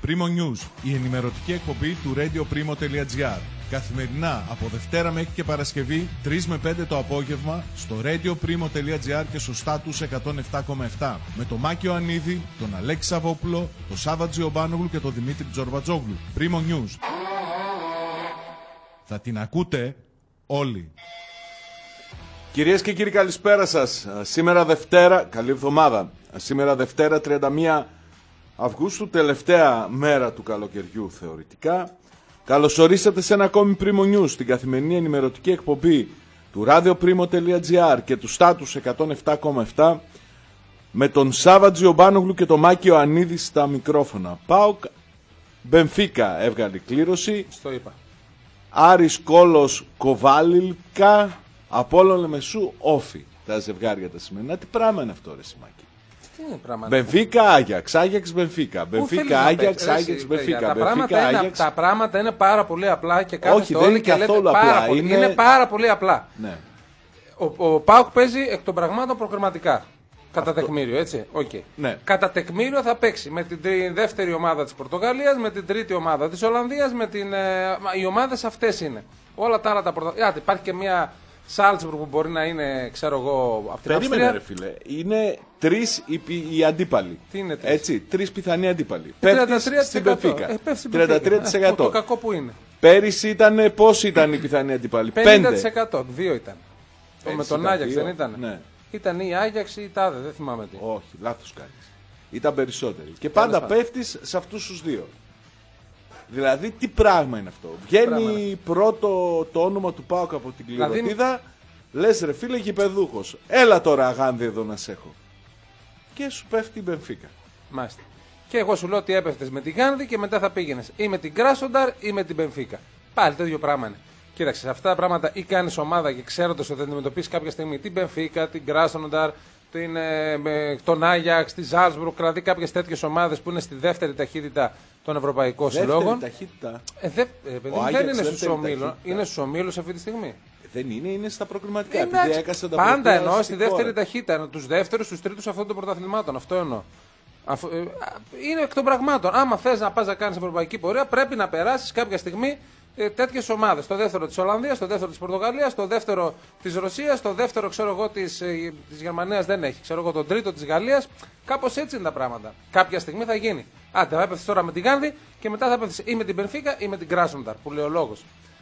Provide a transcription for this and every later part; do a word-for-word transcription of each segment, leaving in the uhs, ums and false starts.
Primo News, η ενημερωτική εκπομπή του radioprimo.gr. Καθημερινά από Δευτέρα μέχρι και Παρασκευή, τρεις με πέντε το απόγευμα, στο radioprimo.gr και στο Status εκατόν επτά κόμμα επτά. Με τον Μάκη Ιωαννίδη, τον Αλέξη Σαββόπουλο, τον Σάββα Τζιομπάνογλου και τον Δημήτρη Τζορβατζόγλου. Primo News. Θα την ακούτε όλοι. Κυρίες και κύριοι, καλησπέρα σας. Σήμερα Δευτέρα, καλή εβδομάδα. Σήμερα Δευτέρα τριάντα μία Αυγούστου, τελευταία μέρα του καλοκαιριού θεωρητικά. Καλωσορίσατε σε ένα ακόμη Primo News, την καθημερινή ενημερωτική εκπομπή του radioprimo.gr και του Status εκατόν επτά κόμμα επτά, με τον Σάββα Τζιομπάνογλου και τον Μάκη Ιωαννίδη στα μικρόφωνα. ΠΑΟΚ Μπενφίκα έβγαλε κλήρωση. Στο είπα. Άρης Κόλος Κοβάλιλκα, Απόλλων Λεμεσού Όφι. Τα ζευγάρια τα σημερινά. Τι πράγμα είναι αυτό, ρε Σιμάκη? Τι είναι πράγμα? Μπενφίκα Άγιαξ, Άγιαξ Μπενφίκα. Μπενφίκα Άγιαξ, Άγιαξ Μπενφίκα. Τα πράγματα είναι πάρα πολύ απλά και κάθεστε Όχι, δεν είναι και λέτε καθόλου πάρα απλά. πολύ. Είναι... είναι πάρα πολύ απλά. Ναι. Ο, ο ΠΑΟΚ παίζει εκ των πραγμάτων προκριματικά. Κατά αυτό... τεκμήριο, έτσι. Okay. Ναι. Κατά τεκμήριο θα παίξει με την δεύτερη ομάδα της Πορτογαλίας, με την τρίτη ομάδα της Ολλανδίας, με την. Ε, οι ομάδες αυτές είναι. Όλα τα άλλα τα πρωταθλήματα. Υπάρχει και μια Σάλτσμπουργκ που μπορεί να είναι, ξέρω εγώ, από την Αυστρία. Περίμενε, ρε φίλε. Είναι τρεις οι, οι αντίπαλοι. Τι είναι τρεις? Έτσι, τρεις πιθανοί αντίπαλοι. Πέφτει στην Μπενφίκα. Ε, τριάντα τρία τοις εκατό. Το κακό που είναι. Πέρυσι ήταν, πώς ήταν οι πιθανοί αντίπαλοι? πενήντα τοις εκατό. Δύο ήταν. Πέρυσι με τον ήταν Άγιαξ δύο. δεν ήταν? Ναι. Ήταν η Άγιαξ ή η Τάδε, δεν θυμάμαι τι. Όχι, λάθος κάνεις. Ήταν περισσότεροι. Και πάντα πέφτεις σε αυτούς τους δύο. Δηλαδή, τι πράγμα είναι αυτό? Βγαίνει πρώτο το όνομα του ΠΑΟΚ από την κληροτίδα. Δηλαδή... Λες, ρε φίλε, γηπεδούχος. Έλα τώρα, αγάνδι, εδώ να σε έχω. Και σου πέφτει η Μπενφίκα. Μάλιστα. Και εγώ σου λέω ότι έπεφτες με την Γάνδη και μετά θα πήγαινες ή με την Κράσονταρ ή με την Μπενφίκα. Πάλι το ίδιο πράγμα είναι. Κοίταξε, σε αυτά τα πράγματα ή κάνεις ομάδα και ξέροντας ότι θα αντιμετωπίσεις κάποια στιγμή την Μπενφίκα, την Κράσονταρ, την, ε, τον Άγιαξ, τη Ζάλτσμπουργκ, δηλαδή κάποιες τέτοιες ομάδες που είναι στη δεύτερη ταχύτητα των Ευρωπαϊκών Συλλόγων. Ταχύτητα. Ε, δε, ε, παιδί, δεν είναι στους ομίλους. Είναι στους ομίλους αυτή τη στιγμή. Δεν είναι, είναι στα προκριματικά. Εντάξει, επειδή τα πάντα εννοώ στη δεύτερη ταχύτητα. Τους δεύτερους, τους τρίτους αυτών των πρωταθλημάτων. Αυτό εννοώ. Αφού, ε, είναι εκ των πραγμάτων. Άμα θες να πας να κάνεις ευρωπαϊκή πορεία, πρέπει να περάσεις κάποια στιγμή ε, τέτοιες ομάδες. Το δεύτερο της Ολλανδίας, το δεύτερο της Πορτογαλίας, το δεύτερο της Ρωσίας, το δεύτερο ξέρω εγώ της, ε, της Γερμανίας δεν έχει. Ξέρω εγώ τον τρίτο της Γαλλίας. Κάπως έτσι είναι τα πράγματα. Κάποια στιγμή θα γίνει. Άντε, θα έπεφτεις τώρα με την Γάνδη και μετά θα έπεφτεις ή με την Μπενφίκα ή με την Κράσονταρ που λέει ο λόγος.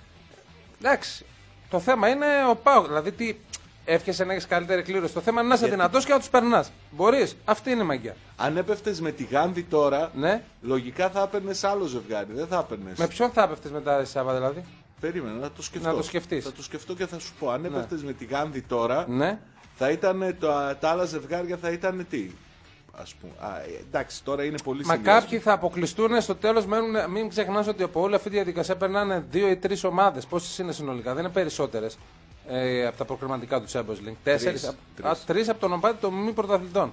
Εντάξει. Το θέμα είναι ο ΠΑΟΚ. Δηλαδή, τι εύχεσαι να έχει καλύτερη κλήρωση. Το θέμα είναι να είσαι δυνατός και να τους περνάς. Μπορείς. Αυτή είναι η μαγεία. Αν έπεφτες με τη Γάνδη τώρα, ναι. Λογικά θα έπαιρνες άλλο ζευγάρι. Δεν θα έπαιρνες. Με ποιον θα έπεφτες μετά, Σάββα, δηλαδή? Περίμενα να το σκεφτώ. Να το σκεφτείς. Θα το σκεφτώ και θα σου πω. Αν ναι. έπεφτες με τη Γάνδη τώρα, ναι. θα ήταν το, τα άλλα ζευγάρια θα ήταν τι? Ας πούμε. Α, εντάξει, τώρα είναι πολύ Μα κάποιοι θα αποκλειστούν στο τέλος. Μένουν, μην ξεχνάς ότι από όλη αυτή τη διαδικασία περνάνε δύο ή τρεις ομάδες. Πόσες είναι συνολικά? Δεν είναι περισσότερες ε, από τα προκριματικά του Champions League. Τέσσερις. Τρεις από τον οπάτι των μη πρωταθλητών.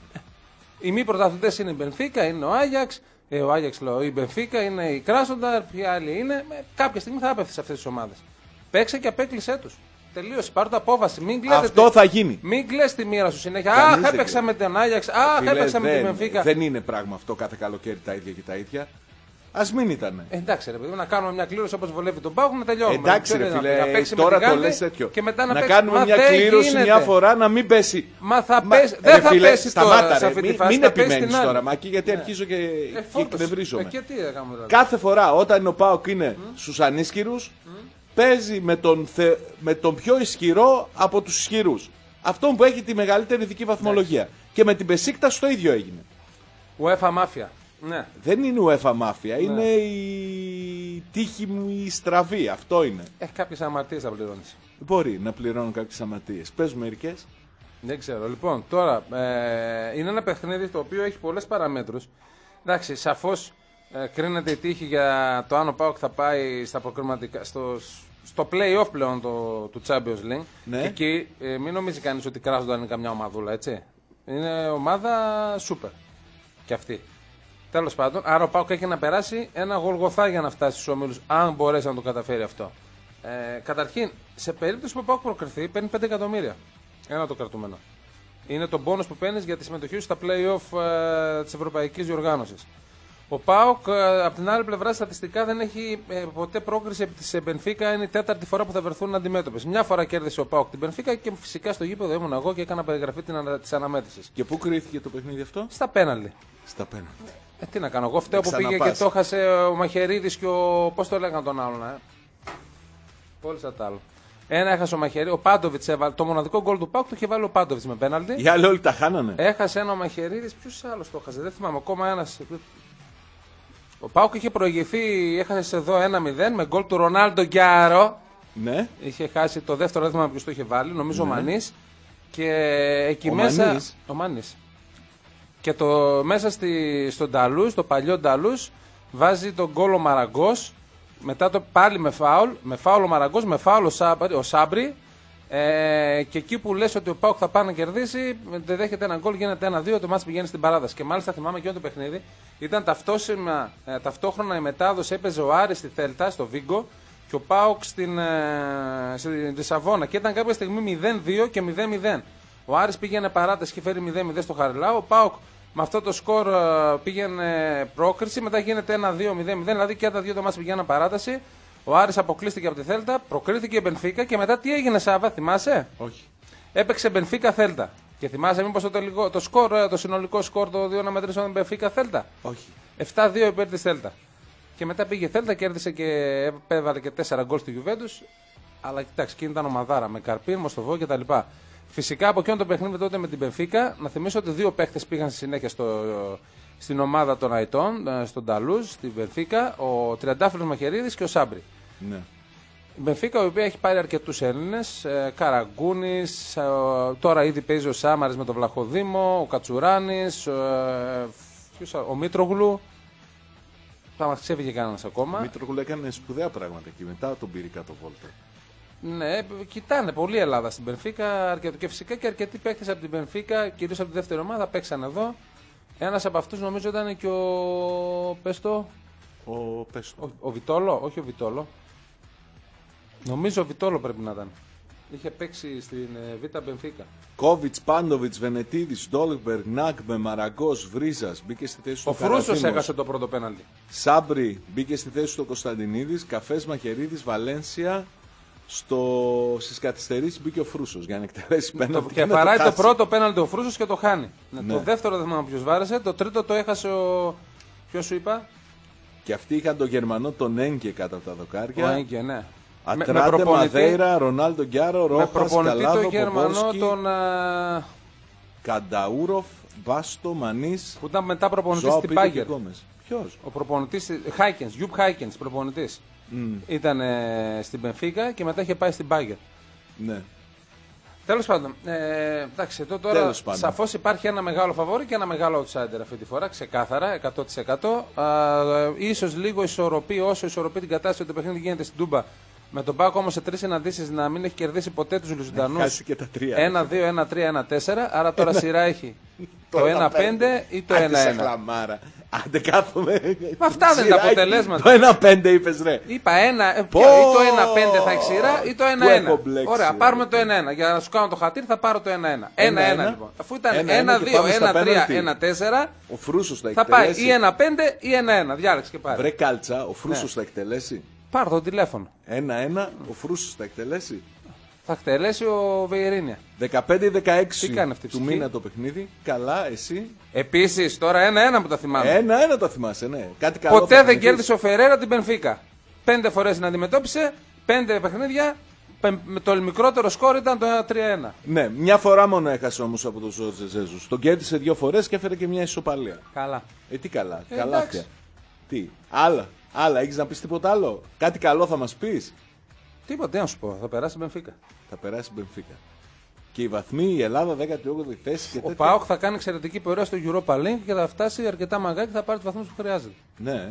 Οι μη πρωταθλητές είναι η Μπενφίκα, είναι ο Άγιαξ. Ε, ο Άγιαξ λέω, η Μπενφίκα, είναι η Κράσονταρ. Ποιοι άλλοι είναι? Ε, κάποια στιγμή θα έπεφτει σε αυτές τις ομάδες. Παίξε και απέκλεισέ τους. Τελείωσε, πάρω το απόφαση. Μην κλαίτε, αυτό θα γίνει. Μην κλαις τη μοίρα σου συνέχεια. Αχ, έπαιξα με τον Άγιαξ. Αχ, έπαιξα με την Μπενφίκα. Δεν είναι πράγμα αυτό κάθε καλοκαίρι τα ίδια και τα ίδια. Ας μην ήταν. Ε, εντάξει, ρε παιδί, να κάνουμε μια κλήρωση όπως βολεύει τον Πάγο, να τελειώνουμε. Εντάξει, ρε φίλε, να τώρα το λες τέτοιο. Και μετά να, να παίξει. κάνουμε Μα μια κλήρωση γίνεται. μια φορά να μην πέσει. Μα θα Μα, πέσει. Ρε, δεν θα φίλε, πέσει σταμάτα, τώρα. Ρε, Σε αυτή μην, τη φάση, μην επιμένεις τώρα, Μάκη, γιατί ναι. αρχίζω και, ε, και εκνευρίζομαι. Ε, και τι έκαμε, δηλαδή. Κάθε φορά όταν ο ΠΑΟΚ είναι mm. στους ανίσχυρους, mm. παίζει με τον, θε, με τον πιο ισχυρό από τους ισχυρούς. Αυτόν που έχει τη μεγαλύτερη ειδική βαθμολογία. Ναι. Και με την Μπεσίκτας το ίδιο έγινε. UEFA Μάφια. Ναι. Δεν είναι UEFA Μάφια, ναι. είναι η τύχη μου η στραβή. Αυτό είναι. Έχει κάποιες αμαρτίες να πληρώνεις. Μπορεί να πληρώνω κάποιες αμαρτίες. Πες μου μερικές. Δεν ξέρω. Λοιπόν, τώρα ε, είναι ένα παιχνίδι το οποίο έχει πολλές παραμέτρους. Εντάξει, σαφώς ε, κρίνεται η τύχη για το αν ο ΠΑΟΚ θα πάει στα προκριματικά, στο, στο play-off πλέον το, του Champions League. Ναι. Και εκεί ε, μην νομίζει κανείς ότι κράζονταν είναι καμιά ομαδούλα, έτσι. Είναι ομάδα super. Και αυτή. Τέλος πάντων, άρα ο ΠΑΟΚ έχει να περάσει ένα γολγοθά για να φτάσει στους ομίλους, αν μπορέσει να το καταφέρει αυτό. Ε, καταρχήν, σε περίπτωση που ο ΠΑΟΚ προκριθεί, παίρνει πέντε εκατομμύρια. Ένα το κρατούμενο. Είναι το bonus που παίρνει για τη συμμετοχή σου στα play-off ε, της Ευρωπαϊκής Διοργάνωσης. Ο ΠΑΟΚ, από την άλλη πλευρά, στατιστικά δεν έχει ε, ποτέ πρόκριση επί της Μπενφίκα. Είναι η τέταρτη φορά που θα βρεθούν αντιμέτωπες. Μια φορά κέρδισε ο ΠΑΟΚ την Μπενφίκα και φυσικά στο γήπεδο ήμουν εγώ και έκανα περιγραφή της αναμέτρησης. Και πού κρίθηκε το παιχνίδι αυτό? Στα πέναλτι. Στα πέναλτι. Ε, τι να κάνω, εγώ φταίω που πήγε και το χάσε ο Μαχαιρίδης και ο. Πώς το έλεγαν τον άλλον, ε. Πολύ σαν τ' άλλο. Ένα έχασε ο Μαχαιρίδης, ο Πάντοβιτς έβαλε. Το μοναδικό γκολ του ΠΑΟΚ το είχε βάλει ο Πάντοβιτς με πέναλτι. Οι άλλοι όλοι τα χάνανε. Έχασε ένα ο Μαχαιρίδης, ποιος άλλος το έχασε, δεν θυμάμαι, ακόμα ένας. Ο ΠΑΟΚ είχε προηγηθεί, έχασε εδώ ένα μηδέν με γκολ του Ρονάλντο Γκιάρο. Ναι. Είχε χάσει το δεύτερο, δεν θυμάμαι ποιος το είχε βάλει, νομίζω ναι. ο Μανής. Και εκεί ο μέσα. Μανής. Ο Μανής. Και το, μέσα στη, στον Νταλούς, το παλιό Νταλούς, βάζει τον γκολ ο Μαραγκός. Μετά το πάλι με φάουλ, με φάουλ ο Μαραγκός, με φάουλ ο Σάμπρι. Ο Σάμπρι ε, και εκεί που λες ότι ο ΠΑΟΚ θα πάει να κερδίσει, δεν δέχεται ένα γκολ, γίνεται ένα δύο, το μάτς πηγαίνει στην παράδοση. Και μάλιστα θυμάμαι και το παιχνίδι, ήταν ταυτόσημα, ε, ταυτόχρονα η μετάδοση, έπαιζε ο Άρης στη Θέλτα, στο Βίγκο, και ο ΠΑΟΚ στην, ε, στην Λισαβόνα. Και ήταν κάποια στιγμή μηδέν δύο και μηδέν μηδέν. Ο Άρης πήγαινε παράταση και φέρει μηδέν μηδέν στο Χαριλάου. Ο ΠΑΟΚ με αυτό το σκορ πήγαινε πρόκριση, μετά γίνεται ένα δύο μηδέν μηδέν, δηλαδή και τα δύο το μάτς πηγαίναν παράταση. Ο Άρης αποκλείστηκε από τη Θέλτα, προκρίθηκε η Μπενφίκα και μετά τι έγινε, Σάβα, θυμάσαι? Όχι. Έπαιξε Μπενφίκα Θέλτα. Και θυμάσαι μήπως το, τελικό, το, σκορ, το συνολικό σκορ το δύο να μετρήσουν την Μπενφίκα Θέλτα? Όχι. επτά δύο υπέρ της Θέλτα. Και μετά πήγε η Θέλτα, κέρδισε και έβαλε και τέσσερα γκολ στη Γιουβέντους. Αλλά κοιτάξτε, εκείνη ήταν ομαδάρα με Καρπίν, Μοστοβό κτλ. Φυσικά από εκείνο το παιχνίδι τότε με την Μπενφίκα, να θυμίσω ότι δύο παίχτες πήγαν στη συνέχεια στο, στην ομάδα των Αϊτών, στον Νταλούζ, στην Μπενφίκα, ο Τριαντάφυλλος Μαχαιρίδης και ο Σάμπρι. Ναι. Η Μπενφίκα, η οποία έχει πάρει αρκετούς Έλληνες, ε, Καραγκούνης, ε, τώρα ήδη παίζει ο Σάμαρης με τον Βλαχοδήμο, ο Κατσουράνης, ε, ο, ο Μήτρογλου. Θα μας ξέφυγε κανένας ακόμα. Ο Μήτρογλου έκανε σπουδαία πράγματα εκεί, μετά τον πήρε κάτω βόλτα. Ναι, κοιτάνε πολύ Ελλάδα στην Μπενφίκα και φυσικά και αρκετοί παίκτες από την Μπενφίκα, κυρίως από τη δεύτερη ομάδα, παίξαν εδώ. Ένας από αυτούς νομίζω ήταν και ο Πέστο. Ο Πέστο. Ο, ο Βιτόλο, όχι ο Βιτόλο. Νομίζω ο Βιτόλο πρέπει να ήταν. Είχε παίξει στην ε, Β' Μπενφίκα. Κόβιτς, Πάντοβιτς, Βενετίδης, Ντόλμπεργκ, Νάκμπε, Μαραγκός, Βρίζας, μπήκε στη θέση του Ο Φρούσος έχασε το πρώτο πέναλτι. Σάμπρι μπήκε στη θέση του Κωνσταντινίδης, Καφές Μαχαιρίδης, Βαλένσια. Στο... Στις καθυστερήσεις μπήκε ο Φρούσος για να εκτελέσει πέναλτι. Και παράει το, το πρώτο πέναλτι ο Φρούσος και το χάνει. Ναι. Το δεύτερο δεν θυμάμαι ποιος βάρεσε. Το τρίτο το έχασε ο. Ποιος σου είπα? Και αυτοί είχαν τον Γερμανό τον Έγκε κάτω από τα δοκάρια. Ο Έγκε, ναι. Ατράντε, Μαδέιρα, Ρονάλντο Γκιάρο, Ρόχας, Καλάδο, το Γερμανό Πομπόρσκι, τον. Uh... Κανταούροφ, Μπάστο, Μανής. Που ήταν μετά προπονητής στην Πάγκερ. Ποιος? Ο προπονητής Χάικενς, Γιουπ Χάικενς, προπονητής. Mm. Ήταν ε, στην Μπενφίκα και μετά είχε πάει στην Πάγκερ. Ναι. Τέλος πάντων, ε, εντάξει, εδώ τώρα σαφώς υπάρχει ένα μεγάλο φαβόρι και ένα μεγάλο outsider αυτή τη φορά, ξεκάθαρα, εκατό τοις εκατό. Ε, ίσως λίγο ισορροπεί, όσο ισορροπεί την κατάσταση ότι το παιχνίδι γίνεται στην Τούμπα. Με τον Πάκο όμως σε τρεις συναντήσεις να μην έχει κερδίσει ποτέ τους Λουζιντανούς. ένα δύο, ένα τρία, ένα τέσσερα. Άρα τώρα σειρά έχει το ένα πέντε ή το ένα ένα. Άντε κάθομαι. Μα αυτά δεν είναι τα αποτελέσματα. Το ένα πέντε είπες ρε. Είπα ένα. Ή το ένα πέντε θα έχει σειρά ή το ένα ένα. Ωραία, πάρουμε το ένα ένα. Για να σου κάνω το χατήρι θα πάρω το ένα ένα. ένα ένα λοιπόν. Αφού ήταν ένα δύο, ένα τρία, ένα τέσσερα. Ο Φρούσος θα εκτελέσει. Θα πάει ή ένα πέντε ή ένα ένα. Διάλεξε και πάρε. Βρε κάλτσα, ο Φρούσος θα εκτελέσει. Πάρ' το τηλέφωνο. ένα ένα, ο Φρούσος θα εκτελέσει. Θα εκτελέσει ο Βεϊρίνια. δεκαπέντε δεκαέξι του του μήνα το παιχνίδι. Καλά, εσύ. Επίσης, τώρα ένα ένα που τα θυμάμαι. ένα ένα το θυμάσαι, ναι. Κάτι καλό. Ποτέ δεν κέρδισε ο Φερέρα την Μπενφίκα. Πέντε φορές την αντιμετώπισε, πέντε παιχνίδια. Με το μικρότερο σκόρ ήταν το ένα τρία ένα. Ναι, μια φορά μόνο έχασε όμως από τον Ζόρτζε Ζέζους. Τον κέρδισε δύο φορές και έφερε και μια ισοπαλία. Καλά. Ε, τι καλά. Ε, καλά αυτιά. Τι, άλλα. Άλλα, έχεις να πεις τίποτα άλλο? Κάτι καλό θα μας πεις? Τίποτα, τι να σου πω. Θα περάσει η Μπενφίκα. Θα περάσει η Μπενφίκα. Και οι βαθμοί, η Ελλάδα δέκατη όγδοη θέση και ο ΠΑΟΚ θα κάνει εξαιρετική πορεία στο Europa League και θα φτάσει αρκετά μαγά και θα πάρει τους βαθμούς που χρειάζεται. Ναι.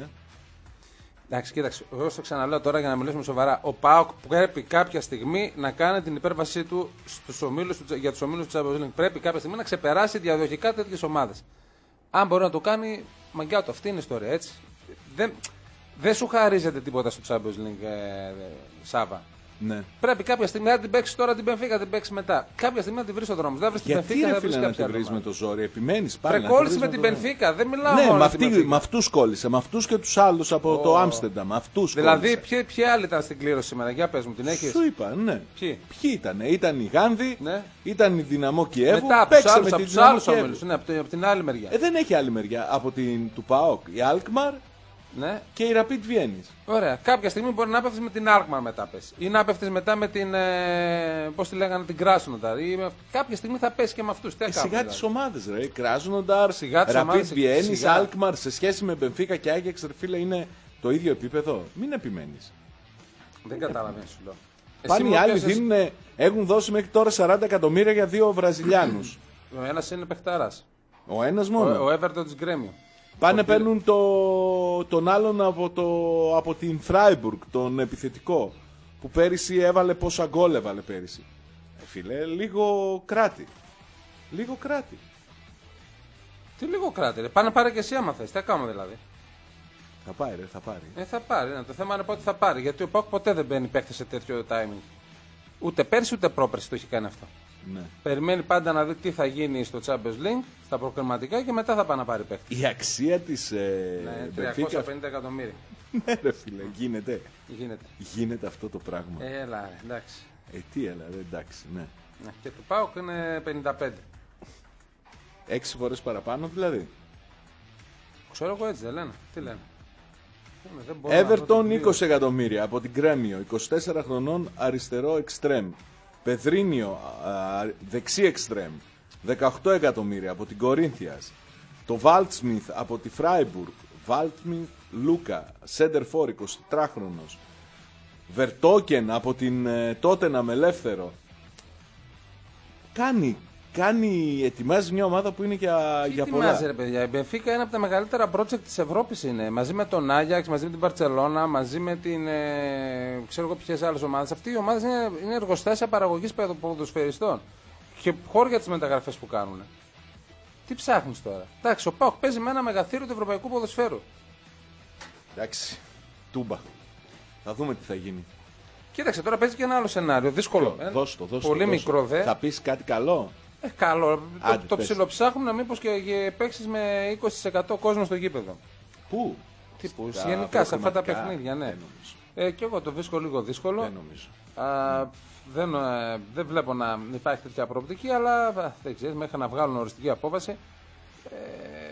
Εντάξει, κοίταξε. Εγώ το ξαναλέω τώρα για να μιλήσουμε σοβαρά. Ο ΠΑΟΚ πρέπει κάποια στιγμή να κάνει την υπέρβασή του στους ομίλους, για τους ομίλους του Champions League. Πρέπει κάποια στιγμή να ξεπεράσει διαδοχικά τέτοιες ομάδες. Αν μπορεί να το κάνει, μαγκιά του. Αυτή είναι η ιστορία, έτσι. Δεν, δεν σου χαρίζεται τίποτα στο Champions League, ε, Σάβα. Ναι. Πρέπει κάποια στιγμή να την παίξει τώρα, την Μπενφίκα, την παίξει μετά. Κάποια στιγμή να την βρει στον δρόμο. Δεν βρει την Γιατί Μπενφίκα, ρε θα βρει φίλε να κάποια την βρει άλλη. με το ζόρι, επιμένει πάλι. Πρέπει κόλλησε με την Μπενφίκα, δεν μιλάω Ναι, μόνο με, για την αυτή, Benfica. με αυτούς κόλλησε, με αυτούς και τους άλλους από Oh. το Άμστερνταμ. Αυτούς Δηλαδή, κόλλησε. ποιοι, ποιοι άλλοι ήταν στην κλήρωση σήμερα, για πες μου, την έχεις. Σου είπα, ναι. Ποιοι? Ποιοι ήταν, ήταν η Γάνδη, Ναι. ήταν η Δυναμό Κιέβου. Μετά από τους παίξε άλλους, με από τη τους Δυναμό άλλους Κιέβου. όμιλους, ναι, από την- από την άλλη μεριά. Ε, δεν έχει άλλη μεριά. Από την του ΠΑΟΚ η Αλκμαρ Ναι. και η Rapid Βιέννης. Ωραία. Κάποια στιγμή μπορεί να πέφτει με την Alkmaar μετά πες. Ή να πέφτει μετά με την. Ε, πώς τη λέγανε, την Krasnodar. Ή με... Κάποια στιγμή θα πέσει και με αυτού. Τι Ε, θα κάνουμε, σιγά δηλαδή. τις ομάδες ρε. Κράζονονταρ, Σιγά τις Rapid ομάδες, Βιέννης, σιγά. Αλκμαρ σε σχέση με Μπενφίκα και Άγιαξ, ρε φίλε, είναι το ίδιο επίπεδο. Μην επιμένεις. Δεν καταλαβαίνεις, σου λέω. Εσύ Πάνε μου οι άλλοι πιάσες- δίνουν, έχουν δώσει μέχρι τώρα σαράντα εκατομμύρια για δύο Βραζιλιάνους. Ο ένας είναι παιχταράς. Ο ένας Ο, μόνο. ο Everton της Γκρέμιο. Πάνε το πήρε. παίρνουν το, τον άλλον από, το, από την Φράιμπουργκ, τον επιθετικό, που πέρυσι έβαλε πόσα γκολ έβαλε πέρυσι. Ε, φίλε, λίγο κράτη. Λίγο κράτη. Τι λίγο κράτη, ρε. Πάνε να πάρει και εσύ άμα θες. Τι θα κάνουμε δηλαδή. Θα πάρει, ρε, θα πάρει. Ε, θα πάρει. Ναι. Το θέμα είναι πότε θα πάρει. Γιατί ο Πάκ ποτέ δεν μπαίνει παίχτη σε τέτοιο timing. Ούτε πέρσι ούτε πρόπερσι το έχει κάνει αυτό. Ναι. Περιμένει πάντα να δει τι θα γίνει στο Champions League, στα προκριματικά και μετά θα πάει να πάρει παίχτη. Η αξία της ε, Ναι, Benfica- τριακόσια πενήντα εκατομμύρια. Ναι ρε φίλε, γίνεται. Γίνεται. Γίνεται αυτό το πράγμα. Ε, Έλα, ρε, εντάξει. τι έλα, ρε, εντάξει, ναι. Ναι. Και του Πάουκ είναι πενήντα πέντε. Έξι φορές παραπάνω δηλαδή. Ξέρω εγώ έτσι δεν λένε. Τι λένε. Δεν μπορώ να βρω το Everton πλοίο. είκοσι εκατομμύρια από την Κρέμιο, είκοσι τέσσερα χρονών αριστερό εξτρέμ. Πεδρίνιο α, δεξί εξτρέμ, δεκαοκτώ εκατομμύρια από την Κορίνθιας. Το Βάλτσμιθ από τη Φράιμπουργκ, Βάλτσμιθ Λούκα, Σέντερ Φόρ, εικοσιτετράχρονος. Βερτόκεν από την Τότεναμ ελεύθερο. Κάνει, κάνει, ετοιμάζει μια ομάδα που είναι για, Τι για ετοιμάζει, πολλά. ρε παιδιά. Η Μπενφίκα είναι από τα μεγαλύτερα project της Ευρώπης είναι. Μαζί με τον Άγιαξ, μαζί με την Μπαρτσελώνα, μαζί με την. Ε, ξέρω εγώ ποιες άλλες ομάδες. Αυτή η ομάδα είναι, είναι εργοστάσια παραγωγής ποδοσφαιριστών. Και χώρια για τις μεταγραφές που κάνουν. Τι ψάχνεις τώρα. Εντάξει, ο Πάοκ παίζει με ένα μεγαθύριο του ευρωπαϊκού ποδοσφαίρου. Εντάξει, τούμπα. Θα δούμε τι θα γίνει. Κοίταξε, τώρα παίζει και ένα άλλο σενάριο. Δύσκολο. Ε. Δώσ' το, δώσ' το, Πολύ δώσ' το. μικρό δε. Θα πεις κάτι καλό. Ε, καλό. Άντε, το το πες. ψιλοψάχνουν μήπως και, και παίξει με είκοσι τοις εκατό κόσμο στο γήπεδο. Πού? Τι που, Στα γενικά σε αυτά τα προκριματικά. παιχνίδια, ναι. Δεν νομίζω. Ε, και εγώ το βρίσκω λίγο δύσκολο. Δεν νομίζω. Α, δεν, ε, δεν βλέπω να υπάρχει τέτοια προοπτική, αλλά α, δεν ξέρεις, μέχρι να βγάλουν οριστική απόφαση. Ε,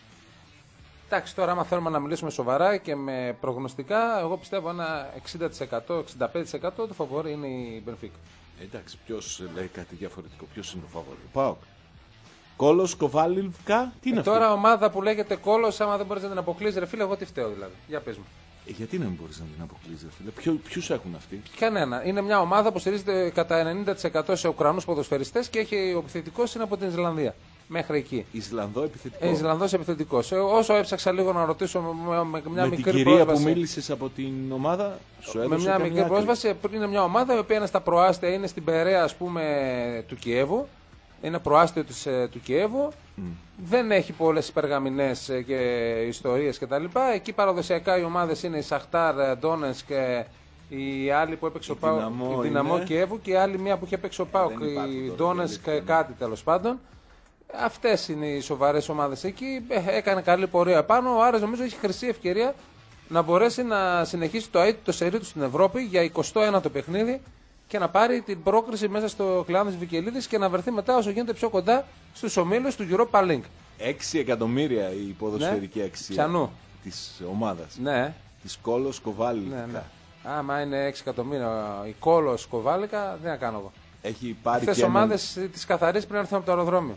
εντάξει, τώρα άμα θέλουμε να μιλήσουμε σοβαρά και με προγνωστικά, εγώ πιστεύω ένα εξήντα τοις εκατό, εξήντα πέντε τοις εκατό του φαβορί είναι η Μπενφίκα. Εντάξει, ποιος λέει κάτι διαφορετικό, ποιος είναι το φαβορί. Πάω. Κόλος, Κοβάλιβκα, τι είναι Ε, αυτό. τώρα ομάδα που λέγεται κόλος, άμα δεν μπορείς να την αποκλείσεις, ρε φίλε, εγώ τι φταίω δηλαδή. Για πες μου. Ε, γιατί να μην μπορείς να την αποκλείσεις, φίλε. Ποιο, ποιους έχουν αυτοί. Κανένα. Είναι μια ομάδα που στηρίζεται κατά ενενήντα τοις εκατό σε Ουκρανούς ποδοσφαιριστές και έχει ο επιθετικός είναι από την Ισλανδία. Μέχρι εκεί. Ισλανδό επιθετικό. Ε, Ισλανδός επιθετικός. Ε, όσο έψαξα λίγο να ρωτήσω με, με μια με μικρή την κυρία πρόσβαση. που μίλησες από την ομάδα, σου έδωσε Με μια καμιά μικρή άκρη. πρόσβαση, είναι μια ομάδα η οποία είναι στα προάστια, είναι στην Περαία ας πούμε του Κιέβου. Είναι προάστιο της, ε, του Κιέβου. Mm. Δεν έχει πολλές περγαμηνές ε, και ιστορίες κτλ. Εκεί παραδοσιακά οι ομάδες είναι η Σαχτάρ, Ντόνες και η άλλη που έπαιξε ο Πάοκ, Δυναμό η Δυναμό είναι. Κιέβου και η άλλη μία που είχε παίξει ο Πάοκ, Δεν υπάρχει η τώρα, Ντόνες δεν και κάτι τέλος πάντων. Αυτές είναι οι σοβαρές ομάδες εκεί. Ε, έκανε καλή πορεία πάνω. Ο Άρης νομίζω έχει χρυσή ευκαιρία να μπορέσει να συνεχίσει το αίτητο σερί του στην Ευρώπη για εικοστό ένατο παιχνίδι και να πάρει την πρόκριση μέσα στο κλάδο Βικελίδης και να βρεθεί μετά όσο γίνεται πιο κοντά στους ομίλους του Europa League. έξι εκατομμύρια η ποδοσφαιρική Ναι. αξία Πιανού. της ομάδας. Ναι, Της Κόλος Κοβάλιβκα. ναι, ναι. Άμα είναι έξι εκατομμύρια η Κόλος Κοβάλικα, δεν θα κάνω εγώ. Έχει πάρει Αυτές και οι έναν, ομάδες τις καθαρίες πρέπει να έρθουν από το αεροδρόμιο.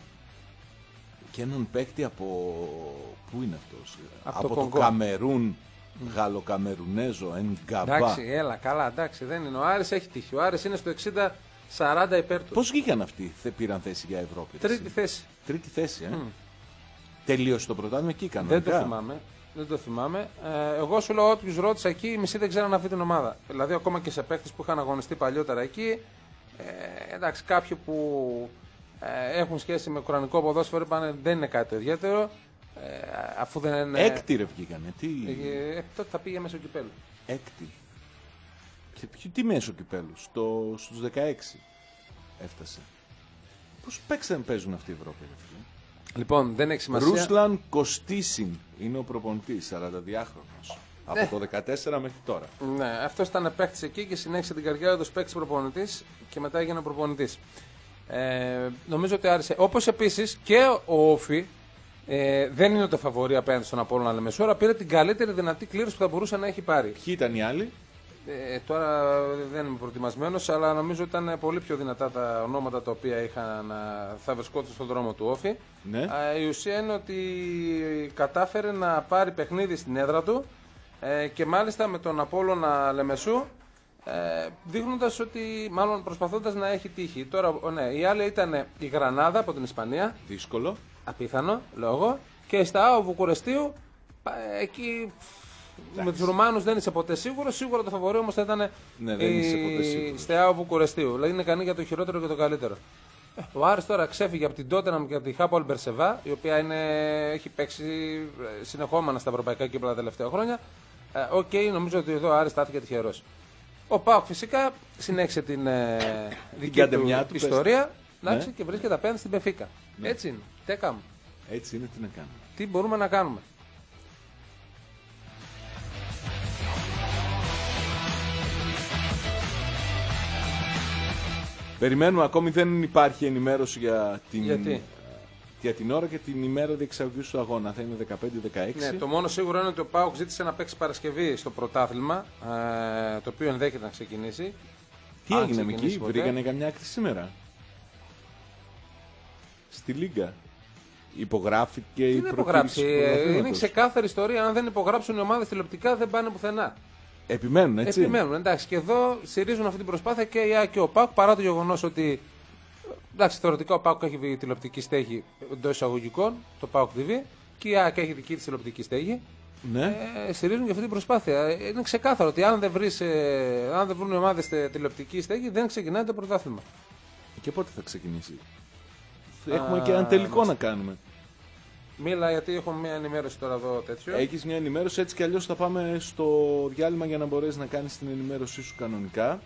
και έναν παίκτη από... Πού είναι αυτός? Από Από, το το, Κονγκό. Καμερούν, Γαλλοκαμερουνέζο, Ενγκαμπά. Εντάξει, έλα, καλά, εντάξει, δεν είναι. Ο Άρης έχει τύχει. Ο Άρης είναι στο εξήντα σαράντα υπέρ του. Πώς βγήκαν αυτοί, θε, πήραν θέση για Ευρώπη. Τρίτη έτσι? θέση. Τρίτη θέση, ε. Τελείωσε το πρωτάθλημα εκεί κανονικά. Δεν το θυμάμαι. Δεν το θυμάμαι. Ε, εγώ σου λέω όποιου ρώτησα εκεί, οι μισοί δεν ξέραν αυτή την ομάδα. Δηλαδή, ακόμα και σε παίχτε που είχαν αγωνιστεί παλιότερα εκεί, ε, εντάξει, κάποιοι που ε, έχουν σχέση με ουκρανικό ποδόσφαιρο είπαν δεν είναι κάτι το ιδιαίτερο. Ε, αφού δεν είναι. Έκτη ρε βγήκανε. Τι... Ε, ε, τότε θα πήγε μέσω κυπέλου. Έκτη. Και τι μέσο κυπέλου, στο, στους δεκαέξι έφτασε. Πώς παίξαν, παίζουν αυτοί οι Ευρώπη, ρε φίλε. Λοιπόν, δεν έχει σημασία. Ρούσλαν Κωστίσιν είναι ο προπονητής, σαρανταδυάχρονος. Από Ναι. το δεκατέσσερα μέχρι τώρα. Ναι, αυτό ήταν παίκτης εκεί και συνέχισε την καριέρα του παίκτης προπονητής και μετά έγινε προπονητής. Ε, νομίζω ότι άρεσε. Όπως επίσης και ο Όφη ε, δεν είναι το φαβορί απέναντι στον Απόλλωνα Λεμεσό, πήρε την καλύτερη δυνατή κλήρωση που θα μπορούσε να έχει πάρει. Ποιοι ήταν οι άλλοι? Ε, τώρα δεν είμαι προετοιμασμένος, αλλά νομίζω ήταν πολύ πιο δυνατά τα ονόματα τα οποία είχαν, θα βρισκόταν στον δρόμο του Όφη. Ναι. Ε, η ουσία είναι ότι κατάφερε να πάρει παιχνίδι στην έδρα του ε, και μάλιστα με τον Απόλλωνα Λεμεσού, ε, δείχνοντας ότι, μάλλον προσπαθώντας να έχει τύχη. Τώρα, ναι, η άλλη ήταν η Γρανάδα από την Ισπανία. Δύσκολο. Απίθανο, λόγο. Και στα ΑΟ Βουκουρεστίου, ε, εκεί με τους Ρουμάνους δεν είσαι ποτέ σίγουρο. Σίγουρα το φαβορί όμως θα ήταν Ναι, δεν είσαι ποτέ σίγουρος. στη ΑΟ Βουκουρεστίου. Δηλαδή είναι κανεί για το χειρότερο και το καλύτερο. Ε, ο Άρης τώρα ξέφυγε από την Τότεναμ και από τη Χάπολ Μπερσεβά, η οποία είναι, έχει παίξει συνεχόμενα στα ευρωπαϊκά κύπελλα τα τελευταία χρόνια. Οκ, okay, νομίζω ότι εδώ ο Άρης στάθηκε τυχερός. Ο ΠΑΟΚ φυσικά συνέχισε την ε, δική του, του ιστορία, εντάξει, ναι. και βρίσκεται απέναντι στην Μπενφίκα. Ναι. Έτσι είναι. Τι έκαμε. Έτσι είναι, τι να κάνουμε. Τι μπορούμε να κάνουμε. Περιμένουμε, ακόμη δεν υπάρχει ενημέρωση για την, Γιατί? για την ώρα και την ημέρα διεξαγωγής του αγώνα. Θα είναι δεκαπέντε δεκαέξι. Ναι, το μόνο σίγουρο είναι ότι ο ΠΑΟΚ ζήτησε να παίξει Παρασκευή στο πρωτάθλημα, ε, το οποίο ενδέχεται να ξεκινήσει. Τι αν έγινε με ξεκινήσει εκεί, ποτέ. βρήκανε καμιά άκρη σήμερα. Στη Λίγκα. Υπογράφηκε η Τι να υπογράψει, προκήρυξη του ε, είναι πρωταθλήματος. ξεκάθαρη ιστορία. Αν δεν υπογράψουν οι ομάδες τηλεοπτικά, δεν πάνε πουθενά. Επιμένουν, έτσι. Επιμένουν, εντάξει. Και εδώ στηρίζουν αυτή την προσπάθεια και η ΑΕΚ και ο ΠΑΟΚ, παρά το γεγονός ότι. Εντάξει, θεωρητικά ο ΠΑΟΚ έχει τηλεοπτική στέγη εντός εισαγωγικών, το ΠΑΟΚ τι βι, και η ΑΕΚ έχει δική της τηλεοπτική στέγη. Ναι. Ε, στηρίζουν και αυτή την προσπάθεια. Είναι ξεκάθαρο ότι αν δεν, βρεις, ε, αν δεν βρουν οι ομάδες τηλεοπτική στέγη, δεν ξεκινάει το πρωτάθλημα. Και πότε θα ξεκινήσει. Έχουμε και ένα τελικό μας- να κάνουμε. Μίλα, γιατί έχω μια ενημέρωση τώρα εδώ τέτοιο. Έχεις μια ενημέρωση, έτσι κι αλλιώς θα πάμε στο διάλειμμα για να μπορέσεις να κάνεις την ενημέρωσή σου κανονικά.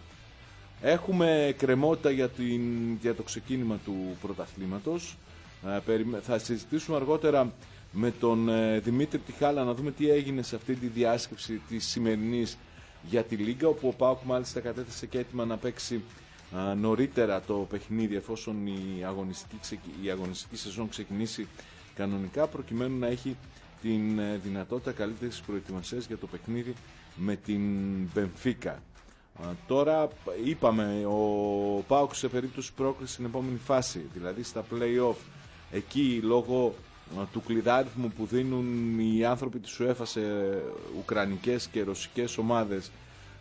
Έχουμε κρεμότητα για, την, για το ξεκίνημα του πρωταθλήματος. Ε, περιμέ- θα συζητήσουμε αργότερα με τον ε, Δημήτρη Τιχάλα να δούμε τι έγινε σε αυτή τη διάσκεψη της σημερινής για τη Λίγκα, όπου ο ΠΑΟΚ μάλιστα κατέθεσε και έτοιμα να παίξει ε, νωρίτερα το παιχνίδι, εφόσον η αγωνιστική, ξεκι- η αγωνιστική σεζόν ξεκινήσει κανονικά, προκειμένου να έχει την ε, δυνατότητα καλύτερης προετοιμασίας για το παιχνίδι με την Μπενφίκα. Α, τώρα είπαμε, ο ΠΑΟΚ σε περίπτωση πρόκρισης στην επόμενη φάση, δηλαδή στα play-off, εκεί λόγω α, του κλειδάριθμου που δίνουν οι άνθρωποι της UEFA σε ουκρανικές και ρωσικές ομάδες,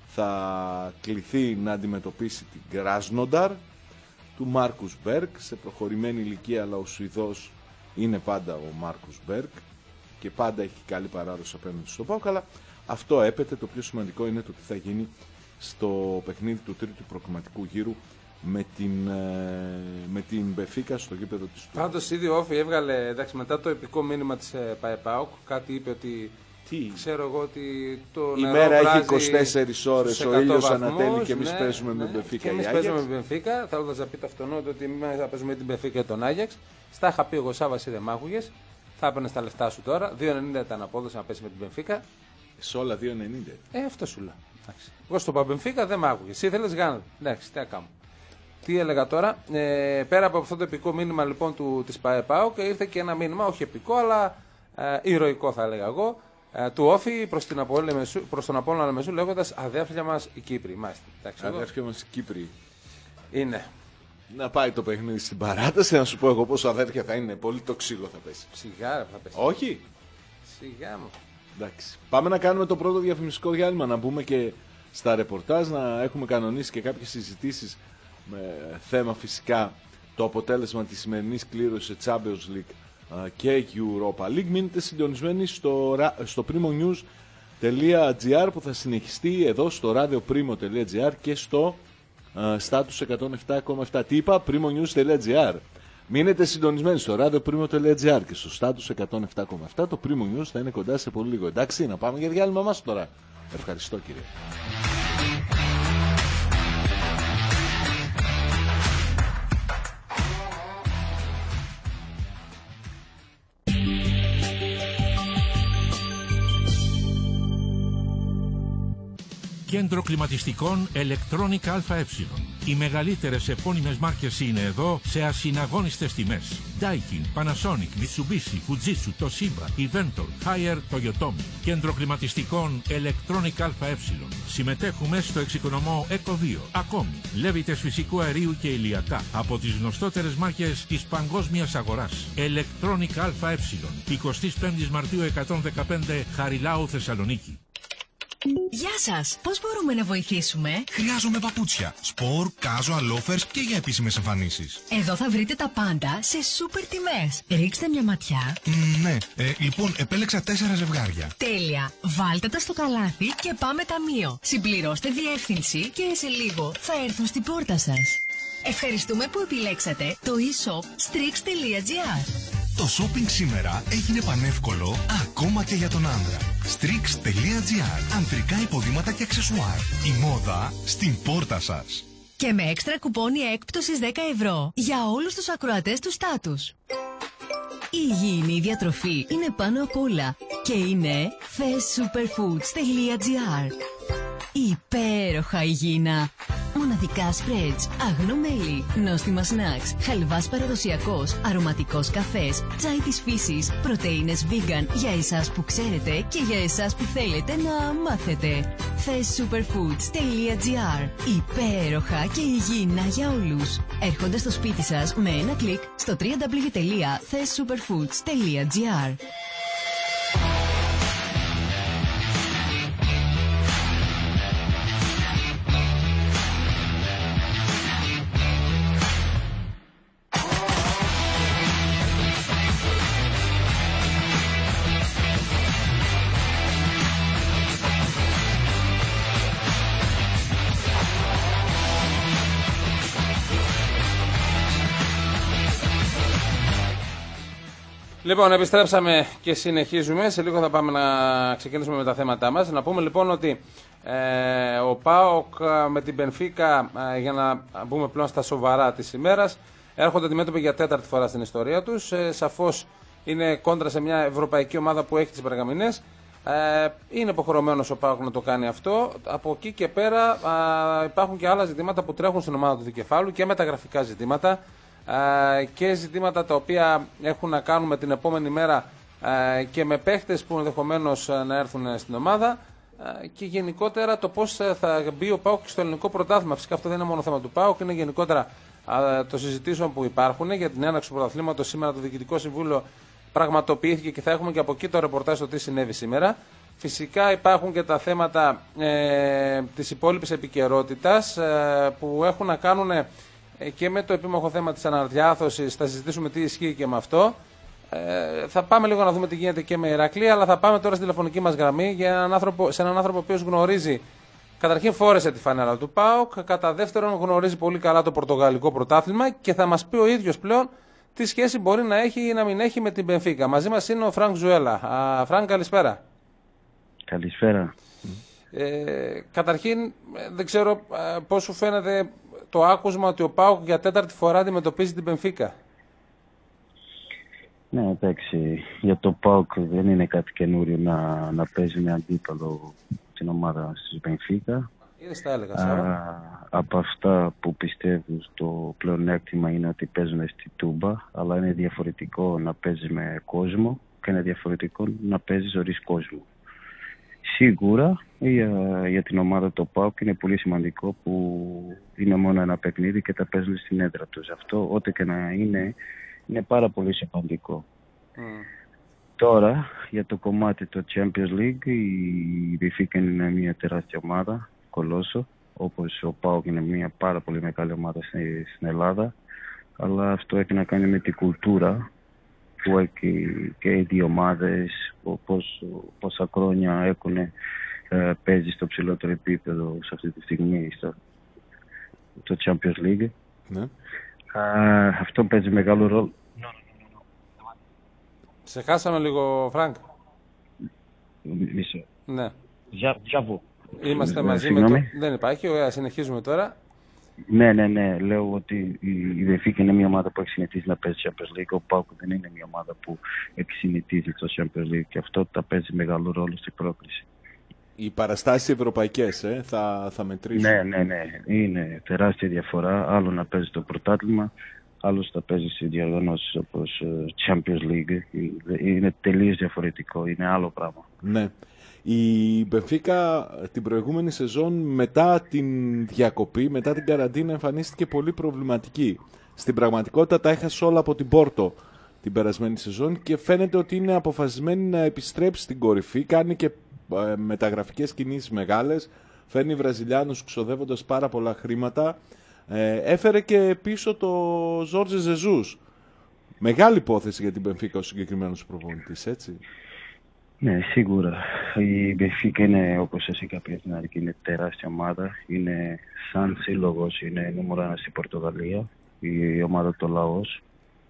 θα κληθεί να αντιμετωπίσει την Κράσνονταρ του Μάρκους Μπέρκ, σε προχωρημένη ηλικία, αλλά ο Σουηδός είναι πάντα ο Μάρκους Μπέρκ και πάντα έχει καλή παράδοση απέναντι στο ΠΑΟΚ, αλλά αυτό έπεται. Το πιο σημαντικό είναι το τι θα γίνει στο παιχνίδι του τρίτου προκριματικού γύρου με την, ε, με την Μπεφίκα στο γήπεδο της Τούρκου. Πάντως ήδη ο Όφη έβγαλε, εντάξει, μετά το επικό μήνυμα της ε, ΠΑΕΠΑΟΚ, κάτι είπε ότι. Τι? Ξέρω εγώ ότι το Η νερό μέρα έχει βράζει είκοσι τέσσερις ώρες, στους ο εκατό ήλιος βαθμούς, ανατέλει και εμείς ναι, παίζουμε ναι, με Μπενφίκα Και εμείς ή παίζουμε με Άγιαξ. Μπενφίκα, θέλοντας να πει το αυτονόητο ότι εμείς θα παίζουμε με την Μπενφίκα και τον Άγιαξ. Στα είχα πει εγώ, Σάβα, εσύ δεν μ' άκουγες. Θα έπαιρνες τα λεφτά σου τώρα. δύο ενενήντα ήταν απόδοση να πέσει με την Μπενφίκα. Σε όλα δύο ενενήντα. Ε, αυτό σου λέω. Εντάξει. Εγώ στο Παμπενφίκα δεν μ' άκουγες. Εσύ ήθελες γάνο. Εντάξει, τι να κάνω. Τι έλεγα τώρα. Ε, πέρα από αυτό το επικό μήνυμα λοιπόν του, της ΠΑΕΠΑΟΚ, ήρθε και ένα μήνυμα, όχι επικό, αλλά ε, ηρωικό θα έλεγα εγώ, ε, του Όφη προς, την Απόλλωνα, προς τον Απόλλωνα Λεμεσού, λέγοντας αδέρφια μας οι Κύπροι. Μάλιστα. Εντάξει, εγώ- Αδέρφια μας οι Κύπροι. Είναι. Να πάει το παιχνίδι στην παράταση, να σου πω εγώ πόσο αδέρφια θα είναι. Πολύ το ξύλο θα πέσει. Σιγά ρε, θα πέσει. Όχι. Σιγά μου. Εντάξει. Πάμε να κάνουμε το πρώτο διαφημιστικό διάλειμμα, να μπούμε και στα ρεπορτάζ, να έχουμε κανονίσει και κάποιες συζητήσεις με θέμα φυσικά το αποτέλεσμα της σημερινής κλήρωσης σε Champions League α, και Europa League. Μείνετε συντονισμένοι στο, ρα- στο primonews.gr που θα συνεχιστεί εδώ στο radioprimo.gr και στο α, status εκατόν επτά κόμμα επτά. Τι είπα? primonews.gr. Μείνετε συντονισμένοι στο radioprimo.gr και στο status εκατόν επτά κόμμα επτά. Το Primo News θα είναι κοντά σε πολύ λίγο. Εντάξει, να πάμε για διάλειμμα μας τώρα. Ευχαριστώ, κύριε. Κέντρο κλιματιστικών Electronic ΑΕ. Οι μεγαλύτερες επώνυμες μάρκες είναι εδώ σε ασυναγώνιστες τιμές. Daikin, Panasonic, Mitsubishi, Fujitsu, Toshiba, Inventor, Haier, Toyotomi. Κέντρο κλιματιστικών Electronic ΑΕ. Συμμετέχουμε στο εξοικονομό Eco δύο. Ακόμη, λέβητες φυσικού αερίου και ηλιακά από τις γνωστότερες μάρκες της παγκόσμιας αγοράς. Electronic ΑΕ. εικοστή πέμπτη Μαρτίου εκατόν δεκαπέντε Χαριλάου, Θεσσαλονίκη. Γεια σας! Πώς μπορούμε να βοηθήσουμε? Χρειάζομαι παπούτσια. Σπορ, casual, loafers και για επίσημες εμφανίσεις. Εδώ θα βρείτε τα πάντα σε σούπερ τιμές. Ρίξτε μια ματιά. Mm, ναι, ε, λοιπόν, επέλεξα τέσσερα ζευγάρια. Τέλεια! Βάλτε τα στο καλάθι και πάμε ταμείο. Συμπληρώστε διεύθυνση και σε λίγο θα έρθουν στην πόρτα σας. Ευχαριστούμε που επιλέξατε το e-shop strix τελεία gr. Το shopping σήμερα έγινε πανεύκολο ακόμα και για τον άντρα. strix τελεία gr. Ανδρικά υποδήματα και αξεσουάρ. Η μόδα στην πόρτα σας. Και με έξτρα κουπόνι έκπτωσης δέκα ευρώ για όλους τους ακροατές του Στάτους. Η υγιεινή διατροφή είναι πάνω απ' όλα και είναι fast superfoods τελεία gr. Υπέροχα υγιεινά. Μοναδικά σπρέτς, αγνό μέλι, νόστιμα σνακς, χαλβάς παραδοσιακός, αρωματικός καφές, τσάι της φύσης, πρωτεΐνες vegan για εσάς που ξέρετε και για εσάς που θέλετε να μάθετε. fast superfoods τελεία gr. Υπέροχα και υγιεινά για όλους. Έρχονται στο σπίτι σας με ένα κλικ στο double-u double-u double-u τελεία fast superfoods τελεία gr. Λοιπόν, επιστρέψαμε και συνεχίζουμε. Σε λίγο θα πάμε να ξεκινήσουμε με τα θέματά μας. Να πούμε λοιπόν ότι ε, ο ΠΑΟΚ με την Μπενφίκα, ε, για να μπούμε πλέον στα σοβαρά της ημέρας, έρχονται αντιμέτωποι για τέταρτη φορά στην ιστορία τους. Ε, σαφώς είναι κόντρα σε μια ευρωπαϊκή ομάδα που έχει τις περγαμηνές. Ε, είναι υποχρεωμένος ο ΠΑΟΚ να το κάνει αυτό. Από εκεί και πέρα ε, υπάρχουν και άλλα ζητήματα που τρέχουν στην ομάδα του δικεφάλου και μεταγραφικά ζητήματα. Και ζητήματα τα οποία έχουν να κάνουν με την επόμενη μέρα και με παίχτες που ενδεχομένως να έρθουν στην ομάδα και γενικότερα το πώς θα μπει ο ΠΑΟΚ στο ελληνικό πρωτάθλημα. Φυσικά αυτό δεν είναι μόνο θέμα του ΠΑΟΚ, είναι γενικότερα των συζητήσεων που υπάρχουν για την έναρξη του πρωταθλήματος. Σήμερα το Διοικητικό Συμβούλιο πραγματοποιήθηκε και θα έχουμε και από εκεί το ρεπορτάζ στο τι συνέβη σήμερα. Φυσικά υπάρχουν και τα θέματα ε, της υπόλοιπης επικαιρότητας ε, που έχουν να κάνουν και με το επίμαχο θέμα της αναδιάθρωσης. Θα συζητήσουμε τι ισχύει και με αυτό. Ε, θα πάμε λίγο να δούμε τι γίνεται και με Ηρακλή, αλλά θα πάμε τώρα στη τηλεφωνική μας γραμμή για έναν άνθρωπο, σε έναν άνθρωπο ο οποίος γνωρίζει. Καταρχήν φόρεσε τη φανέλα του ΠΑΟΚ, κατά δεύτερον γνωρίζει πολύ καλά το πορτογαλικό πρωτάθλημα και θα μας πει ο ίδιος πλέον τι σχέση μπορεί να έχει ή να μην έχει με την Μπενφίκα. Μαζί μας είναι ο Φρανκ Ζουέλα. Α, Φρανκ, καλησπέρα. Καλησπέρα. Ε, καταρχήν, δεν ξέρω πώς σου φαίνεται το άκουσμα ότι ο ΠΑΟΚ για τέταρτη φορά αντιμετωπίζει την Μπενφίκα. Ναι, εντάξει, για το ΠΑΟΚ δεν είναι κάτι καινούριο να, να παίζει με αντίπαλο την ομάδα της Μπενφίκα. Είδες τα έλεγα, Σάρα. Από αυτά που πιστεύω το πλεονέκτημα είναι ότι παίζουν στη Τούμπα, αλλά είναι διαφορετικό να παίζει με κόσμο και είναι διαφορετικό να παίζει χωρίς κόσμο. Σίγουρα για, για την ομάδα το ΠΑΟΚ είναι πολύ σημαντικό που είναι μόνο ένα παιχνίδι και τα παίζουν στην έδρα τους. Αυτό ό,τι και να είναι, είναι πάρα πολύ σημαντικό. Mm. Τώρα, για το κομμάτι το Champions League, η Μπενφίκα είναι μια τεράστια ομάδα, κολόσο, όπως ο ΠΑΟΚ είναι μια πάρα πολύ μεγάλη ομάδα στην, στην Ελλάδα, αλλά αυτό έχει να κάνει με την κουλτούρα που έχει και οι δύο ομάδες, πώς, πόσα χρόνια έχουν ε, παίζει στο ψηλότερο επίπεδο σε αυτή τη στιγμή στο το Champions League. Ναι. Α, αυτό παίζει μεγάλο ρόλο. Σε χάσαμε λίγο, Φρανκ. Μισό. Ναι. Ζαβού. Είμαστε μαζί με το... Δεν υπάρχει, ωραία, συνεχίζουμε τώρα. Ναι, ναι, ναι. Λέω ότι η Μπενφίκα είναι μια ομάδα που έχει συνηθίσει να παίζει Champions League. Ο ΠΑΟΚ δεν είναι μια ομάδα που έχει συνηθίσει το Champions League και αυτό τα παίζει μεγάλο ρόλο στην πρόκριση. Οι παραστάσεις ευρωπαϊκές ε, θα, θα μετρήσουν. Ναι, ναι, ναι. Είναι τεράστια διαφορά. Άλλο να παίζει το πρωτάθλημα, άλλο θα παίζει σε διοργανώσεις όπως Champions League. Είναι τελείως διαφορετικό. Είναι άλλο πράγμα. Ναι. Η Μπενφίκα την προηγούμενη σεζόν μετά την διακοπή, μετά την καραντίνα εμφανίστηκε πολύ προβληματική. Στην πραγματικότητα τα έχασε όλα από την Πόρτο την περασμένη σεζόν και φαίνεται ότι είναι αποφασισμένη να επιστρέψει στην κορυφή. Κάνει και ε, μεταγραφικές κινήσεις μεγάλες, φέρνει Βραζιλιάνους ξοδεύοντας πάρα πολλά χρήματα. Ε, έφερε και πίσω το Ζόρζε Ζεζούς. Μεγάλη υπόθεση για την Μπενφίκα ο συγκεκριμένος προπονητής, έτσι. Ναι, σίγουρα. Η Μπενφίκα είναι, όπως σας είχα πει στην αρχή, είναι τεράστια ομάδα. Είναι σαν σύλλογος, είναι νούμερο ένα στην Πορτογαλία, η ομάδα του λαός.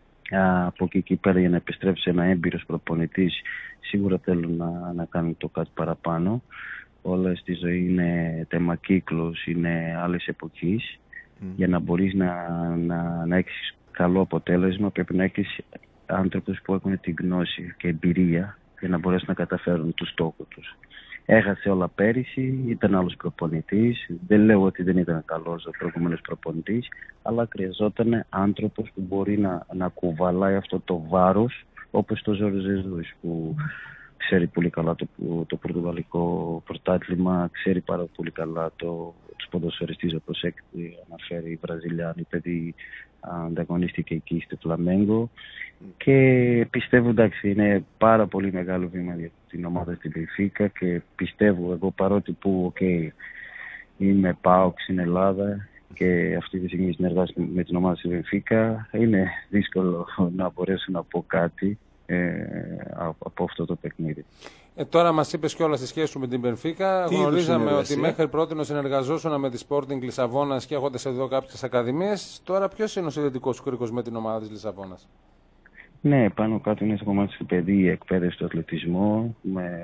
Από εκεί και πέρα για να επιστρέψει ένα έμπειρος προπονητής, σίγουρα θέλουν να, να κάνουν το κάτι παραπάνω. Όλα στη ζωή είναι θέμα κύκλους, είναι άλλες εποχής. Mm. Για να μπορείς να, να, να έχεις καλό αποτέλεσμα πρέπει να έχεις άνθρωπους που έχουν την γνώση και εμπειρία για να μπορέσουν να καταφέρουν τους στόχους τους. Έχασε όλα πέρυσι, ήταν άλλος προπονητής. Δεν λέω ότι δεν ήταν καλός ο προηγούμενος προπονητής, αλλά χρειαζόταν άνθρωπος που μπορεί να, να κουβαλάει αυτό το βάρος, όπως το Ζόρζε Ζεζούς, που ξέρει πολύ καλά το, το πορτογαλικό πρωτάθλημα, ξέρει πάρα πολύ καλά το, τους ποδοσφαιριστές, όπως αναφέρει η Βραζιλιάνη, παιδί ανταγωνίστηκε εκεί στο Φλαμέγκο και πιστεύω εντάξει είναι πάρα πολύ μεγάλο βήμα για την ομάδα στην Μπενφίκα και πιστεύω εγώ παρότι που okay, είμαι ΠΑΟΚ στην Ελλάδα και αυτή τη στιγμή συνεργάζομαι με την ομάδα στην Μπενφίκα, είναι δύσκολο να μπορέσω να πω κάτι ε, από αυτό το παιχνίδι. Ε, τώρα μας είπες κιόλας στη σχέση σου με την Μπενφίκα. Γνωρίζαμε ότι μέχρι πρώτη συνεργαζόσουν με τη Sporting Λισαβόνας και έχοντας εδώ κάποιες ακαδημίες. Τώρα ποιος είναι ο συνδετικός σου κρίκος με την ομάδα της Λισαβόνας? Ναι, πάνω κάτω είναι στο κομμάτι του παιδεία, εκπαίδευση του αθλητισμού, με,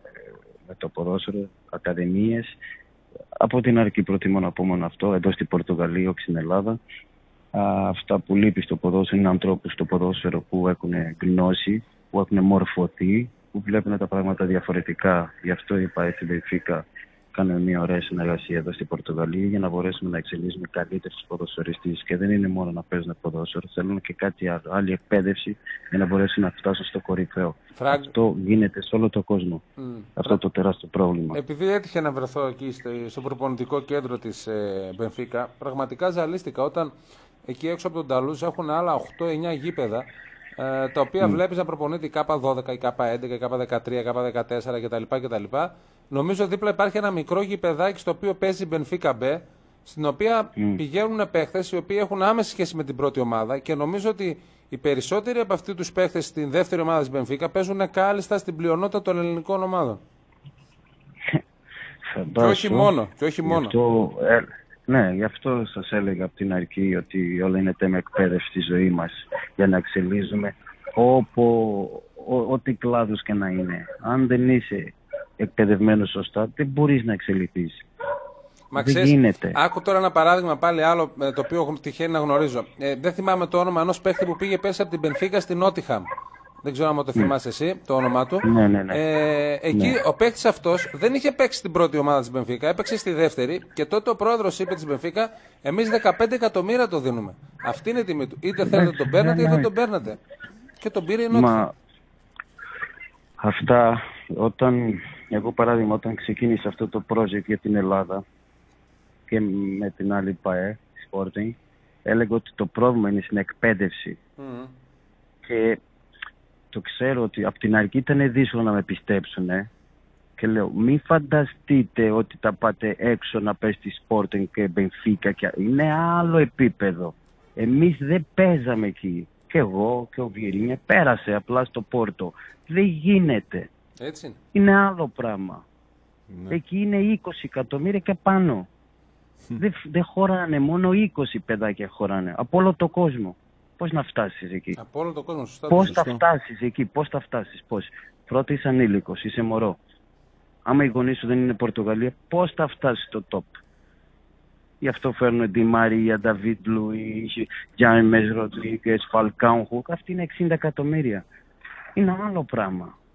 με το ποδόσφαιρο, ακαδημίες. Από την αρχή προτιμώ να πω μόνο αυτό, εδώ στην Πορτογαλία, όχι στην Ελλάδα. Α, αυτά που λείπει στο ποδόσφαιρο είναι ανθρώπους στο ποδόσφαιρο που έχουν γνώση, που έχουν μορφωθεί, που βλέπουν τα πράγματα διαφορετικά. Γι' αυτό είπα έτσι Μπενφίκα, κάνουμε μια ωραία συνεργασία εδώ στην Πορτογαλία για να μπορέσουμε να εξελίσσουμε καλύτερους ποδοσφαιριστές. Και δεν είναι μόνο να παίζουν ποδόσφαιρο, θέλουν και κάτι άλλο, άλλη εκπαίδευση για να μπορέσουν να φτάσουν στο κορυφαίο. Φράγ... Αυτό γίνεται σε όλο τον κόσμο. Mm. Αυτό Φράγ... το τεράστιο πρόβλημα. Επειδή έτυχε να βρεθώ εκεί στο, στο προπονητικό κέντρο της ε, Μπενφίκα, πραγματικά ζαλίστηκα όταν εκεί έξω από τον Ταλούς έχουν άλλα οκτώ εννιά γήπεδα. Ε, τα οποία mm. βλέπεις να προπονείται η ΚΑΠΑ δώδεκα, η ΚΑΠΑ έντεκα, η ΚΑΠΑ δεκατρία, η ΚΑΠΑ δεκατέσσερα κτλ, κτλ. Νομίζω δίπλα υπάρχει ένα μικρό γηπεδάκι στο οποίο παίζει η Μπενφίκα Μπ, στην οποία mm. πηγαίνουν παίχτες οι οποίοι έχουν άμεση σχέση με την πρώτη ομάδα και νομίζω ότι οι περισσότεροι από αυτοί τους παίχτες στην δεύτερη ομάδα της Μπενφίκα παίζουν κάλλιστα στην πλειονότητα των ελληνικών ομάδων. Και όχι μόνο. Και όχι μόνο. Αυτό, ε, ναι, γι' αυτό σας έλεγα από την αρχή ότι όλα είναι θέμα εκπαίδευση στη ζωή μας για να εξελίσσουμε όπου, ό,τι κλάδους και να είναι. Αν δεν είσαι εκπαιδευμένος σωστά, δεν μπορείς να εξελιχθείς. Μα ξέρεις, άκου τώρα ένα παράδειγμα πάλι άλλο το οποίο τυχαίνει να γνωρίζω. Ε, δεν θυμάμαι το όνομα ενός παίχτη που πήγε πέρσι από την Μπενφίκα στην Νότιχαμ. Δεν ξέρω αν το θυμάσαι εσύ, το όνομά του. Ναι, ναι, ναι. Ε, εκεί ναι. Ο παίκτης αυτός δεν είχε παίξει στην πρώτη ομάδα της Μπενφίκα, έπαιξε στη δεύτερη και τότε ο πρόεδρος είπε της Μπενφίκα: εμείς δεκαπέντε εκατομμύρια το δίνουμε. Αυτή είναι η τιμή του. Είτε θέλετε τον παίρνετε είτε δεν τον παίρνετε. Και τον πήρε η Νότιχαμ. Μα αυτά, όταν, εγώ παράδειγμα, όταν ξεκίνησα αυτό το project για την Ελλάδα και με την άλλη ΠΑΕ, Sporting, έλεγα ότι το πρόβλημα είναι στην εκπαίδευση. Mm. Και το ξέρω ότι από την αρχή ήταν δύσκολο να με πιστέψουν ε. και λέω μη φανταστείτε ότι τα πάτε έξω να πες στη Sporting και Benfica και είναι άλλο επίπεδο. Εμείς δεν παίζαμε εκεί. Και εγώ και ο Βιερίνια πέρασε απλά στο Πόρτο. Δεν γίνεται. Έτσι. Είναι άλλο πράγμα. Ναι. Εκεί είναι είκοσι εκατομμύρια και πάνω. Δεν δε χωράνε, μόνο είκοσι παιδάκια χωράνε από όλο το κόσμο. Πώς να φτάσεις εκεί? Από όλο το κόσμο, σωστά. Πώς θα φτάσεις εκεί, πώς θα φτάσεις, πώς? Πρώτα είσαι ανήλικος, είσαι μωρό. Άμα οι γονείς σου δεν είναι Πορτογαλία, πώς θα φτάσεις στο top? Γι' αυτό φέρνουν Ντι Μαρία, Νταβίτ Λουίς, Τζάιμες Ροντρίγκες, Φαλκάουχου. Αυτή είναι εξήντα εκατομμύρια. Είναι άλλο πράγμα.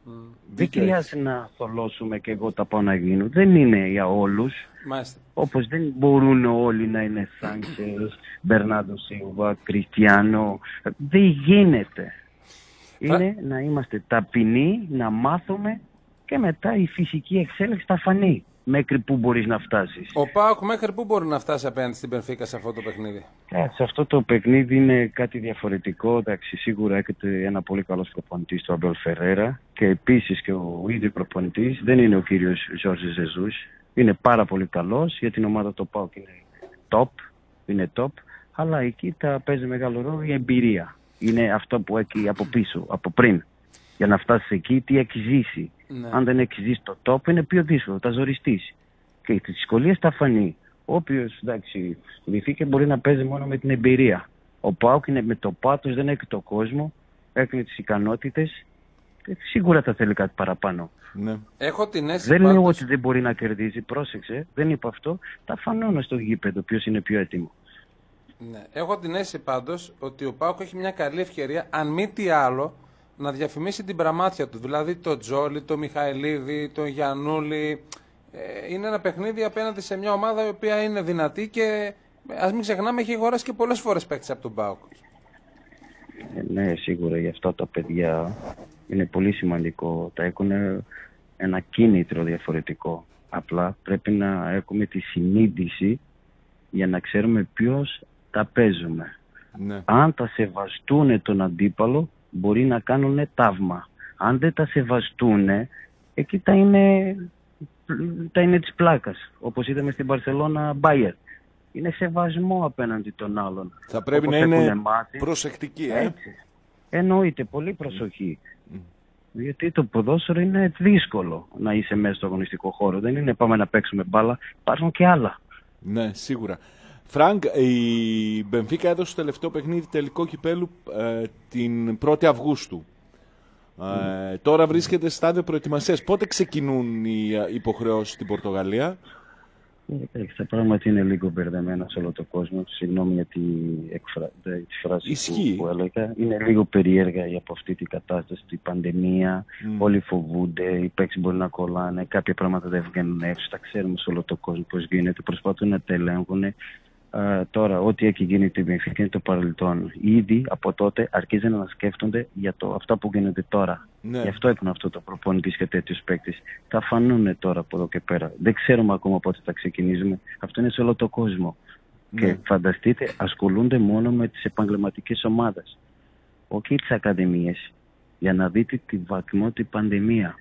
Mm. Δεν χρειάζεται να θολώσουμε και εγώ τα πάω να γίνω. Δεν είναι για όλους. Μάλιστα. Όπως δεν μπορούν όλοι να είναι Σάντσες, Μπερνάντο Σίλβα, Κριστιάνο. Δεν γίνεται. Είναι να είμαστε ταπεινοί, να μάθουμε και μετά η φυσική εξέλιξη θα φανεί μέχρι που μπορείς να φτάσεις. Ο ΠΑΟΚ μέχρι που μπορεί να φτάσει απέναντι στην Μπενφίκα σε αυτό το παιχνίδι? Ε, σε αυτό το παιχνίδι είναι κάτι διαφορετικό. Εντάξει, σίγουρα έχετε ένα πολύ καλό προπονητή στο Αμπέλ Φερέρα και επίσης και ο ίδιος προπονητής δεν είναι ο κύριος Ζόρζε Ζεζούς. Είναι πάρα πολύ καλός για την ομάδα του ΠΑΟΚ. Είναι top, είναι top, αλλά εκεί θα παίζει μεγάλο ρόλο η εμπειρία. Είναι αυτό που έχει από πίσω, από πριν. Για να φτάσεις εκεί, τι έχεις ζήσει. Ναι. Αν δεν έχεις ζήσει το top, είναι πιο δύσκολο, θα ζοριστείς. Και οι δυσκολίες θα φανεί. Όποιος, εντάξει, Μπενφίκα μπορεί να παίζει μόνο με την εμπειρία. Ο ΠΑΟΚ είναι με το πάθος, δεν έχει το κόσμο, έχει τις ικανότητες και σίγουρα θα θέλει κάτι παραπάνω. Ναι. Έχω την αίσθηση δεν πάντως... λέω ότι δεν μπορεί να κερδίζει, πρόσεξε, δεν είπα αυτό. Θα φανώνω στο γήπεδο ποιος είναι πιο έτοιμο. Ναι. Έχω την αίσθηση πάντως ότι ο ΠΑΟΚ έχει μια καλή ευκαιρία, αν μη τι άλλο, να διαφημίσει την πραμάτια του. Δηλαδή το Τζόλι, το Μιχαηλίδη, το Γιαννούλη. Ε, είναι ένα παιχνίδι απέναντι σε μια ομάδα η οποία είναι δυνατή και ας μην ξεχνάμε έχει αγοράσει και πολλές φορές παίκτες από τον ΠΑΟΚ. Ε, ναι, σίγουρα για αυτά τα παιδιά είναι πολύ σημαντικό. Τα έχουν ένα κίνητρο διαφορετικό. Απλά πρέπει να έχουμε τη συνείδηση για να ξέρουμε ποιος τα παίζουμε. Ναι. Αν τα σεβαστούν τον αντίπαλο, μπορεί να κάνουν ταύμα. Αν δεν τα σεβαστούν, εκεί τα είναι, τα είναι της πλάκας. Όπως είδαμε στην Μπαρσελόνα Μπάιερ. Είναι σεβασμό απέναντι των άλλων. Θα πρέπει όπως να είναι μάθει, προσεκτική. Ε? Έτσι. Εννοείται, πολύ προσοχή. Mm. Γιατί το ποδόσφαιρο είναι δύσκολο να είσαι μέσα στο αγωνιστικό χώρο. Δεν είναι πάμε να παίξουμε μπάλα, υπάρχουν και άλλα. Ναι, σίγουρα. Φρανκ, η Μπενφίκα έδωσε στο τελευταίο παιχνίδι τελικό κυπέλου ε, την πρώτη Αυγούστου. Mm. Ε, τώρα βρίσκεται σε στάδιο προετοιμασίας. Πότε ξεκινούν οι υποχρεώσεις στην Πορτογαλία? Εντάξει, τα πράγματα είναι λίγο μπερδεμένα σε όλο τον κόσμο. Συγγνώμη για τη, εκφρα... τη φράση που, που έλεγα. Είναι λίγο περίεργα από αυτή την κατάσταση, την πανδημία. Mm. Όλοι φοβούνται, οι παίκτες μπορεί να κολλάνε, κάποια πράγματα δεν βγαίνουν έξω. Τα ξέρουμε σε όλο τον κόσμο πώς γίνεται. Προσπαθούν να τα ελέγχουν. Uh, τώρα, ό,τι έχει γίνει την Μπενφίκα είναι το παρελθόν. Ήδη από τότε αρχίζουν να σκέφτονται για το, αυτά που γίνεται τώρα. Ναι. Γι' αυτό έχουν αυτό το προπονητή και τέτοιου παίκτες. Θα φανούν τώρα από εδώ και πέρα. Δεν ξέρουμε ακόμα πότε θα ξεκινήσουμε. Αυτό είναι σε όλο τον κόσμο. Ναι. Και φανταστείτε, ασχολούνται μόνο με τις επαγγελματικές ομάδες. Όχι τις ακαδημίες. Για να δείτε τη βαθμότητα πανδημία.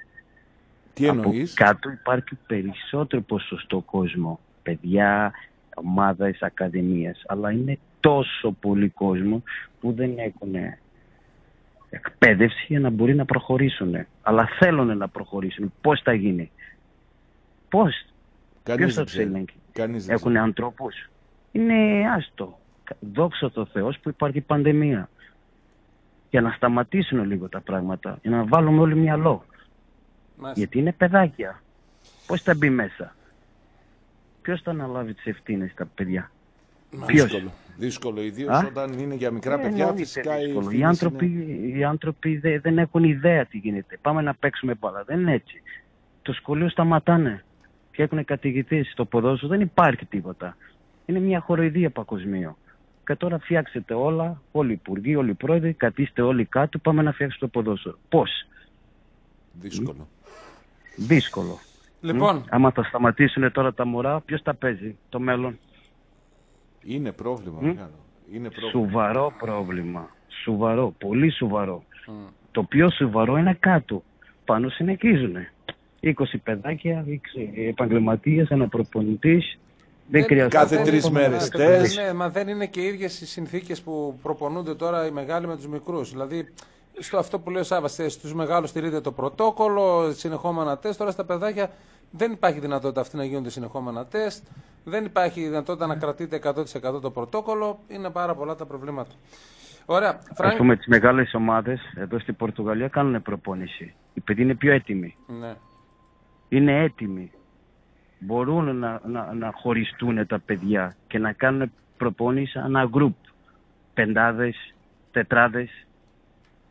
Τι εννοείς? Από κάτω υπάρχει περισσότερο ποσοστό κόσμο. Παιδιά, ομάδες, ακαδημίες, αλλά είναι τόσο πολύ κόσμο που δεν έχουν εκπαίδευση για να μπορεί να προχωρήσουν. Αλλά θέλουν να προχωρήσουν. Πώς θα γίνει? Πώς? Ποιος θα τους ελέγχει? Έχουν ανθρώπους? Είναι άστο. Δόξα τω Θεώς που υπάρχει πανδημία. Για να σταματήσουν λίγο τα πράγματα. Για να βάλουμε όλοι μυαλό. Μάλιστα. Γιατί είναι παιδάκια. Πώς θα μπει μέσα? Ποιος θα αναλάβει τις ευθύνες στα παιδιά? Δύσκολο. Δύσκολο, ιδίως όταν είναι για μικρά ε, παιδιά. Φυσικά οι άνθρωποι, είναι... οι άνθρωποι δε, δεν έχουν ιδέα τι γίνεται. Πάμε να παίξουμε μπάλα. Δεν είναι έτσι. Το σχολείο σταματάνε. Και έχουν καθηγητές στο ποδόσφαιρο. Δεν υπάρχει τίποτα. Είναι μια χοροϊδία παγκοσμίω. Και τώρα φτιάξετε όλα, όλοι οι υπουργοί, όλοι οι πρόεδροι, καθίστε όλοι κάτω, πάμε να φτιάξουμε το ποδόσφαιρο. Πώς? Δύσκολο. Δύσκολο. Λοιπόν. Mm. Άμα θα σταματήσουν τώρα τα μωρά, ποιος τα παίζει το μέλλον? Είναι πρόβλημα. Mm. Είναι πρόβλημα. Σοβαρό πρόβλημα. Σοβαρό, πολύ σοβαρό. Mm. Το πιο σοβαρό είναι κάτω. Πάνω συνεχίζουν. είκοσι παιδάκια, είκοσι επαγγελματίες, ένα προπονητής. Δεν δεν, κάθε τρεις μέρες τεστ. Ναι, μα δεν είναι και οι ίδιες οι συνθήκες που προπονούνται τώρα οι μεγάλοι με τους μικρούς. Δηλαδή, στο αυτό που λέει ο Σάββας, στους μεγάλους στηρίζεται το πρωτόκολλο, συνεχόμενα τεστ. Τώρα στα παιδάκια δεν υπάρχει δυνατότητα αυτή να γίνονται συνεχόμενα τεστ. Δεν υπάρχει δυνατότητα να κρατείται εκατό τοις εκατό το πρωτόκολλο. Είναι πάρα πολλά τα προβλήματα. Ωραία. Φρανκ... Ας πούμε, τις μεγάλες ομάδες εδώ στην Πορτογαλία κάνουν προπόνηση. Οι παιδί είναι πιο έτοιμοι. Ναι. Είναι έτοιμοι. Μπορούν να, να, να χωριστούν τα παιδιά και να κάνουν προπόνηση ανά γκρουπ. Πεντάδες, τετράδες.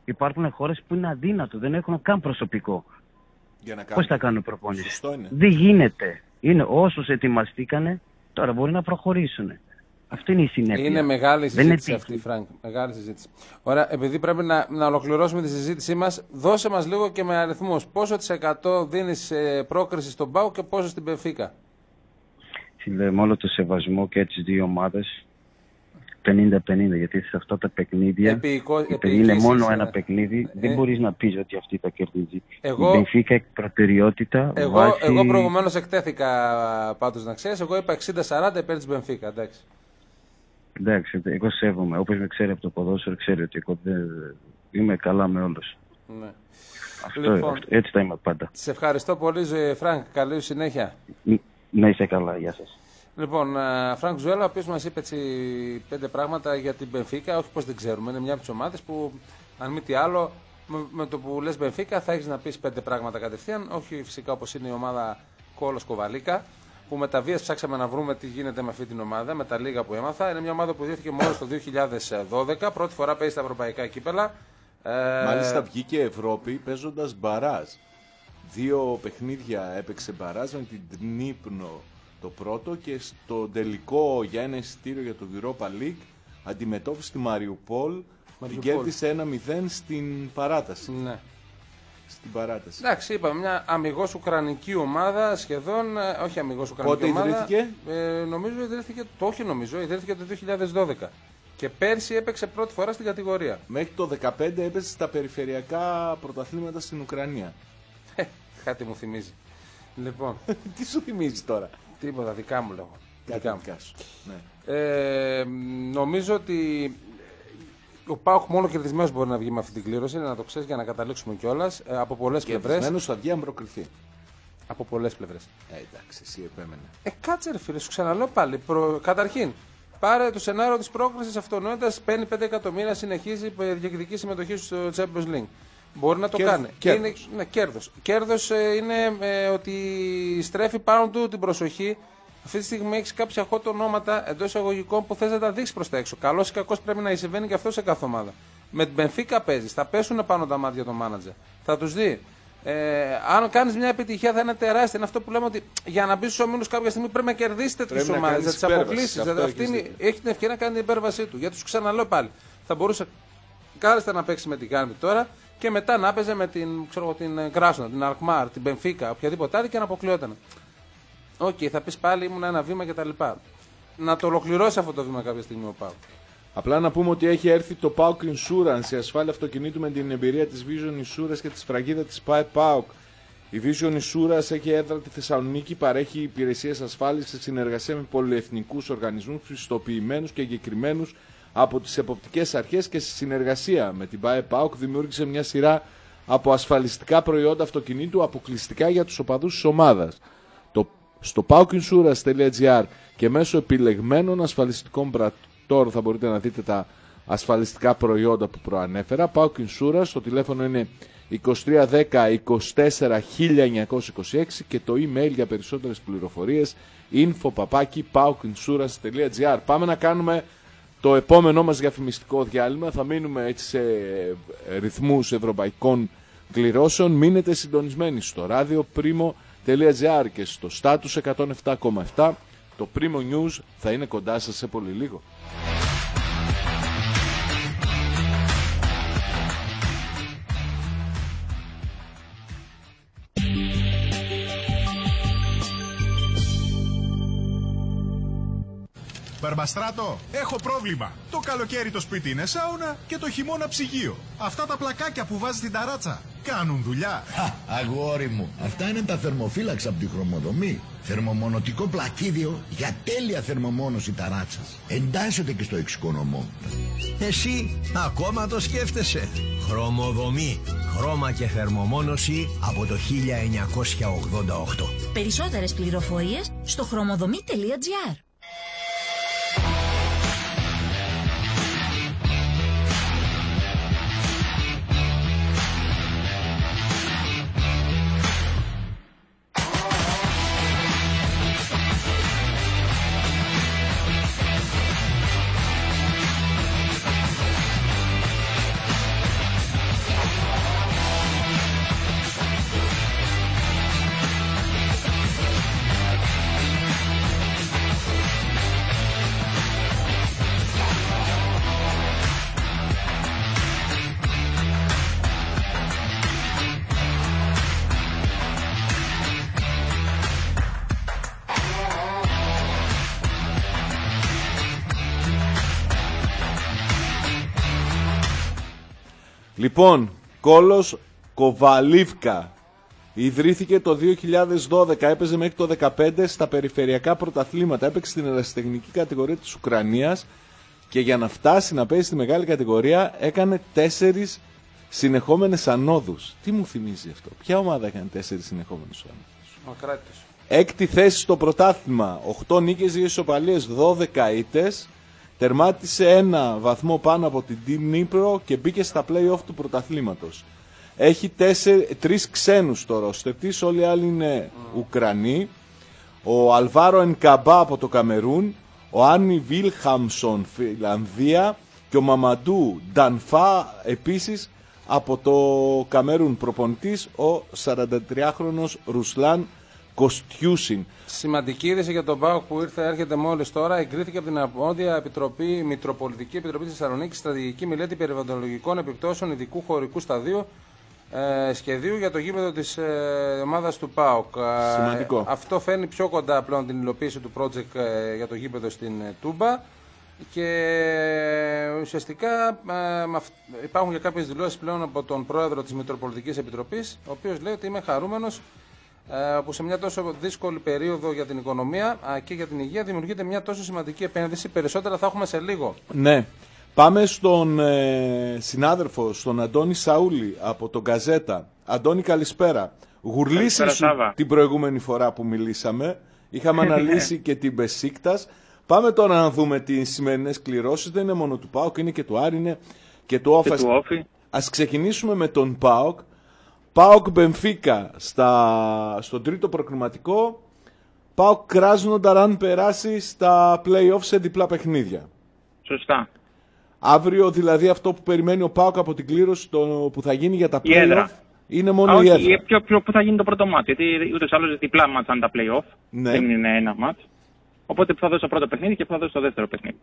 Υπάρχουν χώρες που είναι αδύνατο, δεν έχουν καν προσωπικό. Για να Πώς θα κάνουν προπόνηση? Σωστό είναι. Δεν γίνεται. Είναι όσους ετοιμαστήκανε, τώρα μπορεί να προχωρήσουν. Αυτή είναι η συνέπεια. Είναι μεγάλη συζήτηση είναι αυτή, Φρανκ. Μεγάλη συζήτηση. Ωραία, επειδή πρέπει να, να ολοκληρώσουμε τη συζήτησή μας, δώσε μας λίγο και με αριθμούς. Πόσο της εκατό δίνεις ε, πρόκριση στον ΠΑΟ και πόσο στην Μπενφίκα? Με όλο το σεβασμό και τις δύο ομάδες, πενήντα πενήντα, γιατί σε αυτά τα παιχνίδια, Επίοικο, επειδή είναι μόνο ε, ένα παιχνίδι, ε, δεν μπορείς να πεις ότι αυτή τα κερδίζει. Εγώ, η Μπενφίκα έχει προτεραιότητα. Εγώ, βάσει... εγώ προηγουμένως εκτέθηκα, πάντως να ξέρεις, εγώ είπα εξήντα σαράντα υπέρ της Μπενφίκα, εντάξει. Εντάξει, εγώ σέβομαι. Όπως με ξέρει από το ποδόσφαιρο, ξέρει ότι εγώ δεν είμαι καλά με όλους. Ναι. Αυτό, λοιπόν, αυτό, έτσι θα είμαι πάντα. Σε ευχαριστώ πολύ, Φρανκ. Καλή συνέχεια. Να είσαι καλά, γεια σας. Λοιπόν, Φρανκ Ζουέλα, ο οποίος μας είπε έτσι πέντε πράγματα για την Μπενφίκα. Όχι πως δεν ξέρουμε, είναι μια από τις ομάδες που, αν μη τι άλλο, με, με το που λες Μπενφίκα θα έχεις να πεις πέντε πράγματα κατευθείαν. Όχι φυσικά όπως είναι η ομάδα Κόλος Κοβαλίκα, που με τα βίας ψάξαμε να βρούμε τι γίνεται με αυτή την ομάδα, με τα λίγα που έμαθα. Είναι μια ομάδα που ιδρύθηκε μόλις το δύο χιλιάδες δώδεκα, πρώτη φορά παίζει στα ευρωπαϊκά κύπελα. Μάλιστα βγήκε Ευρώπη παίζοντας μπαράζ. Δύο παιχνίδια έπαιξε μπαράζ με την Ντνίπνο το πρώτο και στο τελικό για ένα εισιτήριο για το Europa League αντιμετώπισε τη Μαριουπόλ, την κέρδισε ένα μηδέν στην παράταση. Ναι. Στην παράταση. Εντάξει, είπαμε μια αμιγώς ουκρανική ομάδα σχεδόν, όχι αμιγώς ουκρανική Πότε ομάδα. Πότε ιδρύθηκε? Ε, νομίζω ιδρύθηκε, το όχι νομίζω, ιδρύθηκε το δύο χιλιάδες δώδεκα. Και πέρσι έπαιξε πρώτη φορά στην κατηγορία. Μέχρι το δύο χιλιάδες δεκαπέντε έπαιζε στα περιφερειακά πρωταθλήματα στην Ουκρανία. Κάτι μου θυμίζει. Λοιπόν. Τι σου θυμίζει τώρα? Τίποτα, δικά μου λέγω. Δικά, δικά σου. Ναι. Ε, νομίζω ότι ο ΠΑΟΚ μόνο κερδισμένος μπορεί να βγει με αυτή την κλήρωση, να το ξέρεις, για να καταλήξουμε κιόλας. Ε, από πολλές πλευρές. Κερδισμένος θα βγει αν προκριθεί. Από πολλές πλευρές. Ε, εντάξει, εσύ επέμενε. Ε, κάτσε ρε φίλε, σου ξαναλέω πάλι. Προ... Καταρχήν, πάρε το σενάριο της πρόκρισης αυτονοήτας, παίρνει πέντε εκατομμύρια, συνεχίζει διεκδική συμμετοχή στο Champions League. Μπορεί να το Κέρδος. κάνει. Κέρδος. Είναι, ναι, κέρδος. Κέρδος ε, είναι ε, ότι στρέφει πάνω του την προσοχή. Αυτή τη στιγμή έχει κάποια hot ονόματα εντός εισαγωγικών που θες να τα δείξει προς τα έξω. Καλός ή κακός πρέπει να συμβαίνει και αυτό σε κάθε ομάδα. Με την Μπενφίκα παίζεις, θα πέσουν πάνω τα μάτια των μάνατζερ. Θα τους δει. Ε, αν κάνεις μια επιτυχία θα είναι τεράστια. Είναι αυτό που λέμε ότι για να μπει στους ομίλους κάποια στιγμή πρέπει να κερδίσετε τις ομάδες, να τις αποκλείσεις. Δηλαδή, αυτή είναι, έχει την ευκαιρία να κάνει την υπέρβασή του. Γιατί σου ξαναλέω πάλι. Θα μπορούσε κάλλιστα να παίξει με την Γκάνβι τώρα και μετά να έπαιζε με την, ξέρω, την Κράσνα, την Αλκμάρ, την Μπενφίκα, οποιαδήποτε άλλη και να αποκλειόταν. Οκ, okay, θα πει πάλι ήμουν ένα βήμα κτλ. Να το ολοκληρώσει αυτό το βήμα κάποια στιγμή ο ΠΑΟΚ. Απλά να πούμε ότι έχει έρθει το PAOK Insurance, η ασφάλεια αυτοκινήτου με την εμπειρία της Vision Insurance και τη σφραγίδα της PAOK. Η Vision Insurance έχει έδρα τη Θεσσαλονίκη, παρέχει υπηρεσίες ασφάλειας σε συνεργασία με πολυεθνικούς οργανισμούς πιστοποιημένους και εγκεκριμένους από τις εποπτικές αρχές και σε συνεργασία με την PAOK δημιούργησε μια σειρά από ασφαλιστικά προϊόντα αυτοκινήτου αποκλειστικά για τους οπαδούς της ομάδας. Το, στο πάοκ ινσούρανς τελεία τζι άρ και μέσω επιλεγμένων ασφαλιστικών πρατών θα μπορείτε να δείτε τα ασφαλιστικά προϊόντα που προανέφερα. πάοκ Insurance, το τηλέφωνο είναι είκοσι τρία δέκα είκοσι τέσσερα χίλια εννιακόσια είκοσι έξι και το email για περισσότερες πληροφορίες info παπάκι πάοκ insurance τελεία τζι άρ. Πάμε να κάνουμε το επόμενό μας διαφημιστικό διάλειμμα. Θα μείνουμε έτσι σε ρυθμούς ευρωπαϊκών κληρώσεων. Μείνετε συντονισμένοι στο ράδιο primo τελεία τζι άρ και στο status εκατόν επτά κόμμα επτά. Το Primo News θα είναι κοντά σας σε πολύ λίγο. Μπαρμπαστράτο, έχω πρόβλημα. Το καλοκαίρι το σπίτι είναι σάουνα και το χειμώνα ψυγείο. Αυτά τα πλακάκια που βάζει στην ταράτσα κάνουν δουλειά. Χα, αγόρι μου, αυτά είναι τα θερμοφύλαξα από τη χρωμοδομή. Θερμομονωτικό πλακίδιο για τέλεια θερμομόνωση ταράτσας. Εντάσσεται και στο εξοικονομώ. Εσύ ακόμα το σκέφτεσαι. Χρωμοδομή. Χρώμα και θερμομόνωση από το χίλια εννιακόσια ογδόντα οκτώ. Περισσότερες πληροφορίες στο χρωμοδομή τελεία τζι άρ. Λοιπόν, Κόλος Κοβαλίβκα. Ιδρύθηκε το δύο χιλιάδες δώδεκα, έπαιζε μέχρι το δύο χιλιάδες δεκαπέντε στα περιφερειακά πρωταθλήματα. Έπαιξε στην ερασιτεχνική κατηγορία της Ουκρανίας και για να φτάσει να παίζει στη μεγάλη κατηγορία έκανε τέσσερις συνεχόμενες ανόδους. Τι μου θυμίζει αυτό, ποια ομάδα έκανε τέσσερις συνεχόμενες ανόδους? Μακράτης. Έκτη θέση στο πρωτάθλημα, οκτώ νίκες, δύο ισοπαλίες, δώδεκα ήττες. Τερμάτισε ένα βαθμό πάνω από την Team Nipro και μπήκε στα play-off του πρωταθλήματος. Έχει τέσσερι, τρεις ξένους στο ρόστερ της, όλοι οι άλλοι είναι mm. Ουκρανοί. Ο Αλβάρο Ενκαμπά από το Καμερούν, ο Άρνι Βίλχαμσον Φιλανδία και ο Μαμαντού Ντανφά επίσης από το Καμερούν. Προπονητής ο σαραντατριάχρονος Ρουσλάν Κοστιούσιν. Σημαντική είδηση για τον ΠΑΟΚ που ήρθε, έρχεται μόλις τώρα. Εγκρίθηκε από την Αρμόδια Επιτροπή, Μητροπολιτική Επιτροπή της Θεσσαλονίκης, στρατηγική μελέτη περιβαλλοντολογικών επιπτώσεων ειδικού χωρικού σταδίου ε, σχεδίου για το γήπεδο της ε, ομάδας του ΠΑΟΚ. Σημαντικό. Ε, αυτό φέρνει πιο κοντά πλέον την υλοποίηση του project ε, για το γήπεδο στην ε, Τούμπα. Και ε, ουσιαστικά ε, υπάρχουν και κάποιες δηλώσεις πλέον από τον πρόεδρο της Μητροπολιτικής Επιτροπής, ο οποίος λέει ότι είμαι χαρούμενος που σε μια τόσο δύσκολη περίοδο για την οικονομία και για την υγεία δημιουργείται μια τόσο σημαντική επένδυση. Περισσότερα θα έχουμε σε λίγο. Ναι. Πάμε στον ε, συνάδελφο, στον Αντώνη Σαούλη από τον Γκαζέτα. Αντώνη, καλησπέρα. Γουρλίσι σου την προηγούμενη φορά που μιλήσαμε. Είχαμε αναλύσει και την Μπεσίκτας. Πάμε τώρα να δούμε τις σημερινές κληρώσεις. Δεν είναι μόνο του ΠΑΟΚ, είναι και του Άρη, είναι και του Όφα. Ας ξεκινήσουμε με τον ΠΑΟΚ. ΠΑΟΚ Μπενφίκα στα... στον τρίτο προκριματικό. ΠΑΟΚ Κράσνονταρ αν περάσει στα play-off σε διπλά παιχνίδια. Σωστά. Αύριο δηλαδή αυτό που περιμένει ο ΠΑΟΚ από την κλήρωση το... που θα γίνει για τα play-off είναι μόνο Α, η όχι, έδρα. Ποιο, ποιο, που θα γίνει το πρώτο μάτι, γιατί ούτως ή άλλως διπλά μάτς αν τα play-off, ναι. Δεν είναι ένα μάτς. Οπότε που θα δώσει το πρώτο παιχνίδι και που θα δώσει το δεύτερο παιχνίδι.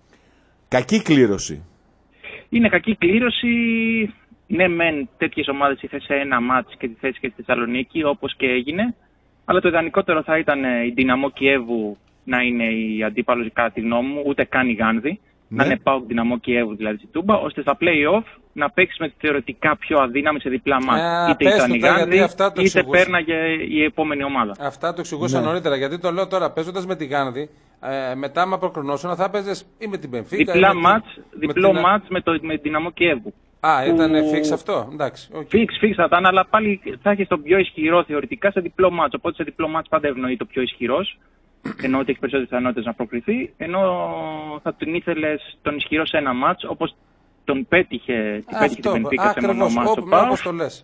Κακή κλήρωση. Είναι κακή κλήρωση. Ναι, μεν τέτοιες ομάδες ήρθε σε ένα μάτς και τη θέση και στη Θεσσαλονίκη, όπως και έγινε. Αλλά το ιδανικότερο θα ήταν η Δυναμό Κιέβου να είναι η αντίπαλος, κατά τη γνώμη μου, ούτε καν η Γάνδη. Ναι. Να είναι ΠΑΟΚ Δυναμό Κιέβου, δηλαδή στη Τούμπα, ώστε στα play-off να παίξει με τη θεωρητικά πιο αδύναμη σε διπλά μάτς. Είτε ήταν η Γάνδη, είτε πέρναγε η επόμενη ομάδα. Αυτά το εξηγούσα ναι. νωρίτερα. Γιατί το λέω τώρα, παίζοντας με τη Γάνδη, ε, μετά, άμα προκρινώσουν, θα παίζεις ή με την Μπενφίκα. Διπλά μάτς, διπλό την... μάτς με, το, με Δυναμό Κιέβου. Α, ήταν που... fix αυτό. Εντάξει. Okay. Fix, fix θα ήταν, αλλά πάλι θα έχει το πιο ισχυρό θεωρητικά σε διπλό μάτς. Οπότε σε διπλό μάτς πάντα ευνοεί το πιο ισχυρός. Ενώ ότι έχει περισσότερες πιθανότητες να προκριθεί. Ενώ θα τον ήθελες τον ισχυρό σε ένα μάτς, όπως τον πέτυχε, την πέτυχε την Μπενφίκα σε μονό μάτς ο ΠΑΟΚ.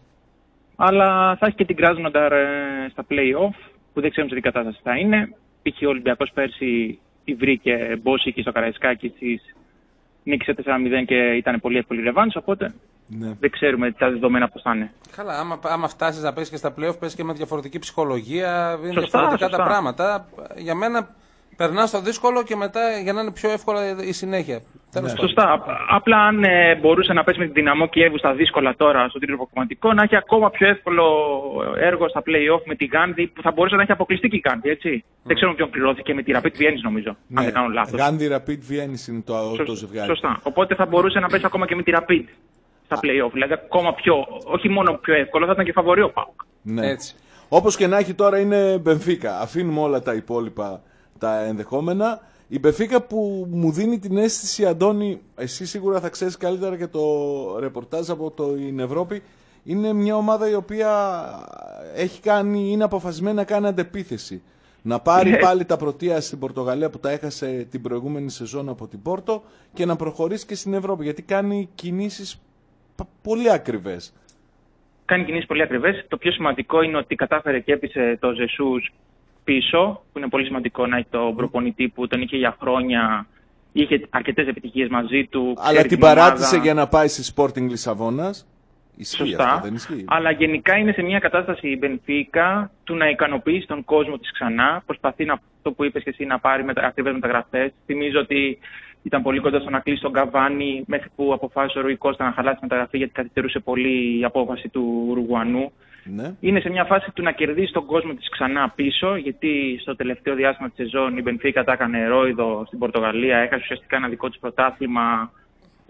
Αλλά θα έχει και την Κράσνονταρ ε, στα play-off, που δεν ξέρουμε σε τι κατάσταση θα είναι. Π.χ. ο Ολυμπιακός πέρσι τη βρήκε Μπόσικη στο Καραϊσκάκι της. Νίκησε τέσσερα μηδέν και ήταν πολύ εύκολη ρεβάνς, οπότε ναι. δεν ξέρουμε τα δεδομένα πώς θα είναι. Καλά, άμα, άμα φτάσεις να παίξεις και στα play-off, παίξεις και με διαφορετική ψυχολογία, είναι σωστά, διαφορετικά σωστά. τα πράγματα. Για μένα περνάς το δύσκολο και μετά για να είναι πιο εύκολα η συνέχεια. Ναι. Σωστά. Απλά αν ε, μπορούσε να πέσει με την Δυναμό Κιέβου στα δύσκολα τώρα στο τρίτο προκριματικό, να έχει ακόμα πιο εύκολο έργο στα play-off με τη Γάνδη, που θα μπορούσε να έχει αποκλειστεί και η Γάνδη, έτσι. Mm. Δεν ξέρω ποιον πληρώθηκε, με τη Rapid Βιέννης νομίζω, ναι. αν δεν κάνω λάθος. Γάνδη Rapid Βιέννης είναι το, Σωστά. το ζευγάρι. Σωστά. Οπότε θα μπορούσε να πέσει ακόμα και με τη Rapid στα play-off. Δηλαδή ακόμα πιο, όχι μόνο πιο εύκολο, θα ήταν και φαβορί ο ΠΑΟΚ. Ναι. Έτσι. Όπως και να έχει τώρα είναι Μπενφίκα. Αφήνουμε όλα τα υπόλοιπα τα ενδεχόμενα. Η Μπενφίκα που μου δίνει την αίσθηση, Αντώνη, εσύ σίγουρα θα ξέρεις καλύτερα και το ρεπορτάζ από την Ευρώπη, είναι μια ομάδα η οποία έχει κάνει, είναι αποφασισμένη να κάνει αντεπίθεση. Να πάρει πάλι τα πρωτεία στην Πορτογαλία που τα έχασε την προηγούμενη σεζόν από την Πόρτο και να προχωρήσει και στην Ευρώπη, γιατί κάνει κινήσεις πολύ ακριβές. Κάνει κινήσεις πολύ ακριβές. Το πιο σημαντικό είναι ότι κατάφερε και έπεισε το Ζεσούς πίσω, που είναι πολύ σημαντικό να έχει τον προπονητή που τον είχε για χρόνια, είχε αρκετές επιτυχίες μαζί του. Αλλά την παράτησε ομάδα για να πάει στη Sporting Λισαβόνας. Ισχύει Σωστά. Αυτό, δεν ισχύει? Αλλά γενικά είναι σε μια κατάσταση η Μπενφίκα του να ικανοποιήσει τον κόσμο της ξανά. Προσπαθεί να, το που είπες και εσύ, να πάρει μετα, ακριβές μεταγραφές. Θυμίζω ότι ήταν πολύ κοντά στο να κλείσει τον Καβάνι μέχρι που αποφάσισε ο Ρουί Κώστα να χαλάσει μεταγραφή, γιατί καθυστερούσε πολύ η απόφαση του Ουρουγουανού. Ναι. Είναι σε μια φάση του να κερδίσει τον κόσμο της ξανά πίσω, γιατί στο τελευταίο διάστημα της σεζόν η Μπενφίκα τα έκανε ρόιδο στην Πορτογαλία, έχασε ουσιαστικά ένα δικό της πρωτάθλημα,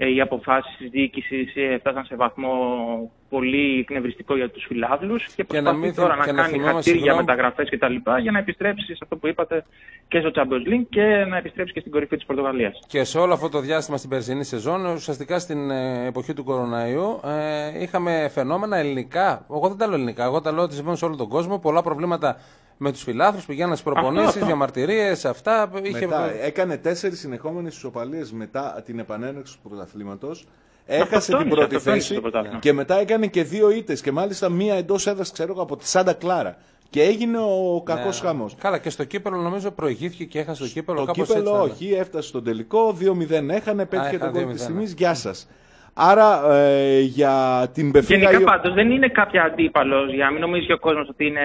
οι αποφάσεις της διοίκησης φτάσαν σε βαθμό πολύ εκνευριστικό για τους φιλάθλους και προσπαθεί τώρα να, να κάνει χατήρια μεταγραφές κτλ. Για να επιστρέψει σε αυτό που είπατε και στο Champions League και να επιστρέψει και στην κορυφή της Πορτογαλίας. Και σε όλο αυτό το διάστημα στην περσινή σεζόν, ουσιαστικά στην ε, εποχή του κοροναϊού, ε, είχαμε φαινόμενα ελληνικά. Εγώ δεν τα λέω ελληνικά, εγώ τα λέω ότι συμβαίνουν σε όλο τον κόσμο. Πολλά προβλήματα με τους φιλάθλους, πηγαίναν στις προπονήσεις, διαμαρτυρίες, αυτά. Είχε... Μετά, έκανε τέσσερις συνεχόμενες ισοπαλίες μετά την επανέναρξη του πρωταθλήματος. Έχασε την πρώτη θέση και μετά έκανε και δύο ήττες και μάλιστα μία εντός έδρας, ξέρω εγώ, από τη Σάντα Κλάρα. Και έγινε ο κακός ναι. χαμός. Καλά, και στο κύπελο νομίζω προηγήθηκε και έχασε το κύπελο. Το κύπελο, όχι, έφτασε στον τελικό, δύο μηδέν έχανε, πέτυχε τον κόλπο της τιμής, γεια σας. Άρα ε, για την Πεφύγα... Γενικά πάντως δεν είναι κάποια αντίπαλος, για να μην νομίζει και ο κόσμος ότι είναι...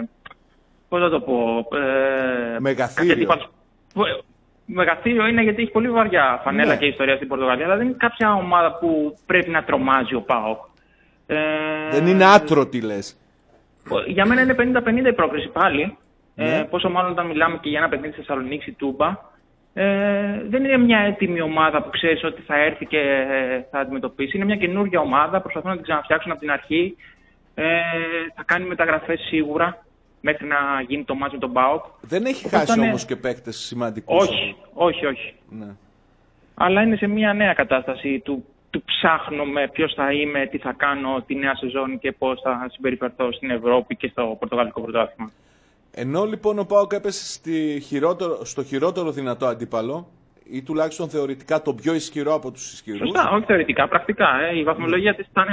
Πώς θα το πω... Ε, Μεγαθύριο. Μεγαθύριο είναι γιατί έχει πολύ βαριά φανέλα ναι. και ιστορία στην Πορτογαλία, αλλά δεν είναι κάποια ομάδα που πρέπει να τρομάζει ο ΠΑΟΚ. Ε, δεν είναι άτρωτη, λες. Για μένα είναι πενήντα πενήντα η πρόκριση πάλι. Ναι. Ε, πόσο μάλλον όταν μιλάμε και για ένα παιχνίδι στη Θεσσαλονίκη, Τούμπα. Ε, δεν είναι μια έτοιμη ομάδα που ξέρεις ότι θα έρθει και θα αντιμετωπίσει. Είναι μια καινούργια ομάδα, προσπαθούν να την ξαναφτιάξουν από την αρχή. Ε, θα κάνει μεταγραφές σίγουρα μέχρι να γίνει το μάτς με τον ΠΑΟΚ. Δεν έχει χάσει είναι... όμως και παίκτες σημαντικούς. Όχι, όχι, όχι. Ναι. Αλλά είναι σε μια νέα κατάσταση του, του ψάχνουμε ποιος θα είμαι, τι θα κάνω τη νέα σεζόν και πώς θα συμπεριφερθώ στην Ευρώπη και στο Πορτογαλικό πρωτάθλημα. Ενώ λοιπόν ο ΠΑΟΚ έπεσε στη χειρότερο, στο χειρότερο δυνατό αντίπαλο, ή τουλάχιστον θεωρητικά το πιο ισχυρό από τους ισχυρούς. Σωστά, όχι θεωρητικά, πρακτικά. Ε, η βαθμολογία ναι. της ήταν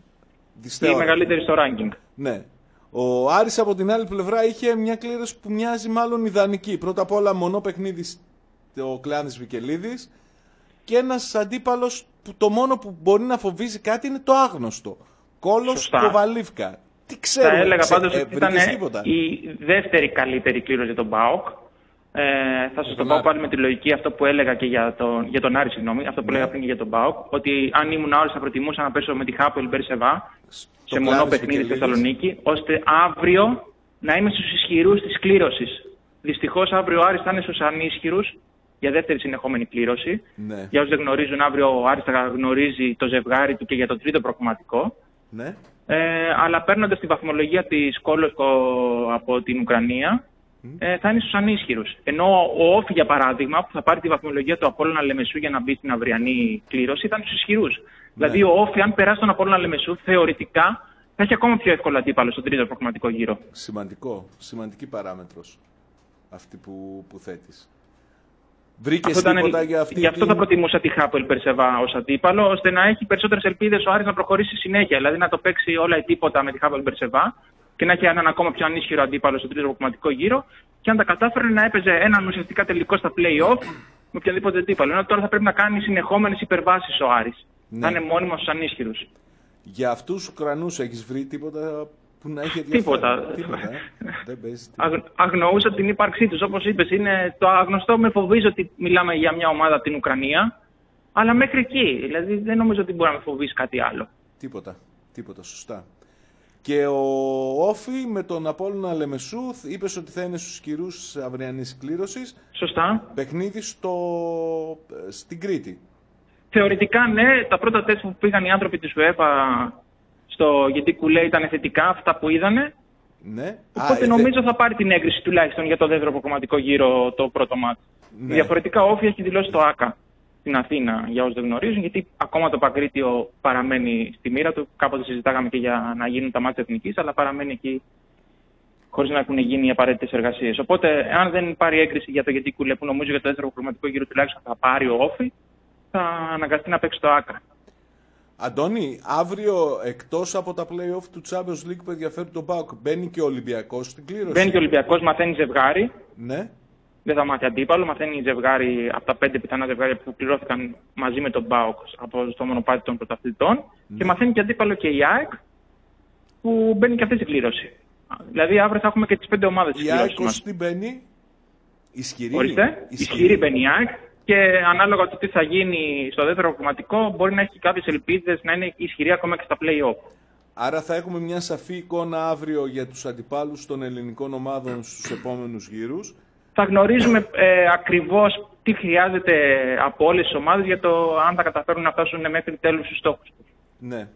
ε, η μεγαλύτερη στο ranking. Ναι. Ο Άρης από την άλλη πλευρά είχε μια κλήρωση που μοιάζει μάλλον ιδανική. Πρώτα απ' όλα μονό παιχνίδι ο Κλάνης Βικελίδης και ένας αντίπαλος που το μόνο που μπορεί να φοβίζει κάτι είναι το άγνωστο. Κόλος Κοβαλίβκα. Τι ξέρουμε, θα έλεγα ξέ, πάντως ε, ότι ήταν η δεύτερη καλύτερη κλήρωση για τον ΠΑΟΚ. Ε, θα σας το πω πάλι με τη λογική αυτό που έλεγα και για τον, για τον Άρη, συγγνώμη, αυτό που έλεγα πριν και για τον ΠΑΟΚ, ότι αν ήμουν Άρης θα προτιμούσα να πέσω με τη Χάπελ Μπερσεβά σε μονό παιχνίδι στη Θεσσαλονίκη, ώστε αύριο να είμαι στους ισχυρούς της κλήρωσης. Δυστυχώς αύριο ο Άρης θα είναι στους ανίσχυρους για δεύτερη συνεχόμενη κλήρωση. Ναι. Για όσους δεν γνωρίζουν, αύριο ο Άρης θα γνωρίζει το ζευγάρι του και για το τρίτο προκριματικό. Ναι. Ε, αλλά παίρνοντας τη βαθμολογία της Κόλοσκο από την Ουκρανία, mm. ε, θα είναι στους ανίσχυρους. Ενώ ο Όφη, για παράδειγμα, που θα πάρει τη βαθμολογία του Απόλλωνα Λεμεσού για να μπει στην αυριανή κλήρωση, ήταν στους ισχυρούς. Ναι. Δηλαδή, ο Όφη, αν περάσει τον Απόλλωνα Λεμεσού, θεωρητικά θα έχει ακόμα πιο εύκολο αντίπαλο στον τρίτο προκριματικό γύρο. Σημαντικό. Σημαντική παράμετρος αυτή που, που θέτεις. Βρήκες αυτό τίποτα ήταν, για αυτή γι' αυτό την... θα προτιμούσα τη Χάπελ Περσεβά ως αντίπαλο, ώστε να έχει περισσότερες ελπίδες ο Άρης να προχωρήσει συνέχεια. Δηλαδή να το παίξει όλα ή τίποτα με τη Χάπελ Περσεβά και να έχει έναν ακόμα πιο ανίσχυρο αντίπαλο στο τρίτο προκριματικό γύρο. Και αν τα κατάφερε να έπαιζε έναν ουσιαστικά τελικό στα play-off με οποιαδήποτε αντίπαλο. Ενώ τώρα θα πρέπει να κάνει συνεχόμενες υπερβάσεις ο Άρης. Ναι. Θα είναι μόνιμος στους ανίσχυρους. Για αυτούς τους Ουκρανούς έχεις βρει τίποτα που να έχει τίποτα. τίποτα ε? Δεν παίζει τίποτα. Αγ, αγνοούσα την ύπαρξή τους. Όπως είπες, είναι το αγνωστό. Με φοβίζει ότι μιλάμε για μια ομάδα από την Ουκρανία. Αλλά μέχρι εκεί. Δηλαδή δεν νομίζω ότι μπορεί να με φοβήσει κάτι άλλο. Τίποτα. Τίποτα. Σωστά. Και ο Όφη με τον Απόλλωνα Λεμεσού είπες ότι θα είναι στους σκυρούς αυριανής κλήρωσης. Σωστά. Παιχνίδι στο... στην Κρήτη. Θεωρητικά ναι. Τα πρώτα τεστ που πήγαν οι άνθρωποι της UEFA στο γιατί κουλέ ήταν θετικά αυτά που είδανε. Ναι. Οπότε Α, νομίζω δε... θα πάρει την έγκριση τουλάχιστον για το δεύτερο προκομματικό γύρο το πρώτο μάτι. Ναι. Διαφορετικά ο Όφη έχει δηλώσει το ΆΚΑ στην Αθήνα για όσους δεν γνωρίζουν, γιατί ακόμα το Παγκρίτιο παραμένει στη μοίρα του. Κάποτε συζητάγαμε και για να γίνουν τα μάτια εθνικής, αλλά παραμένει εκεί χωρίς να έχουν γίνει οι απαραίτητες εργασίες. Οπότε, αν δεν πάρει έγκριση για το γιατί κουλέ, που νομίζω για το δεύτερο προκομματικό γύρο τουλάχιστον θα πάρει ο Όφη, θα αναγκαστεί να παίξει το ΆΚΑ. Αντώνη, αύριο εκτός από τα play-off του Champions League που ενδιαφέρει τον ΠΑΟΚ, μπαίνει και ο Ολυμπιακός στην κλήρωση. Μπαίνει και ο Ολυμπιακός, μαθαίνει ζευγάρι. Ναι. Δεν θα μάθει αντίπαλο, μαθαίνει ζευγάρι από τα πέντε πιθανά ζευγάρια που κληρώθηκαν μαζί με τον ΠΑΟΚ από το μονοπάτι των πρωταθλητών. Ναι. Και μαθαίνει και αντίπαλο και η ΑΕΚ που μπαίνει και αυτή στην κλήρωση. Δηλαδή αύριο θα έχουμε και τις πέντε ομάδες της κλήρωσης. Η ΑΕΚ πώς την μπαίνει, ισχυρή. Ορίστε, ισχυρή, ισχυρή μπαίνει η ΑΕΚ. Και ανάλογα με το τι θα γίνει στο δεύτερο κομματικό, μπορεί να έχει κάποιες ελπίδες να είναι ισχυρή ακόμα και στα play-off. Άρα θα έχουμε μια σαφή εικόνα αύριο για τους αντιπάλους των ελληνικών ομάδων στους επόμενους γύρους. Θα γνωρίζουμε ε, ακριβώς τι χρειάζεται από όλες τις ομάδες για το αν θα καταφέρουν να φτάσουν μέχρι τέλους στους στόχους τους. Ναι.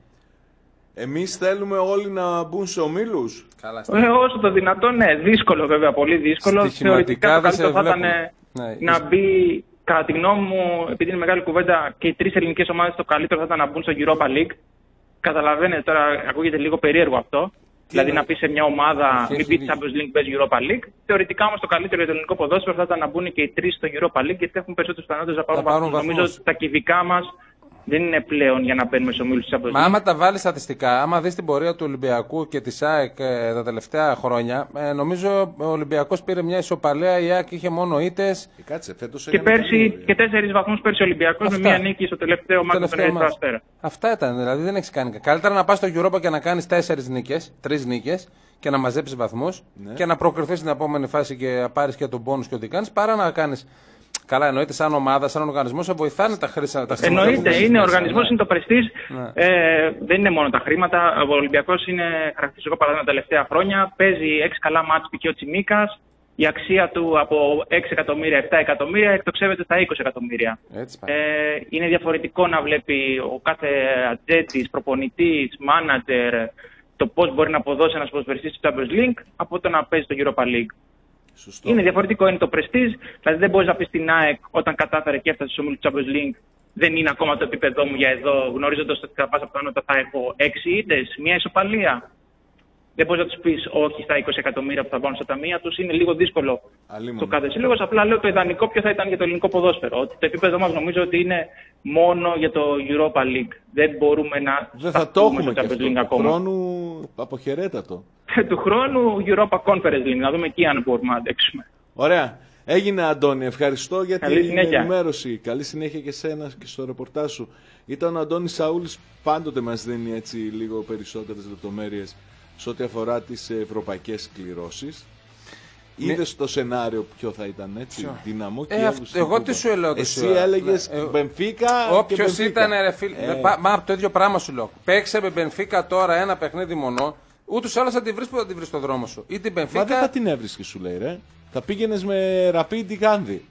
Εμείς θέλουμε όλοι να μπουν σε ομίλους. Καλά, ε, όσο το δυνατόν, ναι. Δύσκολο βέβαια, πολύ δύσκολο. Θεωρητικά το καλύτερο θα ήταν ναι, να είσαι... μπει, κατά τη γνώμη μου, επειδή είναι μεγάλη κουβέντα, και οι τρεις ελληνικές ομάδες το καλύτερο θα ήταν να μπουν στο Europa League. Καταλαβαίνετε τώρα, ακούγεται λίγο περίεργο αυτό. Τι δηλαδή είναι... να πει σε μια ομάδα, μην πει Champions League, παίζει Europa League. Θεωρητικά όμως το καλύτερο για το ελληνικό ποδόσφαιρο θα ήταν να μπουν και οι τρεις στο Europa League, γιατί έχουν περισσότερες πιθανότητες να πάρουν βαθμούς. Νομίζω ότι τα κυβικά μας δεν είναι πλέον για να μπαίνουμε σε ομίλους της Champions League. Μα άμα τα βάλεις στατιστικά, άμα δεις την πορεία του Ολυμπιακού και της ΑΕΚ ε, τα τελευταία χρόνια, ε, νομίζω ο Ολυμπιακός πήρε μια ισοπαλία, η ΑΕΚ είχε μόνο ήττες. Και, κάτσε, φέτος και πέρσι και τέσσερις βαθμούς πέρσι ο Ολυμπιακός με μια νίκη στο τελευταίο μάτι του Ερυθρού Αστέρα. Αυτά ήταν, δηλαδή δεν έχεις κάνει. Καλύτερα να πας στο Europa και να κάνεις τέσσερις νίκες, τρεις νίκες και να μαζέψεις βαθμούς ναι. και να προκριθείς στην επόμενη φάση και να πάρεις και τον πόνους και ό,τι κάνεις, παρά να κάνεις. Καλά, εννοείται σαν ομάδα, σαν οργανισμό, σε βοηθάνε τα χρήματα. Εννοείται, είναι ο οργανισμός, είναι το πρεστίζ. Ναι. Ε, δεν είναι μόνο τα χρήματα. Ο Ολυμπιακός είναι χαρακτηριστικό παράδειγμα τα τελευταία χρόνια. Παίζει έξι καλά μάτς π.χ. ο Τσιμίκας. Η αξία του από έξι εκατομμύρια, επτά εκατομμύρια εκτοξεύεται στα είκοσι εκατομμύρια. Ε, είναι διαφορετικό να βλέπει ο κάθε ατζέτης, προπονητής, μάνατζερ το πώς μπορεί να αποδώσει ένας ποδοσφαιριστής στο Champions League από το να παίζει στο Europa League. Σωστό. Είναι διαφορετικό, είναι το prestige. Δηλαδή δεν μπορείς να πεις στην ΑΕΚ όταν κατάφερε και έφτασε στο ομίλους του Champions League, δεν είναι ακόμα το επίπεδό μου για εδώ, γνωρίζοντας ότι κατά πάσα πιθανότητα θα έχω έξι ήττες, μια ισοπαλία. Δεν μπορείς να τους πεις όχι στα είκοσι εκατομμύρια που θα βάλουν στα ταμεία τους, είναι λίγο δύσκολο το κάθε σύλλογος. Απλά λέω το ιδανικό ποιο θα ήταν για το ελληνικό ποδόσφαιρο. Ότι το επίπεδο μας νομίζω ότι είναι μόνο για το Europa League. Δεν μπορούμε να. Δεν θα το έχουμε και αυτό. Του χρόνου αποχαιρέτατο. Του χρόνου Europa Conference League, να δούμε εκεί αν μπορούμε να αντέξουμε. Ωραία. Έγινε, Αντώνη. Ευχαριστώ για Καλή την συνέχεια. ενημέρωση. Καλή συνέχεια και σένα και στο ρεπορτάζ σου. Ήταν ο Αντώνης Σαούλης, πάντοτε μας δίνει έτσι λίγο περισσότερες λεπτομέρειες σε ό,τι αφορά τις ευρωπαϊκές κληρώσεις. Ναι. Είδες το σενάριο ποιο θα ήταν, έτσι, ποιο? Δυναμό και ε, αυ- Εγώ τι σου έλεγα. Εσύ έλεγες ναι. Μπενφίκα. Όποιος ήταν ρε φίλε. Ε. Μα από το ίδιο πράγμα σου λέω. Παίξε με Μπενφίκα τώρα ένα παιχνίδι μονό. Ούτως ή άλλως θα τη βρεις που θα τη βρεις στο δρόμο σου. Ή την Μπενφίκα. Μα δεν θα την έβρισκες, σου λέει, ρε. Θα πήγαινες με Ραπίντι Γάνδη.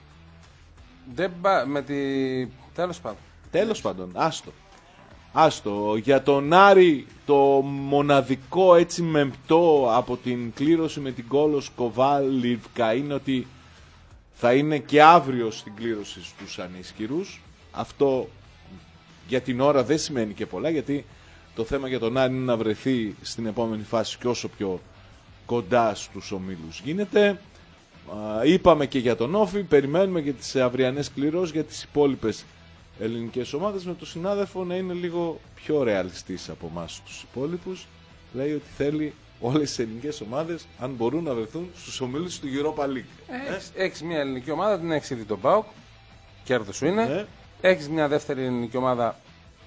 Δεν πα... με τη... Τέλος πάντων. Τέλος πάντων, άστο. Άστο. Για τον Άρη το μοναδικό έτσι μεμπτό από την κλήρωση με την Κόλος Κοβάλιβκα είναι ότι θα είναι και αύριο στην κλήρωση στους ανίσχυρους. Αυτό για την ώρα δεν σημαίνει και πολλά, γιατί το θέμα για τον Άρη είναι να βρεθεί στην επόμενη φάση και όσο πιο κοντά στους ομίλους γίνεται. Α, είπαμε και για τον Όφη, περιμένουμε και τις αυριανές κληρώσεις για τις υπόλοιπες ελληνικές ομάδες, με τον συνάδελφο να είναι λίγο πιο ρεαλιστής από εμάς τους υπόλοιπους. Λέει ότι θέλει όλες τις ελληνικές ομάδες, αν μπορούν να βρεθούν στους ομίλους του Europa League. Έχεις, ε? έχεις μια ελληνική ομάδα, την έχεις ήδη τον ΠΑΟΚ, κέρδος σου είναι. Ναι. Έχεις μια δεύτερη ελληνική ομάδα.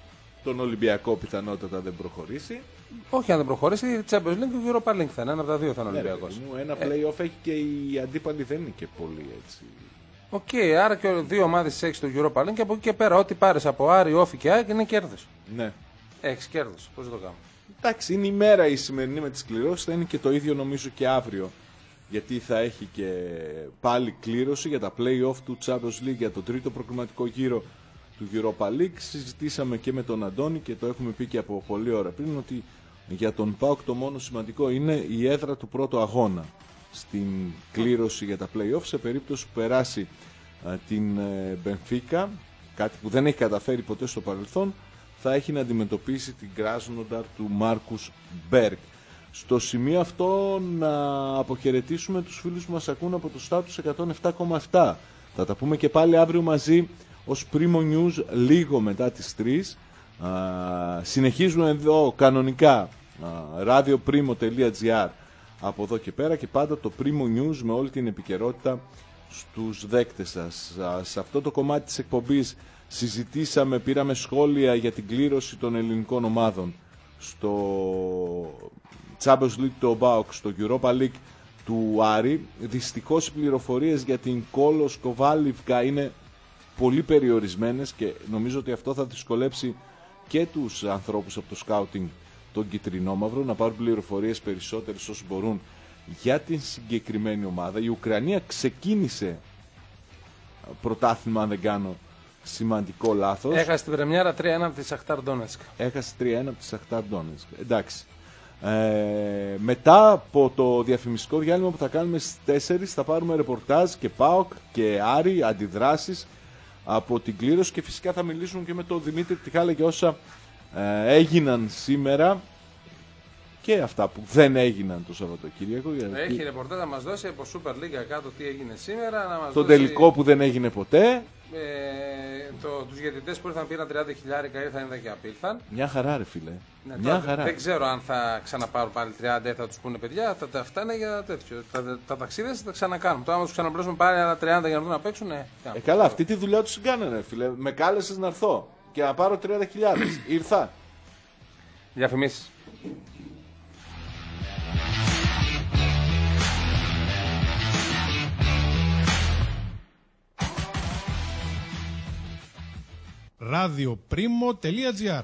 Τον Ολυμπιακό πιθανότατα δεν προχωρήσει. Όχι, αν δεν προχωρήσει, η Champions League και η Europa League θα είναι. Ένα από τα δύο θα είναι ο Ολυμπιακός. Ναι, ένα play-off ε... έχει και οι αντίπαλοι δεν είναι και πολύ έτσι. Οκ, okay, άρα και δύο ομάδες έχεις στο Europa League και από εκεί και πέρα, ό,τι πάρεις από Άρη, Όφη και ΑΕΚ είναι κέρδος. Ναι. Έχεις κέρδος. Πώς το κάνω. Εντάξει, είναι η μέρα η σημερινή με τις κληρώσεις, θα είναι και το ίδιο νομίζω και αύριο. Γιατί θα έχει και πάλι κλήρωση για τα play-off του Champions League, για το τρίτο προκριματικό γύρο του Europa League. Συζητήσαμε και με τον Αντώνη και το έχουμε πει και από πολλή ώρα πριν ότι για τον ΠΑΟΚ το μόνο σημαντικό είναι η έδρα του πρώτου αγώνα στην κλήρωση για τα play-off, σε περίπτωση που περάσει α, την Μπενφίκα, κάτι που δεν έχει καταφέρει ποτέ στο παρελθόν, θα έχει να αντιμετωπίσει την Κράσνονταρ του Μάρκους Μπέργκ. Στο σημείο αυτό να αποχαιρετήσουμε τους φίλους που μας ακούν από το Status εκατόν επτά κόμμα επτά. Θα τα πούμε και πάλι αύριο μαζί ως Primo News λίγο μετά τις τρεις. Α, συνεχίζουμε εδώ κανονικά radio primo τελεία gr από εδώ και πέρα και πάντα το Primo News με όλη την επικαιρότητα στους δέκτες σας. Α, σε αυτό το κομμάτι της εκπομπής συζητήσαμε, πήραμε σχόλια για την κλήρωση των ελληνικών ομάδων στο Champions League του ΠΑΟΚ, στο Europa League του Άρη. Δυστυχώς οι πληροφορίες για την Κόλος Κοβάλιβκα είναι πολύ περιορισμένες και νομίζω ότι αυτό θα δυσκολέψει και τους ανθρώπους από το σκάουτινγκ των Κιτρινόμαυρων να πάρουν πληροφορίες περισσότερες όσο μπορούν για την συγκεκριμένη ομάδα. Η Ουκρανία ξεκίνησε πρωτάθλημα, αν δεν κάνω σημαντικό λάθος. Έχασε την πρεμιέρα τρία ένα από τη Σαχτάρ Ντόνετσκ. Έχασε τρία ένα από τη Σαχτάρ Ντόνετσκ. Εντάξει. Ε, μετά από το διαφημιστικό διάλειμμα που θα κάνουμε στις τέσσερις θα πάρουμε ρεπορτάζ και ΠΑΟΚ και Άρη, αντιδράσεις από την κλήρωση και φυσικά θα μιλήσουμε και με τον Δημήτρη Τιχάλα για όσα ε, έγιναν σήμερα και αυτά που δεν έγιναν το Σαββατοκύριακο. Έχει ρεπορτάζ να μας δώσει από Super League κάτω τι έγινε σήμερα. Να μας τον δώσει... τελικό που δεν έγινε ποτέ. Ε, το, τους διαιτητές που ήρθαν πήραν τριάντα χιλιάρικα, ήρθαν είδα και απήλθαν. Μια χαρά ρε φίλε. Ναι, Μια τώρα, χαρά. Δεν ξέρω αν θα ξαναπάρουν πάλι τριάντα, θα τους πούνε παιδιά, θα, αυτά είναι για τέτοιο. Τα, τα ταξίδες θα τα ξανακάνουμε. Τώρα άμα τους ξαναπλώσουμε πάλι άλλα τριάντα για να δουν να παίξουν, ναι. Ε, καλά, αυτή τη δουλειά τους κάνανε φίλε. Με κάλεσες να έρθω και να πάρω τριάντα χιλιάδες. Ήρθα. Διαφημίσεις. radioprimo.gr.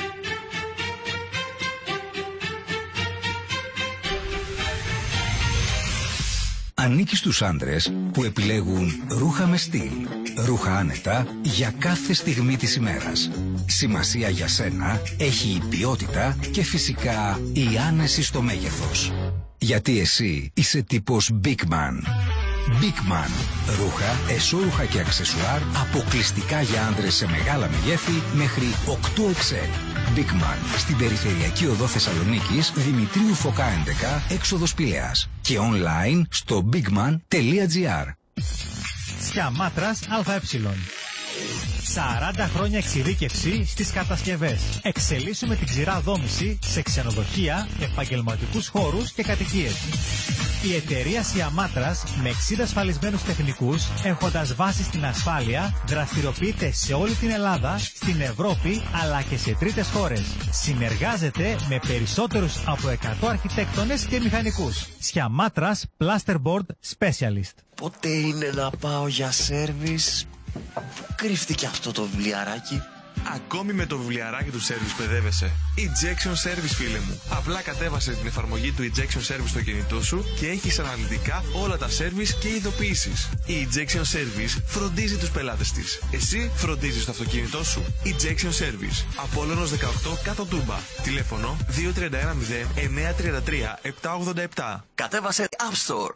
Ανήκει στους άντρες που επιλέγουν ρούχα με στυλ, ρούχα άνετα για κάθε στιγμή της ημέρας. Σημασία για σένα έχει η ποιότητα και φυσικά η άνεση στο μέγεθος. Γιατί εσύ είσαι τύπος Big Man. Big Man. Ρούχα, εσώρουχα και αξεσουάρ αποκλειστικά για άντρες σε μεγάλα μεγέθη μέχρι οκτώ εξ ελ. Big Man. Στην περιφερειακή οδό Θεσσαλονίκης, Δημητρίου Φωκά έντεκα, έξοδος Πηλαίας. Και online στο bigman.gr. Σιαμάτρας ΑΕ. σαράντα χρόνια εξειδίκευση στις κατασκευές. Εξελίσσουμε την ξηρά δόμηση σε ξενοδοχεία, επαγγελματικούς χώρους και κατοικίες. Η εταιρεία Σιαμάτρας με εξήντα ασφαλισμένους τεχνικούς, έχοντας βάση στην ασφάλεια, δραστηριοποιείται σε όλη την Ελλάδα, στην Ευρώπη αλλά και σε τρίτες χώρες. Συνεργάζεται με περισσότερους από εκατό αρχιτέκτονες και μηχανικούς. Σιαμάτρας Plasterboard Specialist. Πότε είναι να πάω για σέρβις? Κρύφτηκε αυτό το βιβλιαράκι. Ακόμη με το βιβλιαράκι του Service παιδεύεσαι. Ejection Service, φίλε μου. Απλά κατέβασε την εφαρμογή του Ejection Service στο κινητό σου και έχεις αναλυτικά όλα τα service και ειδοποιήσεις. Η Ejection Service φροντίζει τους πελάτες της. Εσύ φροντίζεις το αυτοκίνητό σου. Ejection Service. Απόλλωνος δεκαοκτώ κάτω Τούμπα. Τηλέφωνο δύο τρία ένα μηδέν εννιά τρία τρία επτά ογδόντα επτά. Κατέβασε App Store.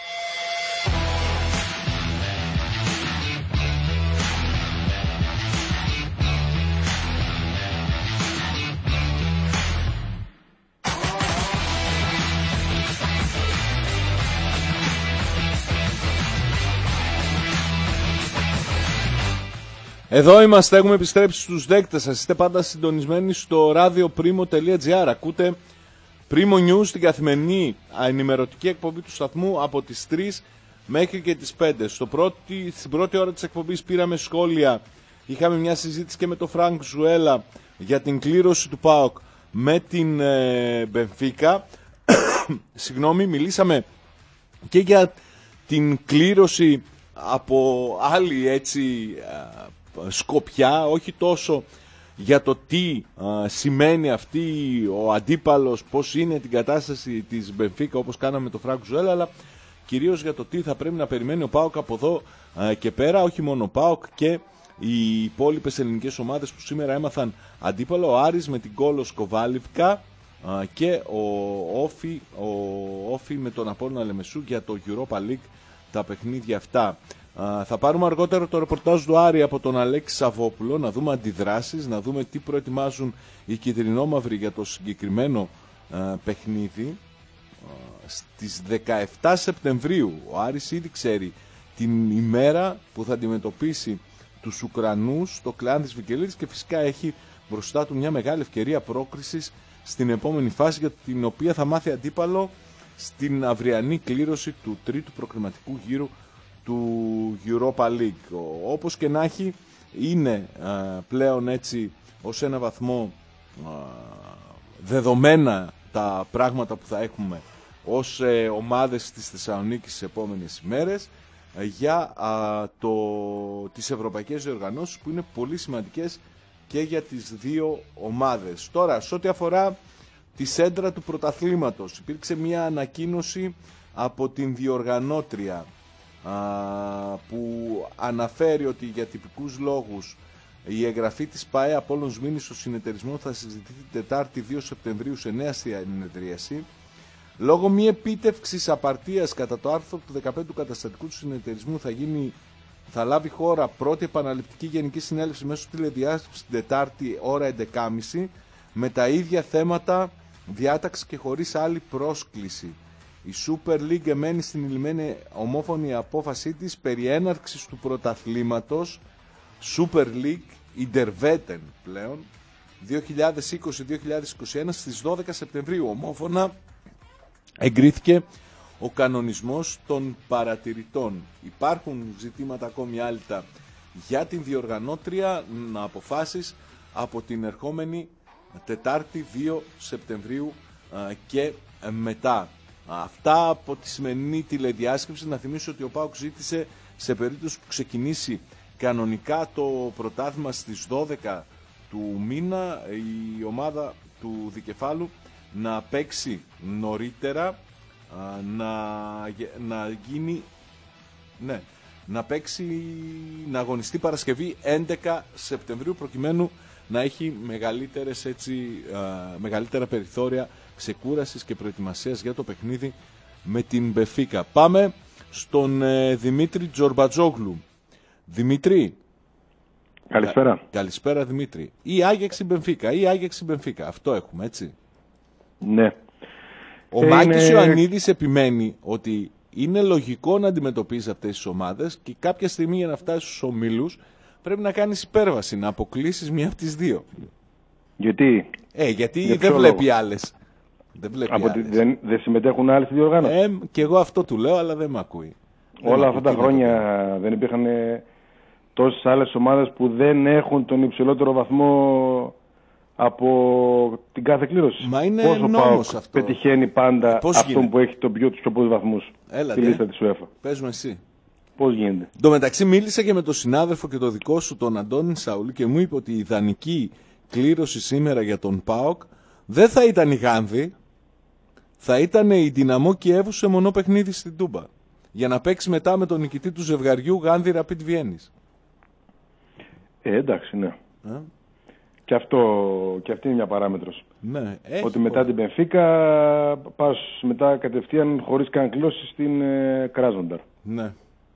Εδώ είμαστε, έχουμε επιστρέψει στους δέκτες σας. Είστε πάντα συντονισμένοι στο radioprimo.gr. Ακούτε Primo News, την καθημερινή ενημερωτική εκπομπή του σταθμού από τις τρεις μέχρι και τις πέντε. Στο πρώτη, στην πρώτη ώρα της εκπομπής πήραμε σχόλια. Είχαμε μια συζήτηση και με τον Φρανκ Ζουέλα για την κλήρωση του ΠΑΟΚ με την Μπενφίκα. Συγγνώμη, μιλήσαμε και για την κλήρωση από άλλη έτσι σκοπιά, όχι τόσο για το τι α, σημαίνει αυτή ο αντίπαλος, πώς είναι την κατάσταση της Μπενφίκα όπως κάναμε με το Φρανκ Ζουέλα, αλλά κυρίως για το τι θα πρέπει να περιμένει ο ΠΑΟΚ από εδώ α, και πέρα, όχι μόνο ο ΠΑΟΚ και οι υπόλοιπες ελληνικές ομάδες που σήμερα έμαθαν αντίπαλο, ο Άρης με την Κόλος Κοβάλιβκα α, και ο Όφι, ο Όφι με τον Απόλλωνα Λεμεσού για το Europa League, τα παιχνίδια αυτά. Uh, θα πάρουμε αργότερα το ρεπορτάζ του Άρη από τον Αλέξη Σαββόπουλο, να δούμε αντιδράσεις, να δούμε τι προετοιμάζουν οι κυτρινόμαυροι για το συγκεκριμένο uh, παιχνίδι. Uh, στις δεκαεπτά Σεπτεμβρίου ο Άρης ήδη ξέρει την ημέρα που θα αντιμετωπίσει τους Ουκρανούς στο κλάν της Βικελίδης και φυσικά έχει μπροστά του μια μεγάλη ευκαιρία πρόκρισης στην επόμενη φάση, για την οποία θα μάθει αντίπαλο στην αυριανή κλήρωση του τρίτου προκριματικού γύρου του Europa League. Όπως και να έχει, είναι α, πλέον έτσι ως ένα βαθμό α, δεδομένα τα πράγματα που θα έχουμε ως ε, ομάδες της Θεσσαλονίκης στις επόμενες ημέρες ε, για α, το, τις ευρωπαϊκές διοργανώσεις που είναι πολύ σημαντικές και για τις δύο ομάδες. Τώρα, σε ό,τι αφορά τη σέντρα του πρωταθλήματος, υπήρξε μια ανακοίνωση από την διοργανώτρια α, που αναφέρει ότι για τυπικούς λόγους η εγγραφή της ΠΑΕ Απόλλωνος Μήνης στο συνεταιρισμό θα συζητηθεί την Τετάρτη δύο Σεπτεμβρίου σε νέα συνεδρίαση. Λόγω μη επίτευξης απαρτίας κατά το άρθρο του δεκαπέντε του καταστατικού του συνεταιρισμού θα, γίνει, θα λάβει χώρα πρώτη επαναληπτική γενική συνέλευση μέσω τηλεδιάσκεψης την Τετάρτη ώρα έντεκα και μισή με τα ίδια θέματα διάταξη και χωρίς άλλη πρόσκληση. Η Super League εμένει στην ηλυμένη ομόφωνη απόφασή της περί έναρξης του πρωταθλήματος Super League Interveten πλέον δύο χιλιάδες είκοσι δύο χιλιάδες είκοσι ένα στις δώδεκα Σεπτεμβρίου. Ομόφωνα εγκρίθηκε ο κανονισμός των παρατηρητών. Υπάρχουν ζητήματα ακόμη άλυτα για την διοργανώτρια να αποφάσεις από την ερχόμενη Τετάρτη δύο Σεπτεμβρίου και μετά. Αυτά από τη σημερινή τηλεδιάσκεψη. Να θυμίσω ότι ο ΠΑΟΚ ζήτησε σε περίπτωση που ξεκινήσει κανονικά το πρωτάθλημα στις δώδεκα του μήνα η ομάδα του Δικεφάλου να παίξει νωρίτερα, να, να γίνει, ναι, να παίξει, να αγωνιστεί Παρασκευή έντεκα Σεπτεμβρίου προκειμένου να έχει μεγαλύτερες, έτσι, μεγαλύτερα περιθώρια ξεκούρασης και προετοιμασίας για το παιχνίδι με την Μπεφίκα. Πάμε στον ε, Δημήτρη Τζορμπατζόγλου. Δημήτρη. Καλησπέρα. Κα, καλησπέρα Δημήτρη. Ή Άγιαξ ή Μπενφίκα, ή Άγιαξ ή Μπενφίκα. Αυτό έχουμε, έτσι. Ναι. Ο είναι... Μάκης Ιωαννίδης επιμένει ότι είναι λογικό να αντιμετωπίζει αυτές τις ομάδες και κάποια στιγμή για να φτάσεις στους ομίλους πρέπει να κάνεις υπέρβαση, να αποκλείσεις μία από τις δύο. Γιατί? Ε, γιατί δεν βλέπει άλλες. Δεν βλέπει από άλλες. Τη, δεν, δεν συμμετέχουν άλλοι στη διοργάνωση. Ε, και εγώ αυτό του λέω, αλλά δεν με ακούει. Όλα δεν αυτά τα χρόνια δεν υπήρχαν τόσες άλλες ομάδες που δεν έχουν τον υψηλότερο βαθμό από την κάθε κλήρωση. Μα είναι Πόσο νόμος αυτό. Πετυχαίνει πάντα Πώς αυτόν γίνεται? που έχει τον πιο, τους πιο πολλούς βαθμούς στη λίστα της UEFA. Πες μου εσύ. Πώς γίνεται? Εν τω μεταξύ μίλησα και με τον συνάδελφο και το δικό σου τον Αντώνη Σαούλη και μου είπε ότι η ιδανική κλήρωση σήμερα για τον ΠΑΟΚ δεν θα ήταν η Γάνδη, θα ήταν η Δυναμό Κιέβου σε μονό παιχνίδι στην Τούμπα. Για να παίξει μετά με τον νικητή του ζευγαριού Γάνδη Ραπίτ Βιέννης. Ε, εντάξει, ναι. Ε? Και, αυτό, και αυτή είναι μια παράμετρος. Ναι, ότι μετά την Μπενφίκα πας μετά κατευθείαν χωρίς καν κλήρωση στην ε, Κράζονταρ. Ναι.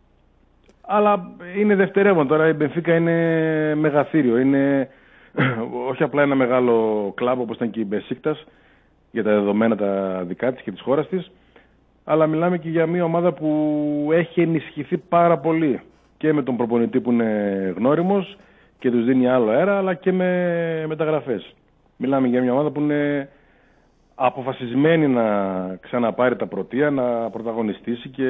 Αλλά είναι δευτερεύον τώρα, η Μπενφίκα είναι μεγαθύριο. Είναι όχι απλά ένα μεγάλο κλαμπ όπως ήταν και η Μπεσίκτας για τα δεδομένα τα δικά της και της χώρας της, αλλά μιλάμε και για μια ομάδα που έχει ενισχυθεί πάρα πολύ και με τον προπονητή που είναι γνώριμος και τους δίνει άλλο αέρα, αλλά και με μεταγραφές. Μιλάμε για μια ομάδα που είναι αποφασισμένη να ξαναπάρει τα πρωτεία, να πρωταγωνιστήσει και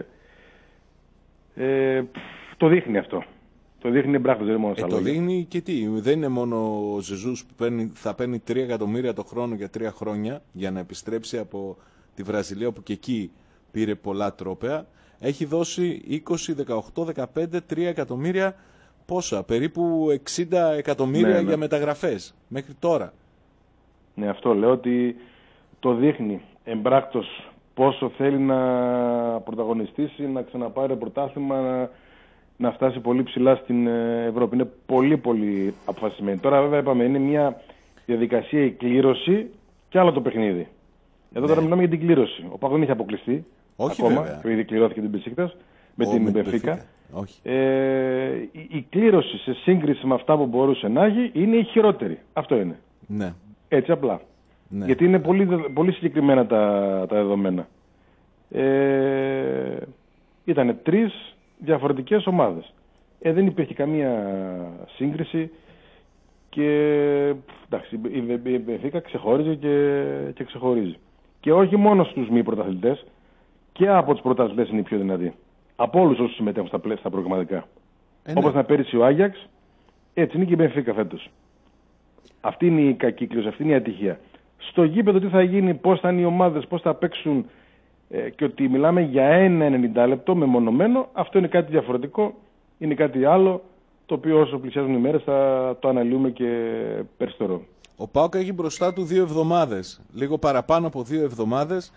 ε, το δείχνει αυτό. Το δείχνει μπράχτος, δεν είναι μόνο στα ε, λόγια. Το δείχνει και τι, δεν είναι μόνο ο Ζεζούς που παίρνει, θα παίρνει τρία εκατομμύρια το χρόνο για τρία χρόνια για να επιστρέψει από τη Βραζιλία όπου και εκεί πήρε πολλά τρόπαια. Έχει δώσει είκοσι, δεκαοκτώ, δεκαπέντε, τρία εκατομμύρια, πόσα, περίπου εξήντα εκατομμύρια ναι, ναι. για μεταγραφές μέχρι τώρα. Ναι, αυτό λέω ότι το δείχνει εμπράκτος πόσο θέλει να πρωταγωνιστήσει, να ξαναπάρει πρωτάθλημα, να, να φτάσει πολύ ψηλά στην Ευρώπη. Είναι πολύ πολύ αποφασισμένη. Τώρα βέβαια είπαμε είναι μια διαδικασία η κλήρωση και άλλο το παιχνίδι. Εδώ ναι. τώρα μιλάμε για την κλήρωση. Ο ΠΑΟΚ δεν έχει αποκλειστεί. Όχι ακόμα, βέβαια. Ήδη κληρώθηκε την Μπεσίκτας με Ο, την Μπενφίκα. Ε, η, η κλήρωση σε σύγκριση με αυτά που μπορούσε να έχει είναι η χειρότερη. Αυτό είναι. Ναι. Έτσι απλά. Ναι. Γιατί είναι πολύ, πολύ συγκεκριμένα τα, τα δεδομένα. Ε, ήτανε τρεις διαφορετικές ομάδες. Ε, δεν υπήρχε καμία σύγκριση και εντάξει, η Μπενφίκα ξεχώριζε και, και ξεχωρίζει. Και όχι μόνο στους μη πρωταθλητές, και από τους πρωταθλητές είναι οι πιο δυνατοί. Από όλους όσους συμμετέχουν στα, στα προγραμματικά. Ε, ναι. Όπως να πέρυσι ο Άγιαξ, έτσι είναι και η Μπενφίκα φέτος. Αυτή είναι η κακύκλωση, αυτή είναι η ατυχία. Στο γήπεδο τι θα γίνει, πώς θα είναι οι ομάδες, πώς θα παίξουν ε, και ότι μιλάμε για ένα ενενήντα λεπτό μεμονωμένο, αυτό είναι κάτι διαφορετικό, είναι κάτι άλλο, το οποίο όσο πλησιάζουν οι μέρες θα το αναλύουμε και περισσότερο. Ο ΠΑΟΚ έχει μπροστά του δύο εβδομάδες, λίγο παραπάνω από δύο εβδομάδες,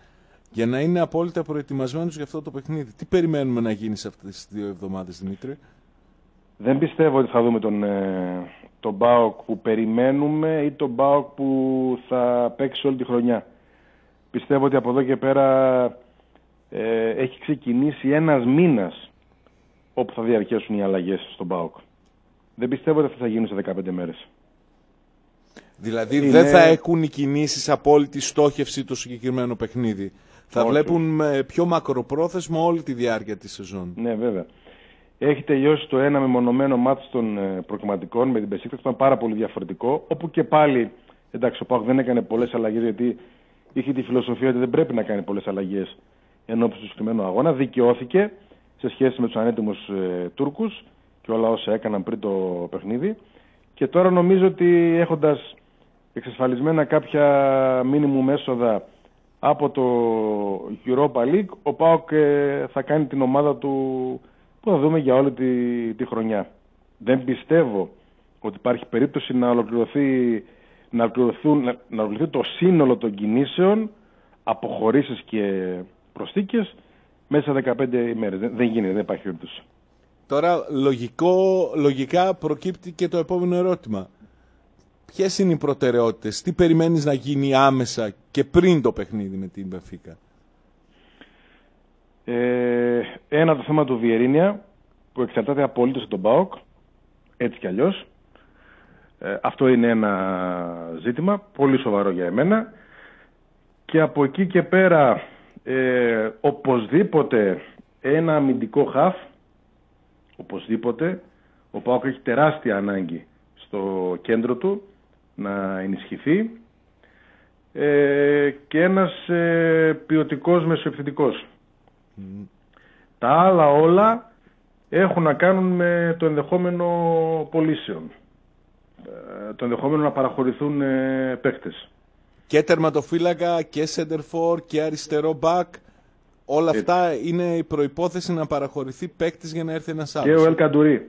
για να είναι απόλυτα προετοιμασμένος για αυτό το παιχνίδι. Τι περιμένουμε να γίνει σε αυτές τις δύο εβδομάδες, Δημήτρη? Δεν πιστεύω ότι θα δούμε τον, τον ΠΑΟΚ που περιμένουμε ή τον ΠΑΟΚ που θα παίξει όλη τη χρονιά. Πιστεύω ότι από εδώ και πέρα ε, έχει ξεκινήσει ένας μήνας όπου θα διαρκέσουν οι αλλαγές στον ΠΑΟΚ. Δεν πιστεύω ότι αυτά θα γίνουν σε δεκαπέντε μέρες. Δηλαδή Είναι... δεν θα έχουν οι κινήσεις απόλυτη στόχευση το συγκεκριμένο παιχνίδι. Θα Όχι. βλέπουν με πιο μακροπρόθεσμο όλη τη διάρκεια της σεζόν. Ναι, βέβαια. Έχει τελειώσει το ένα μεμονωμένο μάτς των προκριματικών με την Μπεσίκτας, που ήταν πάρα πολύ διαφορετικό. Όπου και πάλι, εντάξει, ο ΠΑΟΚ δεν έκανε πολλές αλλαγές, γιατί είχε τη φιλοσοφία ότι δεν πρέπει να κάνει πολλές αλλαγές ενώπιση του συγκεκριμένου αγώνα. Δικαιώθηκε σε σχέση με τους ανέτοιμους ε, Τούρκους και όλα όσα έκαναν πριν το παιχνίδι. Και τώρα νομίζω ότι έχοντας εξασφαλισμένα κάποια μίνιμουμ έσοδα από το Europa League, ο ΠΑΟΚ ε, θα κάνει την ομάδα του που θα δούμε για όλη τη, τη χρονιά. Δεν πιστεύω ότι υπάρχει περίπτωση να ολοκληρωθεί, να ολοκληρωθούν, να, να ολοκληρωθεί το σύνολο των κινήσεων, αποχωρήσεις και προσθήκες μέσα σε δεκαπέντε ημέρες. Δεν, δεν γίνεται, δεν υπάρχει περίπτωση. Τώρα λογικό, λογικά προκύπτει και το επόμενο ερώτημα. Ποιες είναι οι προτεραιότητες, τι περιμένεις να γίνει άμεσα και πριν το παιχνίδι με την Μπενφίκα? Ε, ένα το θέμα του Βιερίνια που εξαρτάται απολύτως από τον ΠΑΟΚ, έτσι κι αλλιώς. Ε, αυτό είναι ένα ζήτημα πολύ σοβαρό για εμένα. Και από εκεί και πέρα ε, οπωσδήποτε ένα αμυντικό χαφ, οπωσδήποτε. Ο ΠΑΟΚ έχει τεράστια ανάγκη στο κέντρο του να ενισχυθεί ε, και ένας ε, ποιοτικός μεσοεπιθετικός. Mm. Τα άλλα όλα έχουν να κάνουν με το ενδεχόμενο πωλήσεων, ε, το ενδεχόμενο να παραχωρηθούν ε, παίκτες. Και τερματοφύλακα και σεντερφόρ και αριστερό μπακ. Όλα Έτσι. αυτά είναι η προϋπόθεση να παραχωρηθεί παίκτης για να έρθει ένας άλλος. Και ο Ελ Καντουρί,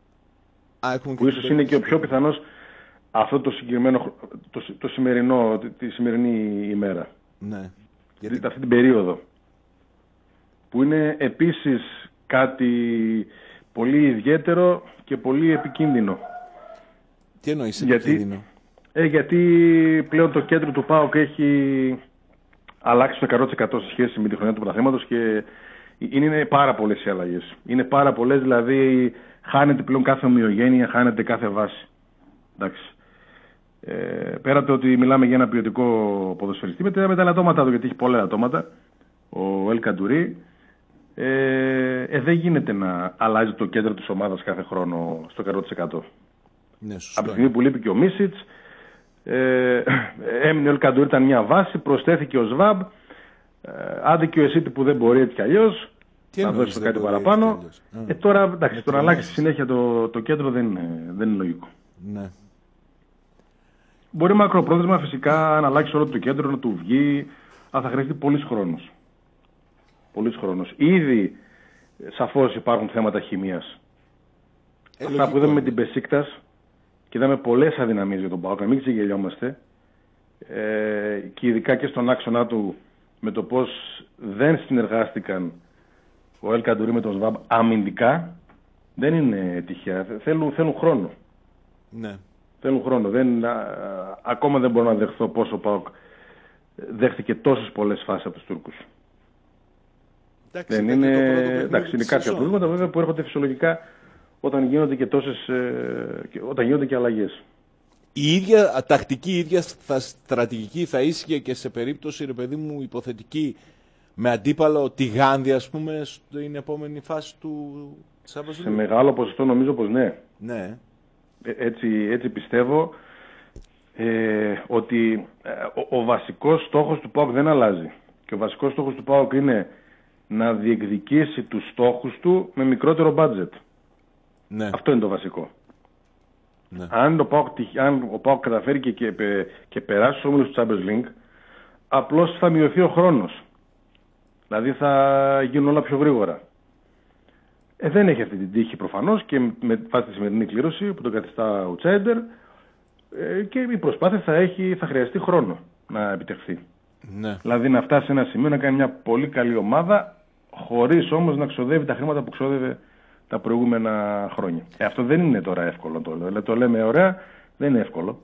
που ίσως είναι και ο πιο πιθανός αυτό το συγκεκριμένο, το, το σημερινό, τη σημερινή ημέρα. Ναι. Γιατί... αυτή την περίοδο. Που είναι επίσης κάτι πολύ ιδιαίτερο και πολύ επικίνδυνο. Τι εννοείς γιατί, επικίνδυνο? Ε, γιατί πλέον το κέντρο του ΠΑΟΚ έχει αλλάξει στο εκατό τοις εκατό σε σχέση με τη χρονιά του πρωταθλήματος και είναι πάρα πολλές οι αλλαγές. Είναι πάρα πολλές, δηλαδή χάνεται πλέον κάθε ομοιογένεια, χάνεται κάθε βάση. Εντάξει. Ε, πέρα το ότι μιλάμε για ένα ποιοτικό ποδοσφαιριστή με τα ελαττώματά του, γιατί έχει πολλά ελαττώματα, ο Ελ Καντουρί, ε, ε, δεν γίνεται να αλλάζει το κέντρο της ομάδας κάθε χρόνο στο εκατό τοις εκατό. Ναι, από τη στιγμή που λείπει και ο Μίσιτς, ε, έμεινε ο Ελ Καντουρί, ήταν μια βάση, προσθέθηκε ο Σβάμπ, ε, άντε και ο Εσίτη που δεν μπορεί έτσι κι αλλιώς να δώσει κάτι παραπάνω. Ε, τώρα, εντάξει, το να αλλάξει συνέχεια το, το κέντρο δεν είναι, δεν είναι λογικό. Ναι. Μπορεί μακροπρόθεσμα φυσικά να αλλάξει όλο το κέντρο, να του βγει, αλλά θα χρειαστεί πολύς χρόνος. Πολύς χρόνος. Ήδη σαφώς υπάρχουν θέματα χημείας. Ε, Αυτά λογικό. Που είδαμε με την Μπεσίκτας και είδαμε πολλές αδυναμίες για τον ΠΑΟΚ, να μην ξεγελιόμαστε, ε, και ειδικά και στον άξονα του με το πώς δεν συνεργάστηκαν ο Ελ Καντουρί με τον Σβάμπ αμυντικά, δεν είναι τυχαία. Θέλουν, θέλουν χρόνο. Ναι. Θέλουν χρόνο. Δεν, α, ακόμα δεν μπορώ να δεχθώ πόσο ο ΠΑΟΚ δέχτηκε τόσες πολλές φάσεις από τους Τούρκους. Εντάξει, δεν είναι, εντάξει, είναι κάποια προβλήματα βέβαια που έρχονται φυσιολογικά όταν γίνονται και τόσες, ε, όταν γίνονται και αλλαγές. Η ίδια τακτική, η ίδια θα, στρατηγική θα ίσχυε και σε περίπτωση, ρε παιδί μου, υποθετική, με αντίπαλο τη Γάνδη, ας πούμε, στην επόμενη φάση του Champions League? Σε μεγάλο ποσοστό νομίζω πως ναι. Ναι. Ε, έτσι, έτσι πιστεύω ε, ότι ε, ο, ο βασικός στόχος του ΠΑΟΚ δεν αλλάζει. Και ο βασικός στόχος του ΠΑΟΚ είναι να διεκδικήσει τους στόχους του με μικρότερο μπάτζετ. Ναι. Αυτό είναι το βασικό. Ναι. Αν, ο ΠΑΟΚ, αν ο ΠΑΟΚ καταφέρει και, και, και περάσει στους όμιλους του Champions League, απλώς θα μειωθεί ο χρόνος. Δηλαδή θα γίνουν όλα πιο γρήγορα. Ε, δεν έχει αυτή την τύχη προφανώς και με βάση τη σημερινή κλήρωση που τον καθιστά outsider, ε, και η προσπάθεια θα, έχει, θα χρειαστεί χρόνο να επιτευχθεί. Ναι. Δηλαδή να φτάσει σε ένα σημείο να κάνει μια πολύ καλή ομάδα, χωρίς όμως να ξοδεύει τα χρήματα που ξόδευε τα προηγούμενα χρόνια. Ε, αυτό δεν είναι τώρα εύκολο το λέω. Το λέμε ωραία, δεν είναι εύκολο.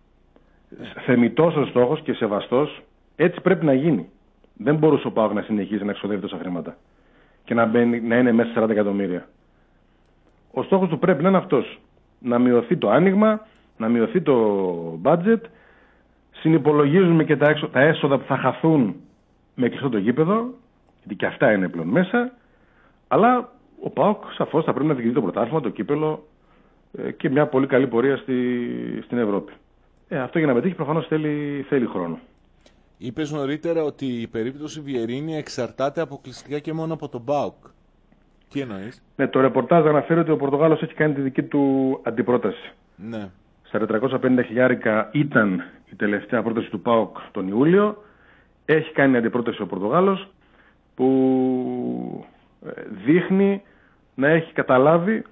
Θεμιτός ο στόχος και σεβαστός, έτσι πρέπει να γίνει. Δεν μπορούσε ο ΠΑΟΚ να συνεχίσει να ξοδεύει τόσα χρήματα και να, μπαίνει, να είναι μέσα σε σαράντα εκατομμύρια. Ο στόχος του πρέπει να είναι αυτός. Να μειωθεί το άνοιγμα, να μειωθεί το budget. Συνυπολογίζουμε και τα, έξω, τα έσοδα που θα χαθούν με κλειστό το γήπεδο, γιατί και αυτά είναι πλέον μέσα. Αλλά ο ΠΑΟΚ σαφώς θα πρέπει να διεκδικεί το πρωτάθλημα, το κύπελο ε, και μια πολύ καλή πορεία στη, στην Ευρώπη. Ε, αυτό για να πετύχει προφανώς θέλει, θέλει χρόνο. Είπες νωρίτερα ότι η περίπτωση Βιερίνη εξαρτάται αποκλειστικά και μόνο από τον ΠΑΟΚ. Τι εννοείς? Ναι, το ρεπορτάζ αναφέρει ότι ο Πορτογάλος έχει κάνει τη δική του αντιπρόταση. Ναι. Στα τετρακόσια πενήντα χιλιάρικα ήταν η τελευταία πρόταση του ΠΑΟΚ τον Ιούλιο. Έχει κάνει αντιπρόταση ο Πορτογάλος που δείχνει να έχει καταλάβει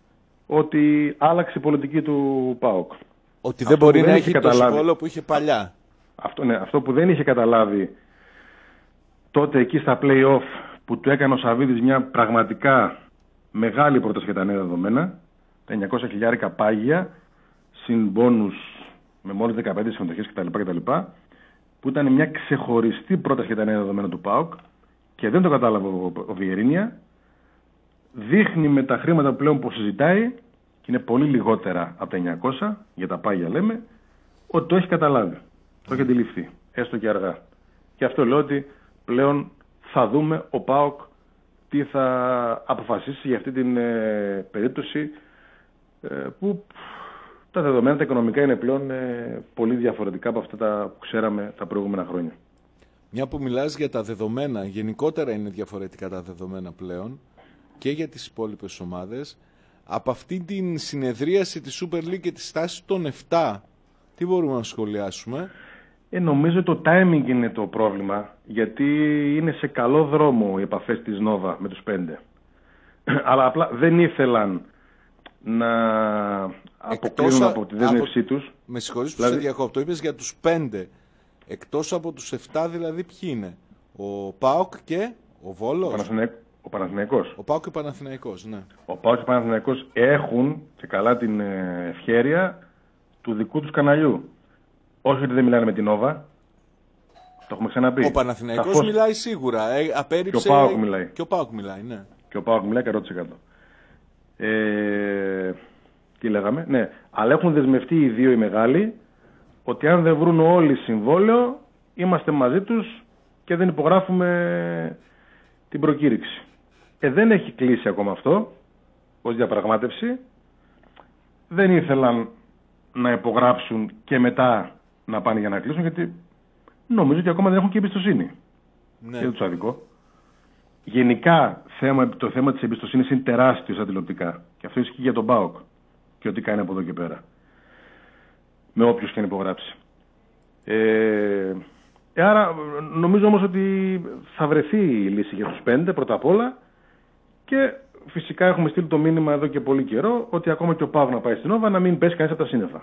ότι άλλαξε η πολιτική του ΠΑΟΚ. Ότι δεν αυτό μπορεί να δεν έχει το συμβόλαιο που είχε παλιά. Αυτό, ναι, αυτό που δεν είχε καταλάβει τότε εκεί στα play-off που του έκανε ο Σαββίδης μια πραγματικά μεγάλη πρόταση για τα νέα δεδομένα, τα εννιακόσια χιλιάρικα πάγια, συν μπόνους με μόλις δεκαπέντε συμμετοχές κτλ, κτλ, που ήταν μια ξεχωριστή πρόταση για τα νέα δεδομένα του ΠΑΟΚ και δεν το κατάλαβε ο, ο Βιερίνια. Δείχνει με τα χρήματα πλέον που συζητάει, και είναι πολύ λιγότερα από τα εννιακόσια, για τα πάγια λέμε, ότι το έχει καταλάβει. Το έχει αντιληφθεί, έστω και αργά. Και αυτό λέω ότι πλέον θα δούμε ο ΠΑΟΚ τι θα αποφασίσει για αυτή την ε, περίπτωση ε, που τα δεδομένα τα οικονομικά είναι πλέον ε, πολύ διαφορετικά από αυτά τα που ξέραμε τα προηγούμενα χρόνια. Μια που μιλάς για τα δεδομένα, γενικότερα είναι διαφορετικά τα δεδομένα πλέον και για τις υπόλοιπες ομάδες. Από αυτή την συνεδρίαση της Super League και τη στάση των επτά, τι μπορούμε να σχολιάσουμε? Ε, νομίζω το timing είναι το πρόβλημα, γιατί είναι σε καλό δρόμο οι επαφές της Νόβα με τους πέντε. Αλλά απλά δεν ήθελαν να αποκλίνουν από τη δέσμευσή από... τους. Με συγχωρείς που δηλαδή... σε διακόπτω, είπες για τους πέντε. Εκτός από τους επτά δηλαδή ποιοι είναι? Ο ΠΑΟΚ και ο Βόλος. Ο, Παναθηναίκ... ο Παναθηναϊκός. Ο ΠΑΟΚ και ο Παναθηναϊκός, ναι. Ο ΠΑΟΚ και ο Παναθηναϊκός έχουν και καλά την ευχέρεια του δικού τους καναλιού. Όχι ότι δεν μιλάνε με την Νόβα. Το έχουμε ξαναπεί. Ο Παναθηναϊκός Σαφώς... μιλάει σίγουρα. Ε, απέριψε... Και ο ΠΑΟΚ μιλάει. Και ο ΠΑΟΚ μιλάει, ναι. Και ο ΠΑΟΚ μιλάει εκατό τοις εκατό. Ε... Τι λέγαμε? Ναι. Αλλά έχουν δεσμευτεί οι δύο οι μεγάλοι ότι αν δεν βρουν όλοι συμβόλαιο, είμαστε μαζί τους και δεν υπογράφουμε την προκήρυξη. Ε, δεν έχει κλείσει ακόμα αυτό ως διαπραγμάτευση. Δεν ήθελαν να υπογράψουν και μετά να πάνε για να κλείσουν, γιατί νομίζω ότι ακόμα δεν έχουν και εμπιστοσύνη. Ναι. Είναι το αδικό. Γενικά θέμα, το θέμα της εμπιστοσύνης είναι τεράστιο στα τηλεοπτικά. Και αυτό ισχύει για τον ΠΑΟΚ και ό,τι κάνει από εδώ και πέρα. Με όποιους και αν υπογράψει. Ε, άρα νομίζω όμως ότι θα βρεθεί η λύση για τους πέντε πρώτα απ' όλα, και φυσικά έχουμε στείλει το μήνυμα εδώ και πολύ καιρό ότι ακόμα και ο ΠΑΟΚ να πάει στην Νόβα να μην πέσει κανείς από τα σύννεφα.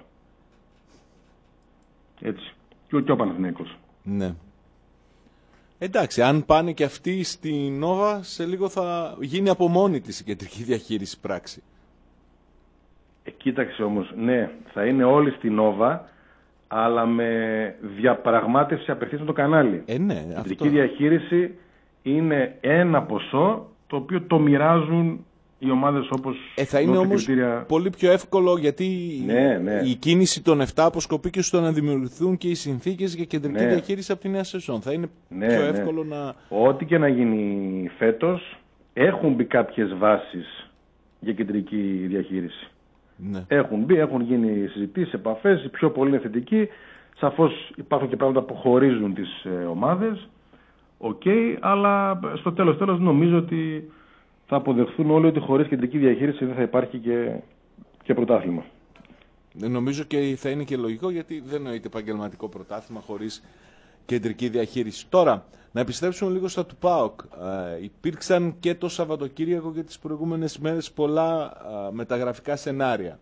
Έτσι. Και ο, και ο Παναθηναϊκός. Ναι. Εντάξει, αν πάνε και αυτοί στη Νόβα, σε λίγο θα γίνει από μόνη της η κεντρική διαχείριση πράξη. Ε, κοίταξε όμως, ναι, θα είναι όλοι στη Νόβα, αλλά με διαπραγμάτευση απευθείας με το κανάλι. Ε, ναι, η κεντρική διαχείριση είναι ένα ποσό το οποίο το μοιράζουν οι ομάδες όπως... Ε, θα είναι όμως κριτήρια... πολύ πιο εύκολο, γιατί ναι, ναι. η κίνηση των επτά αποσκοπεί και στο να δημιουργηθούν και οι συνθήκες για κεντρική ναι. διαχείριση από τη νέα σεζόν. Θα είναι ναι, πιο ναι. εύκολο να... Ό,τι και να γίνει φέτος, έχουν μπει κάποιες βάσεις για κεντρική διαχείριση. Ναι. Έχουν μπει, έχουν γίνει συζητήσεις, επαφές, οι πιο πολύ είναι θετικοί. Σαφώς υπάρχουν και πράγματα που χωρίζουν τις ε, ομάδες. Οκ, okay, αλλά στο τέλος τέλος νομίζω ότι θα αποδεχθούν όλοι ότι χωρίς κεντρική διαχείριση δεν θα υπάρχει και, και πρωτάθλημα. Νομίζω και θα είναι και λογικό, γιατί δεν νοείται επαγγελματικό πρωτάθλημα χωρίς κεντρική διαχείριση. Τώρα, να επιστρέψουμε λίγο στα του ΠΑΟΚ. Ε, υπήρξαν και το Σαββατοκύριακο και τις προηγούμενες μέρες πολλά ε, μεταγραφικά σενάρια.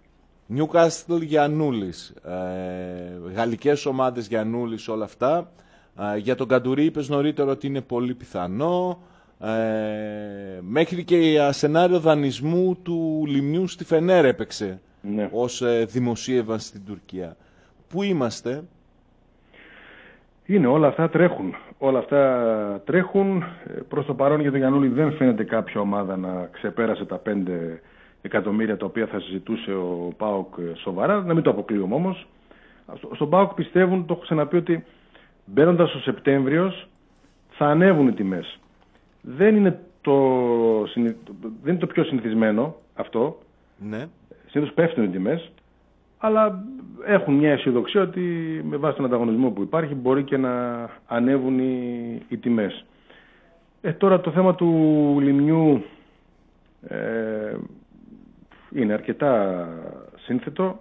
Νιούκαστλ Γιαννούλης, ε, γαλλικές ομάδες Γιαννούλης, όλα αυτά. Ε, για τον Καντουρί είπες νωρίτερα ότι είναι πολύ πιθανό. Ε, μέχρι και σενάριο δανεισμού του Λιμνιού στη Φενέρ έπαιξε, ναι, ως ε, δημοσίευαν στην Τουρκία. Πού είμαστε? Είναι, όλα αυτά τρέχουν. Όλα αυτά τρέχουν. Προς το παρόν για τον Γιαννούλη δεν φαίνεται κάποια ομάδα να ξεπέρασε τα πέντε εκατομμύρια τα οποία θα συζητούσε ο ΠΑΟΚ σοβαρά. Να μην το αποκλείουμε όμως. Στον ΠΑΟΚ πιστεύουν, το έχω ξαναπεί, ότι μπαίνοντας ο Σεπτέμβριος θα ανέβουν οι τιμές. Δεν είναι το, δεν είναι το πιο συνηθισμένο αυτό. Ναι. Συνήθως πέφτουν οι τιμές. Αλλά έχουν μια αισιοδοξία ότι με βάση τον ανταγωνισμό που υπάρχει μπορεί και να ανέβουν οι, οι τιμές. Ε, τώρα το θέμα του Λιμνιού ε, είναι αρκετά σύνθετο.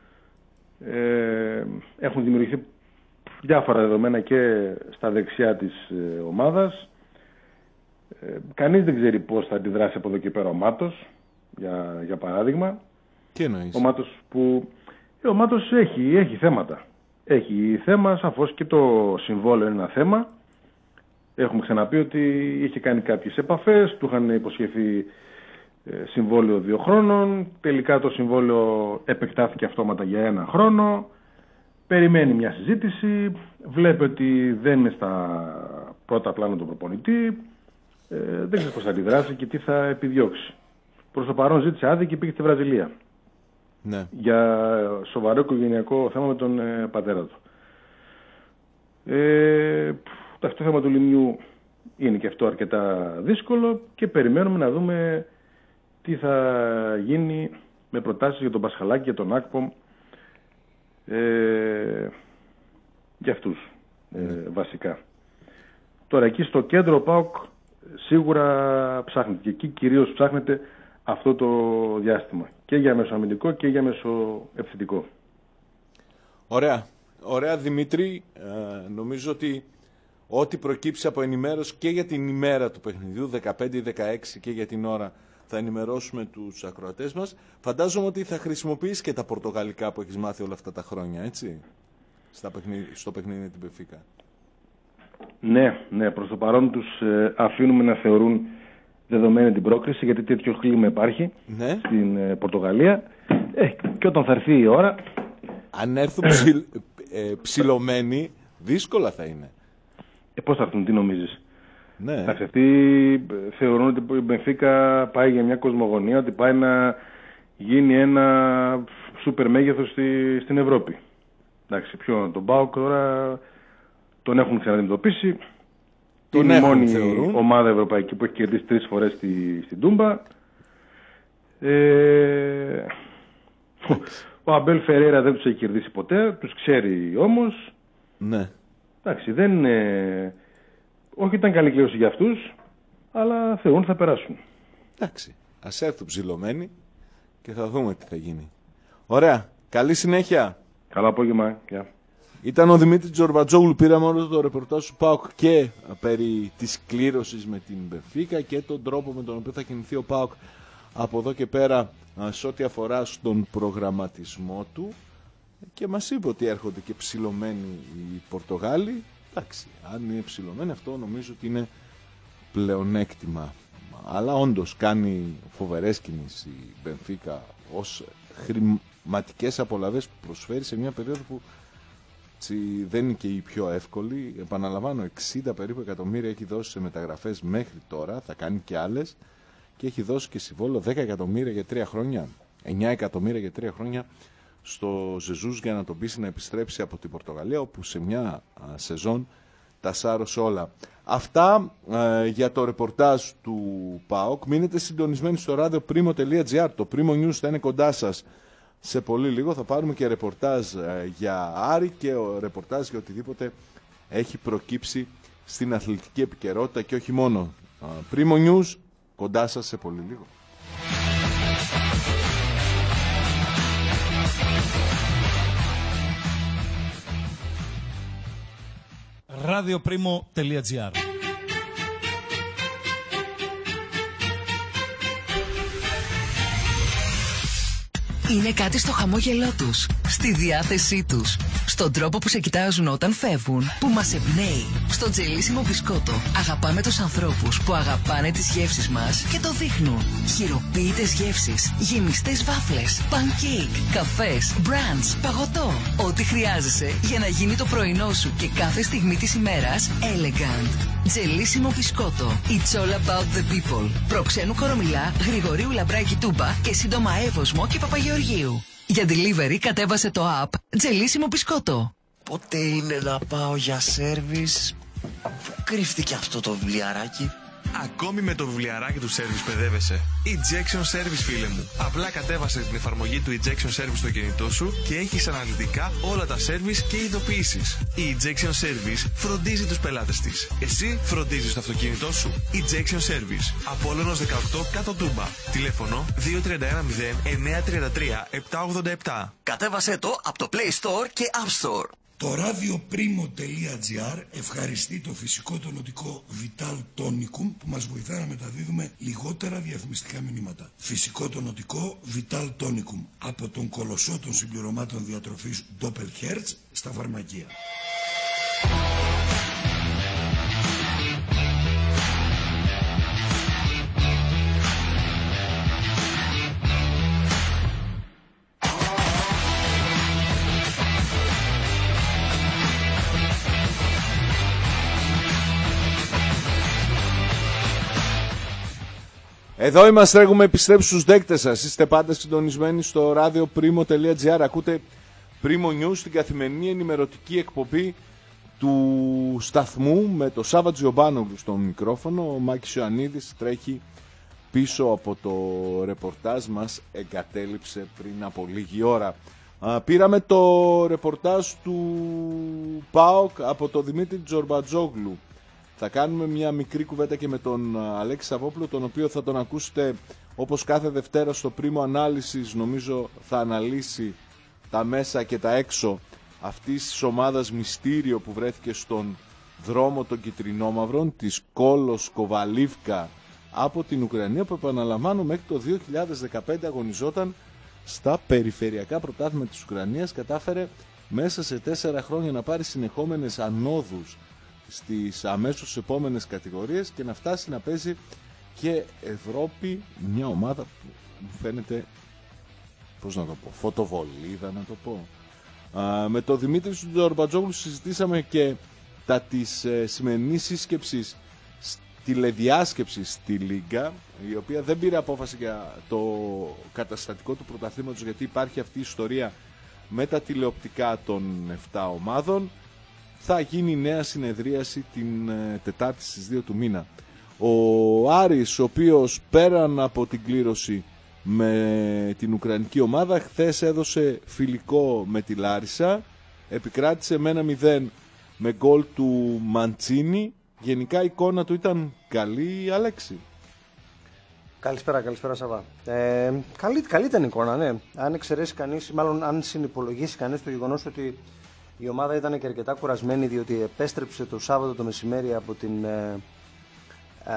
Ε, έχουν δημιουργηθεί διάφορα δεδομένα και στα δεξιά της ε, ομάδας. Ε, κανείς δεν ξέρει πώς θα αντιδράσει από εδώ και πέρα ο Μάτος, για, για παράδειγμα. Τι εννοείς? Ο Μάτος που... Ο Μάτος έχει, έχει θέματα. Έχει θέμα, σαφώς και το συμβόλαιο είναι ένα θέμα. Έχουμε ξαναπεί ότι είχε κάνει κάποιες επαφές, του είχαν υποσχεθεί ε, συμβόλαιο δύο χρόνων. Τελικά το συμβόλαιο επεκτάθηκε αυτόματα για ένα χρόνο. Περιμένει μια συζήτηση. Βλέπει ότι δεν είναι στα πρώτα πλάνα του προπονητή. Ε, δεν ξέρει πώς θα αντιδράσει και τι θα επιδιώξει. Προς το παρόν ζήτησε άδεια και πήγε στη Βραζιλία. Ναι. Για σοβαρό οικογενειακό θέμα με τον ε, πατέρα του. Ε, αυτό το θέμα του Λιμνιού είναι και αυτό αρκετά δύσκολο και περιμένουμε να δούμε τι θα γίνει με προτάσεις για τον Πασχαλάκη και τον Άκπομ ε, για αυτούς ε, mm. βασικά. Τώρα εκεί στο κέντρο ο ΠΑΟΚ σίγουρα ψάχνεται και εκεί κυρίως ψάχνεται αυτό το διάστημα και για μεσοαμυντικό και για μεσοεπιθετικό. Ωραία. Ωραία Δημήτρη, ε, νομίζω ότι ό,τι προκύψει από ενημέρωση και για την ημέρα του παιχνιδιού δεκαπέντε δεκαέξι και για την ώρα θα ενημερώσουμε τους ακροατές μας. Φαντάζομαι ότι θα χρησιμοποιείς και τα πορτογαλικά που έχεις μάθει όλα αυτά τα χρόνια, έτσι, Στα παιχνίδι, στο παιχνίδι με την Μπενφίκα. Ναι, ναι, προς το παρόν τους ε, αφήνουμε να θεωρούν δεδομένη την πρόκριση, γιατί τέτοιο κλίμα υπάρχει, ναι, στην ε, Πορτογαλία. Ε, και όταν θα έρθει η ώρα... Αν έρθουν ψιλ, ε, ψιλωμένοι, δύσκολα θα είναι. Ε, πώς θα έρθουν, τι νομίζεις? Ναι. Θα αυτοί θεωρούν ότι η Μπενφίκα πάει για μια κοσμογονία, ότι πάει να γίνει ένα σούπερ μέγεθος στη, στην Ευρώπη. Εντάξει, ποιο, τον ΠΑΟΚ τώρα τον έχουν ξαναδιμετωπίσει. Τον είναι η μόνη θεωρούν. ομάδα ευρωπαϊκή που έχει κερδίσει τρεις φορές στη, στην Τούμπα. Ε, ο Αμπέλ Φερέιρα δεν τους έχει κερδίσει ποτέ, τους ξέρει όμως. Ναι. Εντάξει, δεν είναι... Όχι ήταν καλή κλήρωση για αυτούς, αλλά θεωρούν θα περάσουν. Εντάξει, ας έρθουν ψηλωμένοι και θα δούμε τι θα γίνει. Ωραία, καλή συνέχεια. Καλό απόγευμα. Yeah. Ήταν ο Δημήτρης Τζορμπατζόγλου, πήραμε όλο το ρεπορτάζ του ΠΑΟΚ και περί της κλήρωσης με την Μπενφίκα και τον τρόπο με τον οποίο θα κινηθεί ο ΠΑΟΚ από εδώ και πέρα σε ό,τι αφορά στον προγραμματισμό του, και μας είπε ότι έρχονται και ψηλωμένοι οι Πορτογάλοι. Εντάξει, αν είναι ψηλωμένοι αυτό νομίζω ότι είναι πλεονέκτημα, αλλά όντως κάνει φοβερές κινήσεις η Μπενφίκα ως χρηματικές απολαβές που προσφέρει σε μια περίοδο που δεν είναι και η πιο εύκολη. Επαναλαμβάνω, εξήντα περίπου εκατομμύρια έχει δώσει σε μεταγραφές μέχρι τώρα, θα κάνει και άλλες, και έχει δώσει και συμβόλαιο δέκα εκατομμύρια για τρία χρόνια, εννιά εκατομμύρια για τρία χρόνια στο Ζεζούς για να τον πείσει να επιστρέψει από την Πορτογαλία, όπου σε μια α, σεζόν τα σάρωσε όλα. Αυτά ε, για το ρεπορτάζ του ΠΑΟΚ. Μείνετε συντονισμένοι στο radio primo.gr. Το Primo News θα είναι κοντά σας σε πολύ λίγο. Θα πάρουμε και ρεπορτάζ ε, για Άρη και ο ρεπορτάζ για οτιδήποτε έχει προκύψει στην αθλητική επικαιρότητα και όχι μόνο. Ε, Primo News κοντά σας σε πολύ λίγο. radioprimo.gr. Είναι κάτι στο χαμόγελό τους, στη διάθεσή τους, στον τρόπο που σε κοιτάζουν όταν φεύγουν, που μας εμπνέει. Στο τζελίσιμο μπισκότο αγαπάμε τους ανθρώπους που αγαπάνε τις γεύσεις μας και το δείχνουν. Χειροποίητες γεύσεις, γεμιστές βάφλες, pancake, καφές, brunch, παγωτό. Ό,τι χρειάζεσαι για να γίνει το πρωινό σου και κάθε στιγμή της ημέρας elegant. Τζελίσιμο μπισκότο. It's all about the people. Προξένου Κορομιλά, Γρηγορίου Λαμπράκη Τούμπα και σύντομα Εύωσμο και Παπαγεωργίου. Για delivery κατέβασε το app Τζελίσιμο μπισκότο. Πότε είναι να πάω για σέρβις? Κρύφτηκε αυτό το βιβλιαράκι. Ακόμη με το βιβλιαράκι του Service παιδεύεσαι. Ejection Service, φίλε μου. Απλά κατέβασε την εφαρμογή του Ejection Service στο κινητό σου και έχεις αναλυτικά όλα τα service και ειδοποιήσεις. Η Ejection Service φροντίζει τους πελάτες της. Εσύ φροντίζεις το αυτοκίνητό σου. Ejection Service. Απόλλωνος δεκαοκτώ κάτω Τούμπα. Τηλέφωνο δύο τρία ένα μηδέν εννιά τρία τρία επτά ογδόντα επτά. Κατέβασε το από το Play Store και App Store. Το radioprimo.gr ευχαριστεί το φυσικό τονωτικό Vital Tonicum που μας βοηθά να μεταδίδουμε λιγότερα διαφημιστικά μηνύματα. Φυσικό τονωτικό Vital Tonicum από τον κολοσσό των συμπληρωμάτων διατροφής Doppelherz στα φαρμακεία. Εδώ είμαστε, έχουμε επιστρέψει στους δέκτες σας. Είστε πάντα συντονισμένοι στο radioprimo.gr. Ακούτε Primo News, την καθημερινή ενημερωτική εκπομπή του σταθμού με το Σάββα Τζιομπάνογλου στο μικρόφωνο. Ο Μάκης Ιωαννίδης τρέχει πίσω από το ρεπορτάζ μας, εγκατέλειψε πριν από λίγη ώρα. Α, πήραμε το ρεπορτάζ του ΠΑΟΚ από τον Δημήτρη Τζορμπατζόγλου. Θα κάνουμε μια μικρή κουβέντα και με τον Αλέξη Σαββόπουλο, τον οποίο θα τον ακούσετε όπως κάθε Δευτέρα στο Primo Analysis. Νομίζω θα αναλύσει τα μέσα και τα έξω αυτής της ομάδας μυστήριο που βρέθηκε στον δρόμο των Κιτρινόμαυρων, της Κόλος Κοβαλίβκα από την Ουκρανία, που επαναλαμβάνω μέχρι το δύο χιλιάδες δεκαπέντε αγωνιζόταν στα περιφερειακά πρωτάθληματα της Ουκρανίας. Κατάφερε μέσα σε τέσσερα χρόνια να πάρει συνεχόμενες ανόδους στις αμέσως επόμενες κατηγορίες και να φτάσει να παίζει και Ευρώπη, μια ομάδα που μου φαίνεται, πώς να το πω, φωτοβολίδα να το πω. Α, με τον Δημήτρη Τζορμπατζόγλου συζητήσαμε και τα της ε, σημερινής σύσκεψης, τηλεδιάσκεψης στη Λίγκα, η οποία δεν πήρε απόφαση για το καταστατικό του πρωταθλήματος, γιατί υπάρχει αυτή η ιστορία με τα τηλεοπτικά των επτά ομάδων. Θα γίνει νέα συνεδρίαση την ε, Τετάρτη στις δύο του μήνα. Ο Άρης, ο οποίος πέραν από την κλήρωση με την Ουκρανική ομάδα, χθες έδωσε φιλικό με τη Λάρισα, επικράτησε με ένα μηδέν με γκολ του Μαντσίνη. Γενικά η εικόνα του ήταν καλή, Αλέξη. Καλησπέρα, καλησπέρα Σαββά. Ε, καλή, καλή ήταν η εικόνα, ναι. Αν εξαιρέσει κανείς, μάλλον αν συνυπολογίσει κανείς το γεγονός ότι η ομάδα ήταν και αρκετά κουρασμένη, διότι επέστρεψε το Σάββατο το μεσημέρι από την, ε, ε,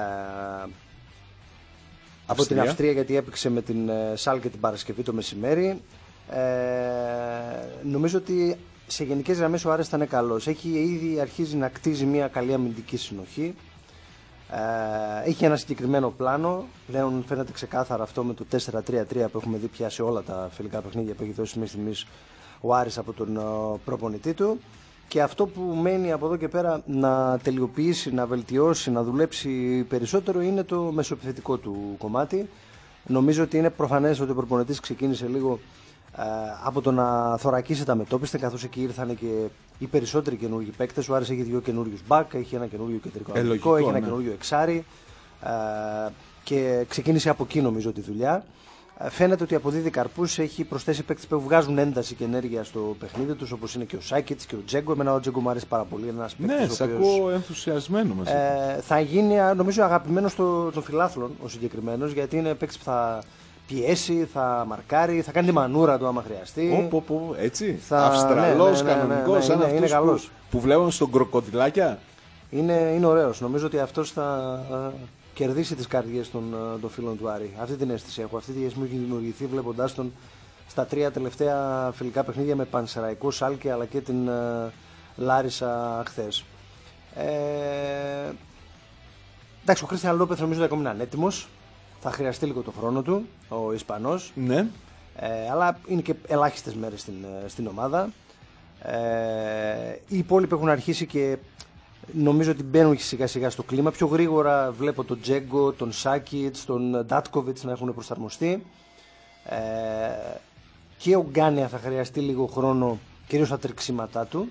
από την Αυστρία, γιατί έπαιξε με την ε, Σάλκε την Παρασκευή το μεσημέρι. Ε, νομίζω ότι σε γενικές γραμμές ο Άρης ήταν καλός. Έχει ήδη αρχίζει να κτίζει μια καλή αμυντική συνοχή. Ε, έχει ένα συγκεκριμένο πλάνο. Πλέον φαίνεται ξεκάθαρα αυτό με το τέσσερα τρία τρία που έχουμε δει πια σε όλα τα φιλικά παιχνίδια που έχει δώσει μέχρι στιγμής ο Άρης από τον προπονητή του. Και αυτό που μένει από εδώ και πέρα να τελειοποιήσει, να βελτιώσει, να δουλέψει περισσότερο είναι το μεσοεπιθετικό του κομμάτι. Νομίζω ότι είναι προφανές ότι ο προπονητής ξεκίνησε λίγο ε, από το να θωρακίσει τα μετώπιστε, καθώς εκεί ήρθαν και οι περισσότεροι καινούργιοι παίκτες. Ο Άρης έχει δύο καινούριους μπακ, έχει ένα καινούργιο κεντρικό αμυντικό, έχει ένα ναι. καινούργιο εξάρι ε, και ξεκίνησε από εκεί νομίζω τη δουλειά. Φαίνεται ότι αποδίδει καρπούς, έχει προσθέσει παίκτες που βγάζουν ένταση και ενέργεια στο παιχνίδι τους, όπως είναι και ο Σάκετς και ο Τζέγκο. Εμένα ο Τζέγκο μου αρέσει πάρα πολύ. Ένας παίκτης, ναι, σε ακούω ενθουσιασμένο μας. Ε, θα γίνει νομίζω αγαπημένος στο, στο φιλάθλον ο συγκεκριμένος, γιατί είναι παίκτης που θα πιέσει, θα μαρκάρει, θα κάνει τη μανούρα του άμα χρειαστεί. Πω, πω, πω, έτσι. Θα... Αυστραλός, ναι, ναι, ναι, κανονικός, ναι, σαν ναι, αυτούς είναι που, που βλέπουν στον κροκοδιλάκια. Είναι, είναι ωραίος. Νομίζω ότι αυτός θα κερδίσει τις καρδιές των, των φίλων του Άρη. Αυτή την αίσθηση έχω. Αυτή τη αίσθηση μου έχει δημιουργηθεί βλέποντάς τον στα τρία τελευταία φιλικά παιχνίδια με Πανσεραϊκό, Σάλκε αλλά και την ε, Λάρισα χθες. Ε, εντάξει, ο Κρίστιαν Λόπεθ νομίζω ότι ακόμη είναι ανέτοιμος. Θα χρειαστεί λίγο το χρόνο του, ο Ισπανός. Ναι. Ε, αλλά είναι και ελάχιστες μέρες στην, στην ομάδα. Ε, οι υπόλοιποι έχουν αρχίσει και νομίζω ότι μπαίνουν σιγά σιγά στο κλίμα. Πιο γρήγορα βλέπω τον Τζέγκο, τον Σάκιτς, τον Ντάτκοβιτς να έχουν προσαρμοστεί. Ε, και ο Γκάνια θα χρειαστεί λίγο χρόνο, κυρίως στα τρεξίματά του.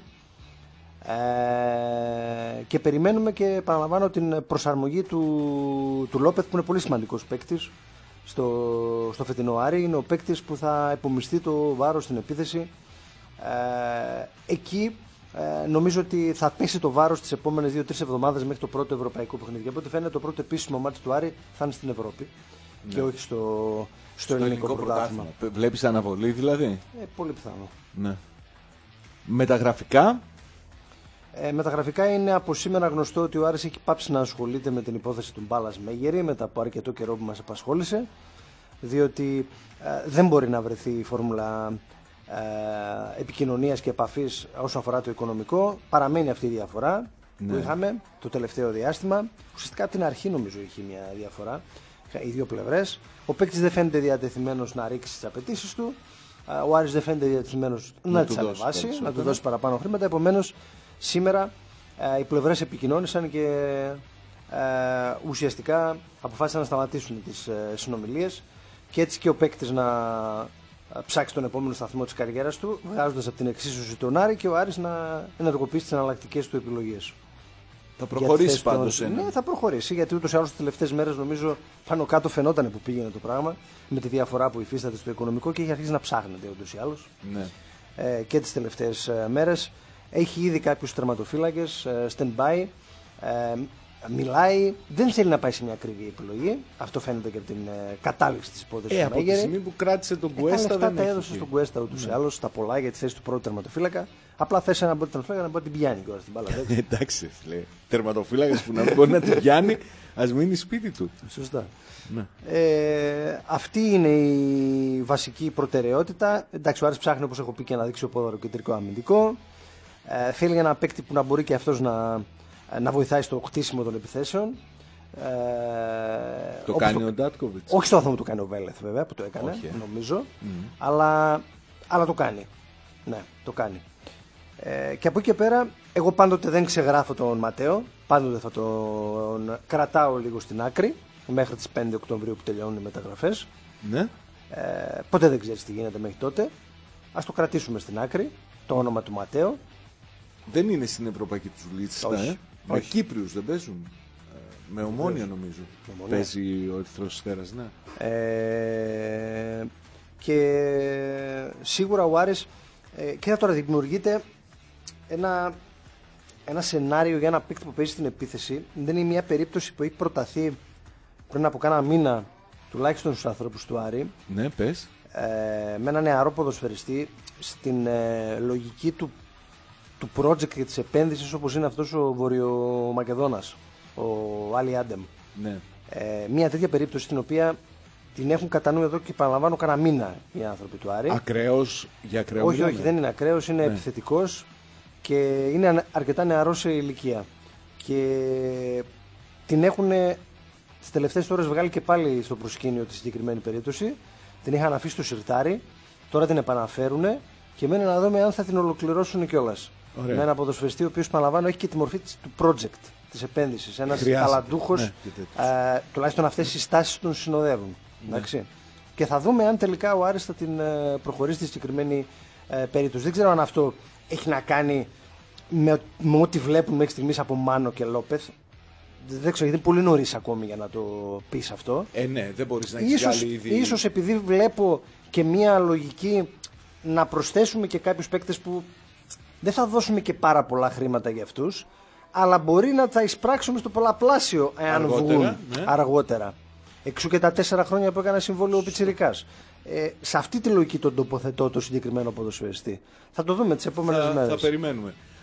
Ε, και περιμένουμε και παραλαμβάνω την προσαρμογή του, του Λόπεθ, που είναι πολύ σημαντικός παίκτης στο, στο φετινό Άρη. Είναι ο παίκτης που θα επομιστεί το βάρος στην επίθεση. Ε, εκεί ε, νομίζω ότι θα πέσει το βάρος τις επόμενες δύο τρεις εβδομάδες μέχρι το πρώτο ευρωπαϊκό παιχνίδι. Από ό,τι φαίνεται το πρώτο επίσημο μάτι του Άρη θα είναι στην Ευρώπη, ναι, και όχι στο, στο, στο ελληνικό, ελληνικό πρωτάθλημα. Βλέπεις αναβολή δηλαδή? Ε, πολύ πιθανό. Ναι. Μεταγραφικά. Ε, μεταγραφικά είναι από σήμερα γνωστό ότι ο Άρης έχει πάψει να ασχολείται με την υπόθεση του Μπάλας Μέγερη μετά από αρκετό καιρό που μας απασχόλησε, διότι ε, δεν μπορεί να βρεθεί η φόρμουλα ε, επικοινωνίας και επαφής όσον αφορά το οικονομικό. Παραμένει αυτή η διαφορά, ναι, που είχαμε το τελευταίο διάστημα. Ουσιαστικά από την αρχή νομίζω είχε μια διαφορά, οι δύο πλευρές. Ο παίκτης δεν φαίνεται διατεθειμένος να ρίξει τις απαιτήσεις του, ο Άρης δεν φαίνεται διατεθειμένος να, να τις ανεβάσει, να του δώσει παραπάνω χρήματα. Επομένως σήμερα ε, οι πλευρές επικοινώνησαν και ε, ουσιαστικά αποφάσισαν να σταματήσουν τις ε, συνομιλίες, και έτσι και ο παίκτης να ε, ψάξει τον επόμενο σταθμό της καριέρας του, βγάζοντας από την εξίσωση τον Άρη, και ο Άρης να ενεργοποιήσει τις εναλλακτικές του επιλογές. Θα προχωρήσει πάντως. Τον... Ναι, θα προχωρήσει, γιατί ούτως ή άλλως τις τελευταίες μέρες νομίζω πάνω κάτω φαινόταν που πήγαινε το πράγμα, με τη διαφορά που υφίσταται στο οικονομικό, και έχει αρχίσει να ψάχνεται ούτως ή άλλως. Ναι. Ε, και τις τελευταίες ε, μέρες. Έχει ήδη κάποιους τερματοφύλακες, stand-by, ε, μιλάει, δεν θέλει να πάει σε μια ακριβή επιλογή. Αυτό φαίνεται και από την ε, κατάληξη της υπόθεσης. Ε, από τη στιγμή που κράτησε τον Κουέστα, ε, δεν τα έδωσε στον Κουέστα ούτως ή άλλως, τα πολλά για τη θέση του πρώτου τερματοφύλακα. Απλά θες έναν πρώτο τερματοφύλακα να μπορεί να την πιάνει κιόλας την μπάλα. Εντάξει, λέει. Τερματοφύλακας που να μπορεί να την πιάνει, ας μείνει σπίτι του. Σωστά. Ναι. Ε, αυτή είναι η βασική προτεραιότητα. Εντάξει, ο Άρης ψάχνει, όπως έχω πει, και ένα δεξιοπόδαρο κεντρικό αμυντικό. Ε, θέλει ένα παίκτη που να μπορεί και αυτός να, να βοηθάει στο χτίσιμο των επιθέσεων. Ε, το κάνει το... ο Ντάτκοβιτς. Όχι στο βαθμό που το κάνει ο Βέλεθ, βέβαια, που το έκανε, okay, νομίζω. Mm. Αλλά, αλλά το κάνει. Ναι, το κάνει. Ε, και από εκεί και πέρα, εγώ πάντοτε δεν ξεγράφω τον Ματέο. Πάντοτε θα τον κρατάω λίγο στην άκρη μέχρι τις πέντε Οκτωβρίου που τελειώνουν οι μεταγραφές. Ναι. Ε, ποτέ δεν ξέρεις τι γίνεται μέχρι τότε. Ας το κρατήσουμε στην άκρη, το όνομα του Ματέο. Δεν είναι στην Ευρωπαϊκή τους λίστα, ε. Με Κύπριους δεν παίζουν. Ε, με Ομόνια νομίζω. Ομόνια. Παίζει ο Ερυθρός Αστέρας, ναι. Ε, και σίγουρα ο Άρης, ε, και τώρα δημιουργείται ένα, ένα σενάριο για ένα παίκτη που παίζει στην επίθεση. Δεν είναι μια περίπτωση που έχει προταθεί πριν από κάνα μήνα, τουλάχιστον στους ανθρώπους του Άρη. Ναι, πες. Ε, με ένα νεαρό ποδοσφαιριστή στην ε, λογική του του project και της επένδυσης, όπως είναι αυτός ο Βορειομακεδόνας, ο Άλι Άντεμ. Ναι. Ε, μια τέτοια περίπτωση την οποία την έχουν κατά νου εδώ και παραλαμβάνω κανένα μήνα οι άνθρωποι του Άρη. Ακραίος για ακραίο. Όχι, όχι, δεν είναι ακραίος, είναι, ναι, επιθετικός και είναι αρκετά νεαρός σε ηλικία. Και την έχουν τις τελευταίες ώρες βγάλει και πάλι στο προσκήνιο τη συγκεκριμένη περίπτωση. Την είχαν αφήσει στο σιρτάρι, τώρα την επαναφέρουν και μένει να δούμε αν θα την ολοκληρώσουν κιόλας. Ωραία. Με ένα ποδοσφαιριστή ο οποίος, παραλαμβάνω, έχει και τη μορφή του project, της επένδυσης. Ένας ταλαντούχος, ναι, ε, τουλάχιστον αυτές οι στάσεις τον συνοδεύουν. Ναι. Και θα δούμε αν τελικά ο Άρης θα την ε, προχωρήσει στη συγκεκριμένη ε, περίπτωση. Δεν ξέρω αν αυτό έχει να κάνει με, με ό,τι βλέπουν μέχρι στιγμής από Μάνο και Λόπεθ. Δεν ξέρω, γιατί είναι πολύ νωρίς ακόμη για να το πεις αυτό. Ε, ναι, δεν μπορείς να έχεις ίσως, άλλη ήδη... ίσως επειδή βλέπω και μια λογική να προσθέσουμε και κάποιους παίκτες που δεν θα δώσουμε και πάρα πολλά χρήματα για αυτούς, αλλά μπορεί να τα εισπράξουμε στο πολλαπλάσιο εάν αργότερα, βγουν, ναι, αργότερα. Εξού και τα τέσσερα χρόνια που έκανε συμβόλαιο ο Πιτσιρικάς. Ε, σε αυτή τη λογική τον τοποθετώ το συγκεκριμένο ποδοσφαιριστή. Θα το δούμε τις επόμενες θα, μέρες. Θα περιμένουμε.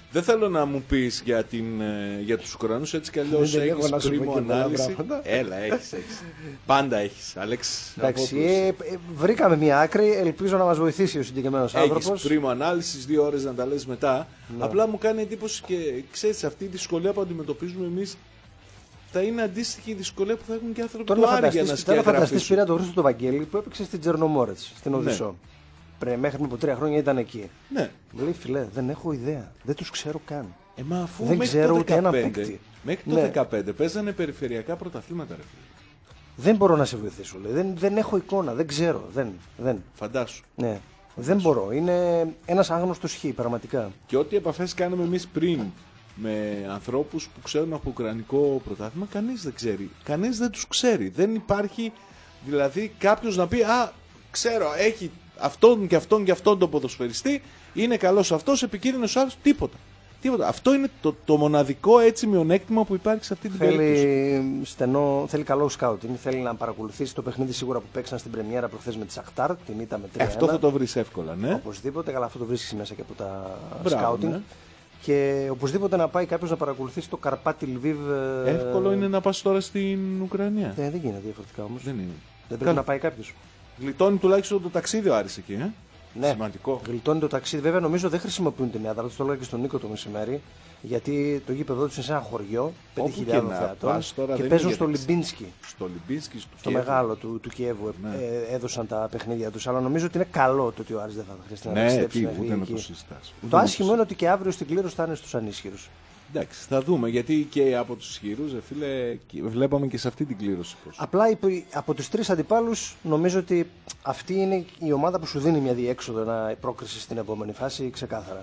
Δεν θέλω να μου πεις για, την, ε, για τους Ουκρανούς, έτσι κι αλλιώς έχεις πρίμο ανάλυση. Έλα, έχεις, έχεις. Πάντα έχεις, Αλέξ. Εντάξει, ε, ε, βρήκαμε μια άκρη, ελπίζω να μας βοηθήσει ο συγκεκριμένος άνθρωπος. Έχεις πρίμο ανάλυση, δύο ώρες να τα λες μετά. Ναι. Απλά μου κάνει εντύπωση και ξέρεις, αυτή η δυσκολία που αντιμετωπίζουμε εμείς θα είναι αντίστοιχη η δυσκολία που θα έχουν και άνθρωποι του Άρη για να σκιαγραφήσουν. Τώρα φανταστείς πήρα τον Χρήστο το Βαγγέλη που έπαιξε στην Τζερνομόρετς, στην Οδυσσό. Ναι. Πρέ, μέχρι πριν από τρία χρόνια ήταν εκεί. Ναι. Μου λέει, φιλέ, δεν έχω ιδέα. Δεν τους ξέρω καν. Ε, μα αφού δεν μέχρι ξέρω το ούτε ένα παίκτη. Μέχρι το ναι. δεκαπέντε παίζανε περιφερειακά πρωταθλήματα, ρε φίλε. Δεν μπορώ να σε βοηθήσω. Λέει. Δεν, δεν έχω εικόνα, δεν ξέρω. Δεν, δεν. Φαντάσου. Ναι. Φαντάσου. Δεν μπορώ. Είναι ένας άγνωστος χ, πραγματικά. Και ό,τι επαφές κάναμε εμείς πριν με ανθρώπους που ξέρουν από ουκρανικό πρωτάθλημα, κανείς δεν ξέρει. Κανείς δεν τους ξέρει. Δεν υπάρχει δηλαδή κάποιος να πει, α, ξέρω, έχει αυτόν και αυτόν και αυτόν τον ποδοσφαιριστή, είναι καλός αυτός, επικίνδυνος άλλος, τίποτα. τίποτα. Αυτό είναι το, το μοναδικό έτσι μειονέκτημα που υπάρχει σε αυτή την θέλει περίπτωση. Στενό, θέλει καλό σκάουτινγκ, θέλει να παρακολουθήσει το παιχνίδι σίγουρα που παίξαν στην πρεμιέρα προχθές με τη Σαχτάρ, την ήττα με τρία ένα. Αυτό θα το βρεις εύκολα, ναι. Οπωσδήποτε, καλά, αυτό το βρίσκεις μέσα και από τα σκάουτινγκ. Ναι. Και οπωσδήποτε να πάει κάποιος να παρακολουθήσει το Καρπάτι Λβίβ. Εύκολο είναι να πας τώρα στην Ουκρανία. Ε, δεν γίνεται διαφορετικά όμως. Δεν είναι. Δεν πρέπει Κα... να πάει κάποιος. Γλιτώνει τουλάχιστον το ταξίδι ο Άρης εκεί, ε. Ναι, σημαντικό. Γλιτώνει το ταξίδι. Βέβαια, νομίζω δεν χρησιμοποιούν την έδρα του. Το λέω και στον Νίκο το μεσημέρι. Γιατί το γήπεδο του είναι σε ένα χωριό πέντε χιλιάδες θεατών και παίζουν στο Λιμπίνσκι. Στο Λιμπίνσκι, στο, στο μεγάλο του, του Κιέβου ναι. ε, έδωσαν τα παιχνίδια του. Αλλά νομίζω ότι είναι καλό το ότι ο Άρης δεν θα χρειαστεί να επιστρέψει. Ναι, ούτε να το συζητάς. Το άσχημο είναι ότι και αύριο στην κλήρωση θα είναι στους ανίσχυρους. Εντάξει, θα δούμε. Γιατί και από τους ισχυρούς, φίλε, βλέπαμε και σε αυτή την κλήρωση. Πώς. Απλά από τους τρεις αντιπάλους, νομίζω ότι αυτή είναι η ομάδα που σου δίνει μια διέξοδο, ένα πρόκριση στην επόμενη φάση, ξεκάθαρα.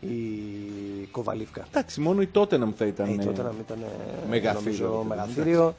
Η Κοβαλίβκα. Εντάξει, μόνο η Τότεναμ θα ήταν. Η Τότεναμ ήταν μεγαθύριο. μεγαθύριο.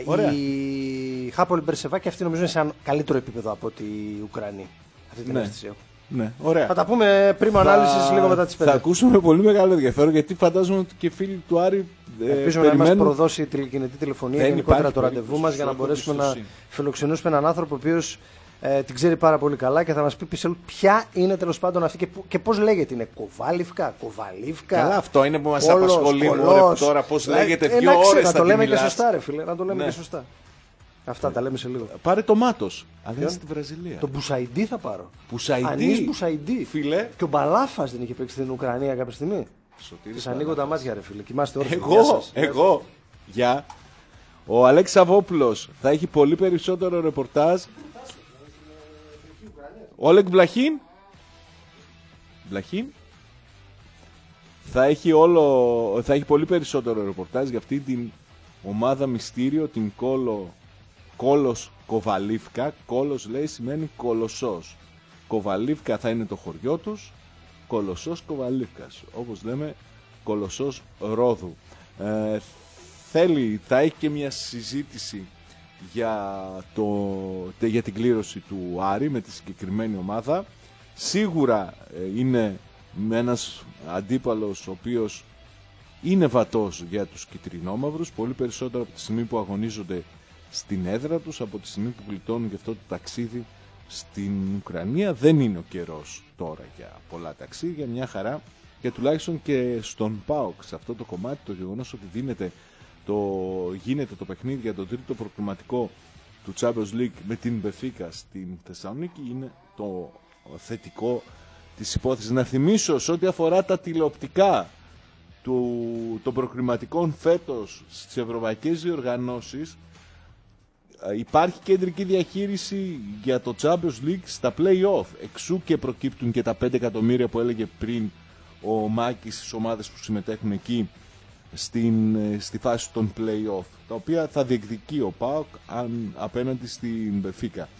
Η Χάπολ Μπερσεβά και αυτή νομίζω είναι σε ένα καλύτερο επίπεδο από ότι οι Ουκρανοί. Αυτή την αίσθηση έχω. Ναι, ωραία. Θα τα πούμε πριν θα... ανάλυση λίγο μετά τις πέντε. Θα ακούσουμε πολύ μεγάλο ενδιαφέρον γιατί φαντάζομαι ότι και φίλοι του Άρη. Ελπίζω ε, να μας προδώσει η τηλεκινητή τηλεφωνία γενικότερα το ραντεβού μας για να μπορέσουμε να φιλοξενήσουμε έναν άνθρωπο ο οποίος ε, την ξέρει πάρα πολύ καλά και θα μας πει πίσω ποια είναι τέλος πάντων αυτή και, και πώς λέγεται. Είναι Κοβάλιβκα, Κοβαλίβκα. Καλά, αυτό είναι που μας απασχολεί τώρα. Πώς λέγεται, δύο ώρες θα να το λέμε και σωστά, ρε φίλε. Να το λέμε και σωστά. Αυτά τα λέμε σε λίγο. Πάρε το Μάτος. Αλλά είναι στη Βραζιλία. Το Μπουσαϊντί θα πάρω. Μπουσαϊντί. Ανής Μπουσαϊντί. Φίλε. Και ο Μπαλάφας δεν είχε παίξει στην Ουκρανία κάποια στιγμή. Της ανοίγω τα μάτια, ρε φίλε. Κοιμάστε όρθιοι. Εγώ, εγώ. Γεια. Ο Αλέξης Σαββόπουλος θα έχει πολύ περισσότερο ρεπορτάζ. Ο Όλεγ Βλαχίν. Βλαχίν. Θα έχει, όλο, θα έχει πολύ περισσότερο ρεπορτάζ για αυτή την ομάδα μυστήριο, την Κόλο, Κόλος Κοβαλίβκα. Κόλος λέει σημαίνει κολοσσός. Κοβαλίβκα θα είναι το χωριό τους. Κολοσσός Κοβαλίβκας. Όπως λέμε, κολοσσός Ρόδου. Ε, θέλει, θα έχει και μια συζήτηση για, το, για την κλήρωση του Άρη με τη συγκεκριμένη ομάδα. Σίγουρα ε, είναι με ένας αντίπαλος ο οποίος είναι βατός για τους κυτρινόμαυρους, πολύ περισσότερο από τη στιγμή που αγωνίζονται στην έδρα τους, από τη στιγμή που γλιτώνουν και αυτό το ταξίδι στην Ουκρανία. Δεν είναι ο καιρός τώρα για πολλά ταξίδια, μια χαρά. Και τουλάχιστον και στον ΠΑΟΚ, σε αυτό το κομμάτι, το γεγονός ότι δίνεται το, γίνεται το παιχνίδι για το τρίτο προκριματικό του Champions League με την Μπεφίκα στην Θεσσαλονίκη είναι το θετικό της υπόθεσης. Να θυμίσω σε ό,τι αφορά τα τηλεοπτικά του, των προκριματικών φέτος στις ευρωπαϊκές διοργανώσεις, υπάρχει κεντρική διαχείριση για το Champions League στα play-off. Εξού και προκύπτουν και τα πέντε εκατομμύρια που έλεγε πριν ο Μάκης στις ομάδες που συμμετέχουν εκεί στην, στη φάση των play-off, τα οποία θα διεκδικεί ο ΠΑΟΚ αν, απέναντι στην Μπεφίκα.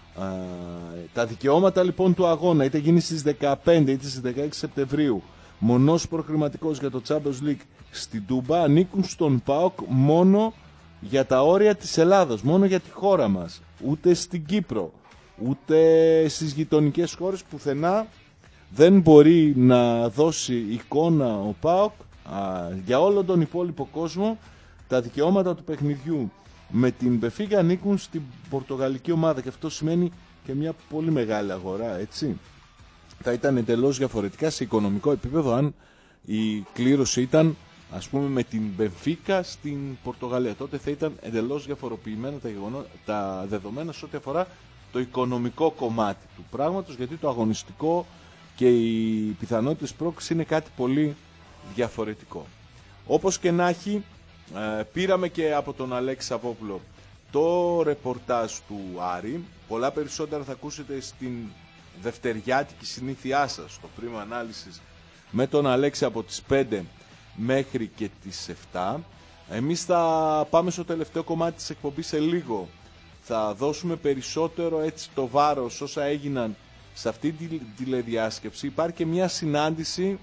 Τα δικαιώματα λοιπόν του αγώνα, είτε γίνει στις δεκαπέντε είτε στις δεκαέξι Σεπτεμβρίου, μονός προκριματικός για το Champions League στην Τούμπα, ανήκουν στον ΠΑΟΚ μόνο για τα όρια της Ελλάδος, μόνο για τη χώρα μας. Ούτε στην Κύπρο, ούτε στις γειτονικές χώρες, πουθενά δεν μπορεί να δώσει εικόνα ο ΠΑΟΚ α, για όλο τον υπόλοιπο κόσμο. Τα δικαιώματα του παιχνιδιού με την Μπεφίκα ανήκουν στην πορτογαλική ομάδα και αυτό σημαίνει και μια πολύ μεγάλη αγορά, έτσι. Θα ήταν εντελώς διαφορετικά σε οικονομικό επίπεδο αν η κλήρωση ήταν, ας πούμε, με την Μπενφίκα στην Πορτογαλία. Τότε θα ήταν εντελώς διαφοροποιημένα τα, γεγονό, τα δεδομένα σε ό,τι αφορά το οικονομικό κομμάτι του πράγματος, γιατί το αγωνιστικό και οι πιθανότητες πρόκλησης είναι κάτι πολύ διαφορετικό. Όπως και να έχει, ε, πήραμε και από τον Αλέξη Σαββόπουλο το ρεπορτάζ του Άρη. Πολλά περισσότερα θα ακούσετε στην δευτεριάτικη συνήθειά σας, στο πρίμα ανάλυσης, με τον Αλέξη από τις πέντε μέχρι και τις επτά. Εμείς θα πάμε στο τελευταίο κομμάτι της εκπομπής σε λίγο. Θα δώσουμε περισσότερο έτσι το βάρος όσα έγιναν σε αυτή τη τηλεδιάσκεψη. Υπάρχει και μια συνάντηση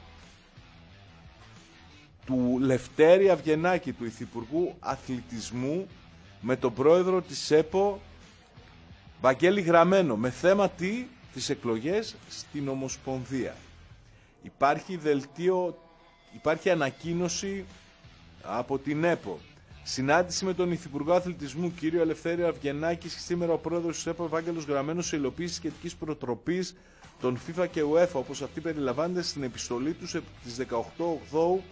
του Λευτέρη Αυγενάκη, του Υφυπουργού Αθλητισμού, με τον πρόεδρο της ΕΠΟ, Βαγγέλη Γραμμένο, με θέμα τι, τις εκλογές στην Ομοσπονδία. Υπάρχει δελτίο, υπάρχει ανακοίνωση από την ΕΠΟ. Συνάντηση με τον Υφυπουργό Αθλητισμού, κύριο Ελευθέριο Αυγενάκη, σήμερα ο πρόεδρος της ΕΠΟ, Ευάγγελος Γραμμένος, σε υλοποίηση σχετικής προτροπής των FIFA και UEFA, όπως αυτή περιλαμβάνεται στην επιστολή τους της δεκαοκτώ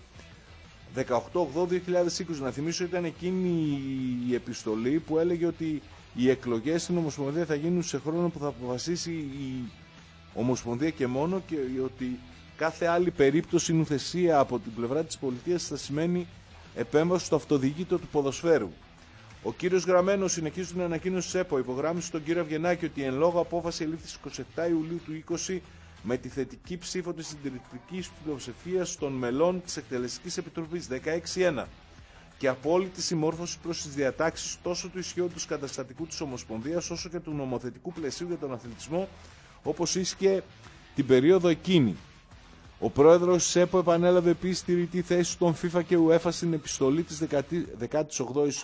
οκτώ δύο χιλιάδες είκοσι. Να θυμίσω, ήταν εκείνη η επιστολή που έλεγε ότι οι εκλογές στην Ομοσπονδία θα γίνουν σε χρόνο που θα αποφασίσει η Ομοσπονδία και μόνο, και ότι κάθε άλλη περίπτωση νουθεσία από την πλευρά της πολιτείας θα σημαίνει επέμβαση στο αυτοδιοίκητο του ποδοσφαίρου. Ο κύριος Γραμμένος, συνεχίζει την ανακοίνωση της ΕΠΟ, υπογράμμισε στον κύριο Αυγενάκη ότι εν λόγω απόφαση ελήφθη στις είκοσι επτά Ιουλίου του είκοσι με τη θετική ψήφο της συντηρητικής πλειοψηφίας των μελών της Εκτελεστικής Επιτροπής δεκαέξι ένα και απόλυτη συμμόρφωση προς τις διατάξεις τόσο του ισχύοντος καταστατικού της Ομοσπονδίας όσο και του νομοθετικού πλαισίου για τον αθλητισμό, όπως ίσχυε την περίοδο εκείνη. Ο πρόεδρος της ΕΠΟ επανέλαβε επίσης τη ρητή θέση των FIFA και UEFA στην επιστολή της δεκαοκτώ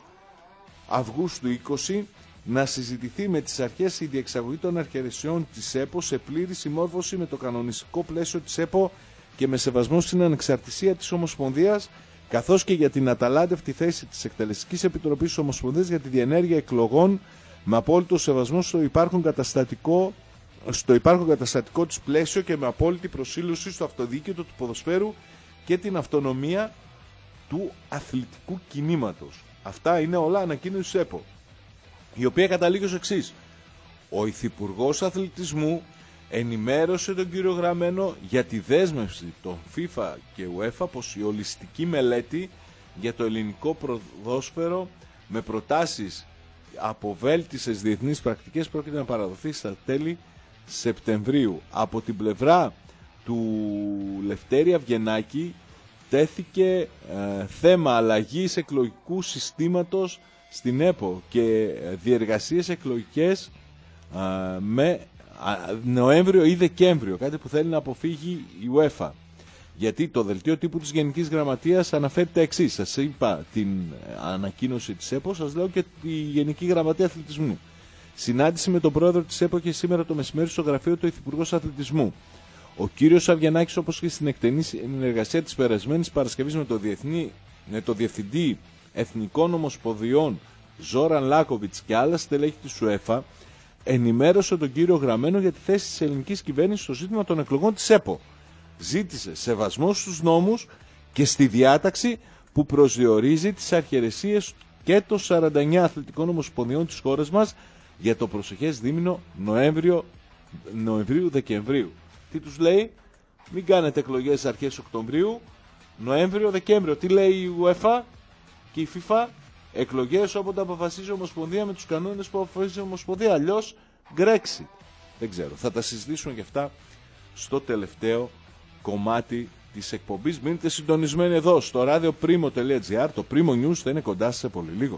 Αυγούστου είκοσι να συζητηθεί με τις αρχές η διεξαγωγή των αρχαιρεσιών της ΕΠΟ σε πλήρη συμμόρφωση με το κανονιστικό πλαίσιο της ΕΠΟ και με σεβασμό στην ανεξαρτησία της Ομοσπονδίας, καθώς και για την αταλάντευτη θέση της Εκτελεστικής Επιτροπής της Ομοσπονδίας για τη διενέργεια εκλογών με απόλυτο σεβασμό στο υπάρχον καταστατικό, στο υπάρχον καταστατικό της πλαίσιο και με απόλυτη προσήλωση στο αυτοδιοίκητο του ποδοσφαίρου και την αυτονομία του αθλητικού κινήματος. Αυτά είναι όλα ανακοίνωση της ΕΠΟ, η οποία καταλήγει ως εξής. Ο Υφυπουργός Αθλητισμού ενημέρωσε τον κύριο Γραμμένο για τη δέσμευση των FIFA και UEFA πως η ολιστική μελέτη για το ελληνικό ποδόσφαιρο με προτάσεις από βέλτιστες διεθνείς πρακτικές πρόκειται να παραδοθεί στα τέλη Σεπτεμβρίου. Από την πλευρά του Λευτέρη Αυγενάκη τέθηκε ε, θέμα αλλαγής εκλογικού συστήματος στην ΕΠΟ και διεργασίες εκλογικές ε, με Νοέμβριο ή Δεκέμβριο, κάτι που θέλει να αποφύγει η UEFA. Γιατί το δελτίο τύπου της Γενικής Γραμματείας αναφέρει τα εξής. Σας είπα την ανακοίνωση της ΕΠΟ, σας λέω και τη Γενική Γραμματεία Αθλητισμού. Συνάντηση με τον πρόεδρο της ΕΠΟ και σήμερα το μεσημέρι στο γραφείο του Υφυπουργός Αθλητισμού. Ο κύριος Αυγενάκης, όπως και στην εκτενή συνεργασία της περασμένης Παρασκευής με το, διεθνή, με το Διευθυντή Εθνικών Ομοσπονδιών Ζόραν Λάκοβιτς και άλλα στελέχη της UEFA, ενημέρωσε τον κύριο Γραμμένο για τη θέση της ελληνικής κυβέρνησης στο ζήτημα των εκλογών της ΕΠΟ. Ζήτησε σεβασμό στους νόμους και στη διάταξη που προσδιορίζει τις αρχαιρεσίες και των σαράντα εννέα αθλητικών ομοσπονδιών της χώρας μας για το προσεχές δίμηνο Νοεμβρίου-Δεκεμβρίου. Τι τους λέει? Μην κάνετε εκλογές αρχές Οκτωβρίου, Νοέμβριο-Δεκέμβριο. Τι λέει η UEFA και η FIFA? Εκλογές όποτε αποφασίζει η Ομοσπονδία με τους κανόνες που αποφασίζει η Ομοσπονδία. Αλλιώς Brexit. Δεν ξέρω. Θα τα συζητήσουμε και αυτά στο τελευταίο κομμάτι της εκπομπής. Μείνετε συντονισμένοι εδώ στο ράδιο πρίμο τελεία τζι άρ. Το Primo News θα είναι κοντά σας σε πολύ λίγο.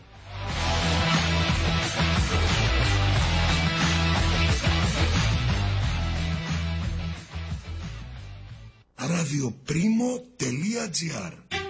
ράδιο πρίμο τελεία τζι άρ.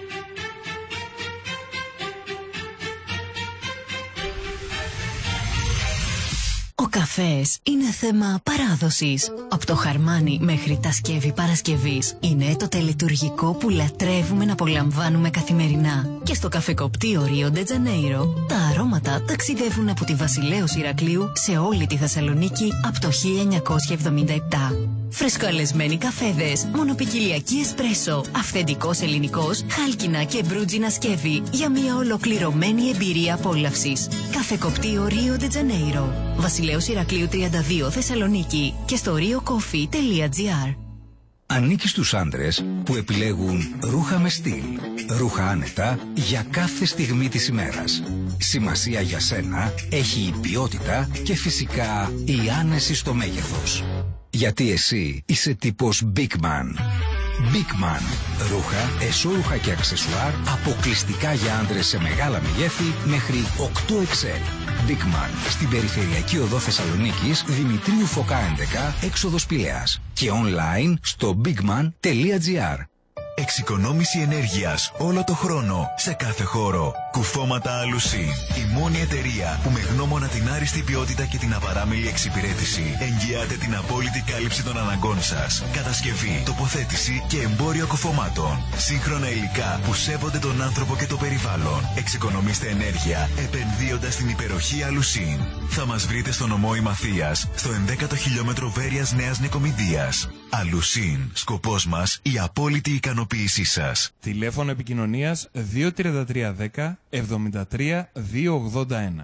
Ο καφές είναι θέμα παράδοσης. Από το χαρμάνι μέχρι τα σκεύη Παρασκευής είναι το τελετουργικό που λατρεύουμε να απολαμβάνουμε καθημερινά. Και στο καφεκοπτείο Ρίο ντε Τζανέιρο τα αρώματα ταξιδεύουν από τη Βασιλέως Ηρακλείου σε όλη τη Θεσσαλονίκη από το χίλια εννιακόσια εβδομήντα επτά. Φρεσκοαλεσμένοι καφέδες, μονοπικιλιακή εσπρέσο, αυθεντικός ελληνικός, χάλκινα και μπρούτζινα σκεύη για μια ολοκληρωμένη εμπειρία απόλαυσης. Καφεκοπτείο Ρίο ντε Τζανέιρο. Βασιλέως Ηρακλείου τριάντα δύο Θεσσαλονίκη και στο rio coffee τελεία gr. Ανήκει στους άντρες που επιλέγουν ρούχα με στυλ. Ρούχα άνετα για κάθε στιγμή της ημέρας. Σημασία για σένα έχει η ποιότητα και φυσικά η άνεση στο μέγεθος. Γιατί εσύ είσαι τύπος Big Man. Big Man. Ρούχα, εσώρουχα και αξεσουάρ αποκλειστικά για άντρες σε μεγάλα μεγέθη μέχρι οκτώ εξ ελ. Big Man. Στην περιφερειακή οδό Θεσσαλονίκης, Δημητρίου Φωκά έντεκα, έξοδος Πηλαίας. Και online στο bigman τελεία gr. Εξοικονόμηση ενέργειας όλο το χρόνο, σε κάθε χώρο. Κουφώματα Alusin. Η μόνη εταιρεία που με γνώμονα την άριστη ποιότητα και την απαράμιλη εξυπηρέτηση εγγυάται την απόλυτη κάλυψη των αναγκών σας. Κατασκευή, τοποθέτηση και εμπόριο κουφωμάτων. Σύγχρονα υλικά που σέβονται τον άνθρωπο και το περιβάλλον. Εξοικονομήστε ενέργεια επενδύοντας στην υπεροχή Alusin. Θα μας βρείτε στο νομό Ημαθίας, στο ενδέκατο χιλιόμετρο Βέρειας Νέας Νικομηδίας. Alusin. Σκοπός μας η απόλυτη ικανοποίησή σας. Τηλέφωνο επικοινωνίας δύο τρία τρία δέκα εβδομήντα τρία διακόσια ογδόντα ένα.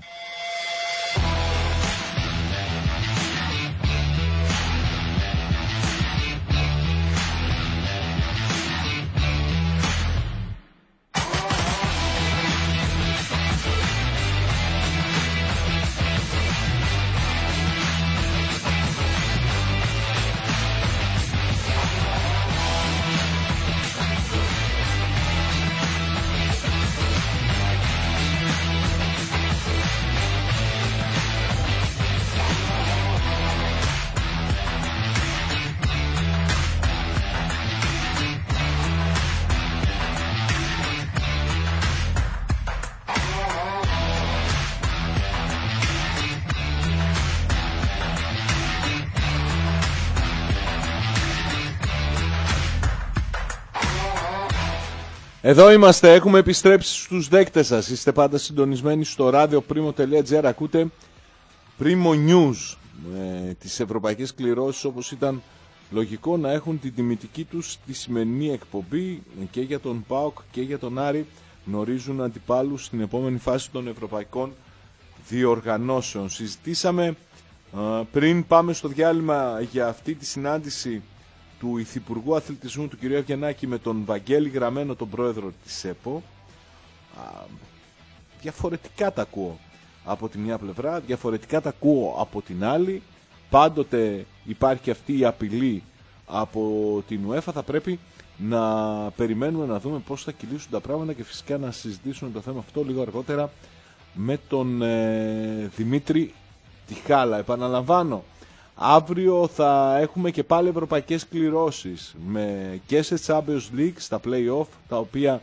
Εδώ είμαστε, έχουμε επιστρέψει στους δέκτες σας. Είστε πάντα συντονισμένοι στο ράδιο πρίμο τελεία τζι άρ. Ακούτε Primo News. Ε, τις ευρωπαϊκές κληρώσεις, όπως ήταν λογικό να έχουν την τιμητική τους στη σημερινή εκπομπή, και για τον ΠΑΟΚ και για τον Άρη γνωρίζουν αντιπάλους στην επόμενη φάση των ευρωπαϊκών διοργανώσεων. Συζητήσαμε ε, πριν πάμε στο διάλειμμα για αυτή τη συνάντηση του Υφυπουργού Αθλητισμού του κ. Ευγενάκη με τον Βαγγέλη Γραμμένο, τον πρόεδρο της ΕΠΟ. Α, διαφορετικά τα ακούω από τη μια πλευρά, διαφορετικά τα ακούω από την άλλη. Πάντοτε υπάρχει αυτή η απειλή από την UEFA. Θα πρέπει να περιμένουμε να δούμε πώς θα κυλήσουν τα πράγματα και φυσικά να συζητήσουμε το θέμα αυτό λίγο αργότερα με τον ε, Δημήτρη Τιχάλα. Επαναλαμβάνω, αύριο θα έχουμε και πάλι ευρωπαϊκές κληρώσεις με και σε Champions League στα play-off, τα οποία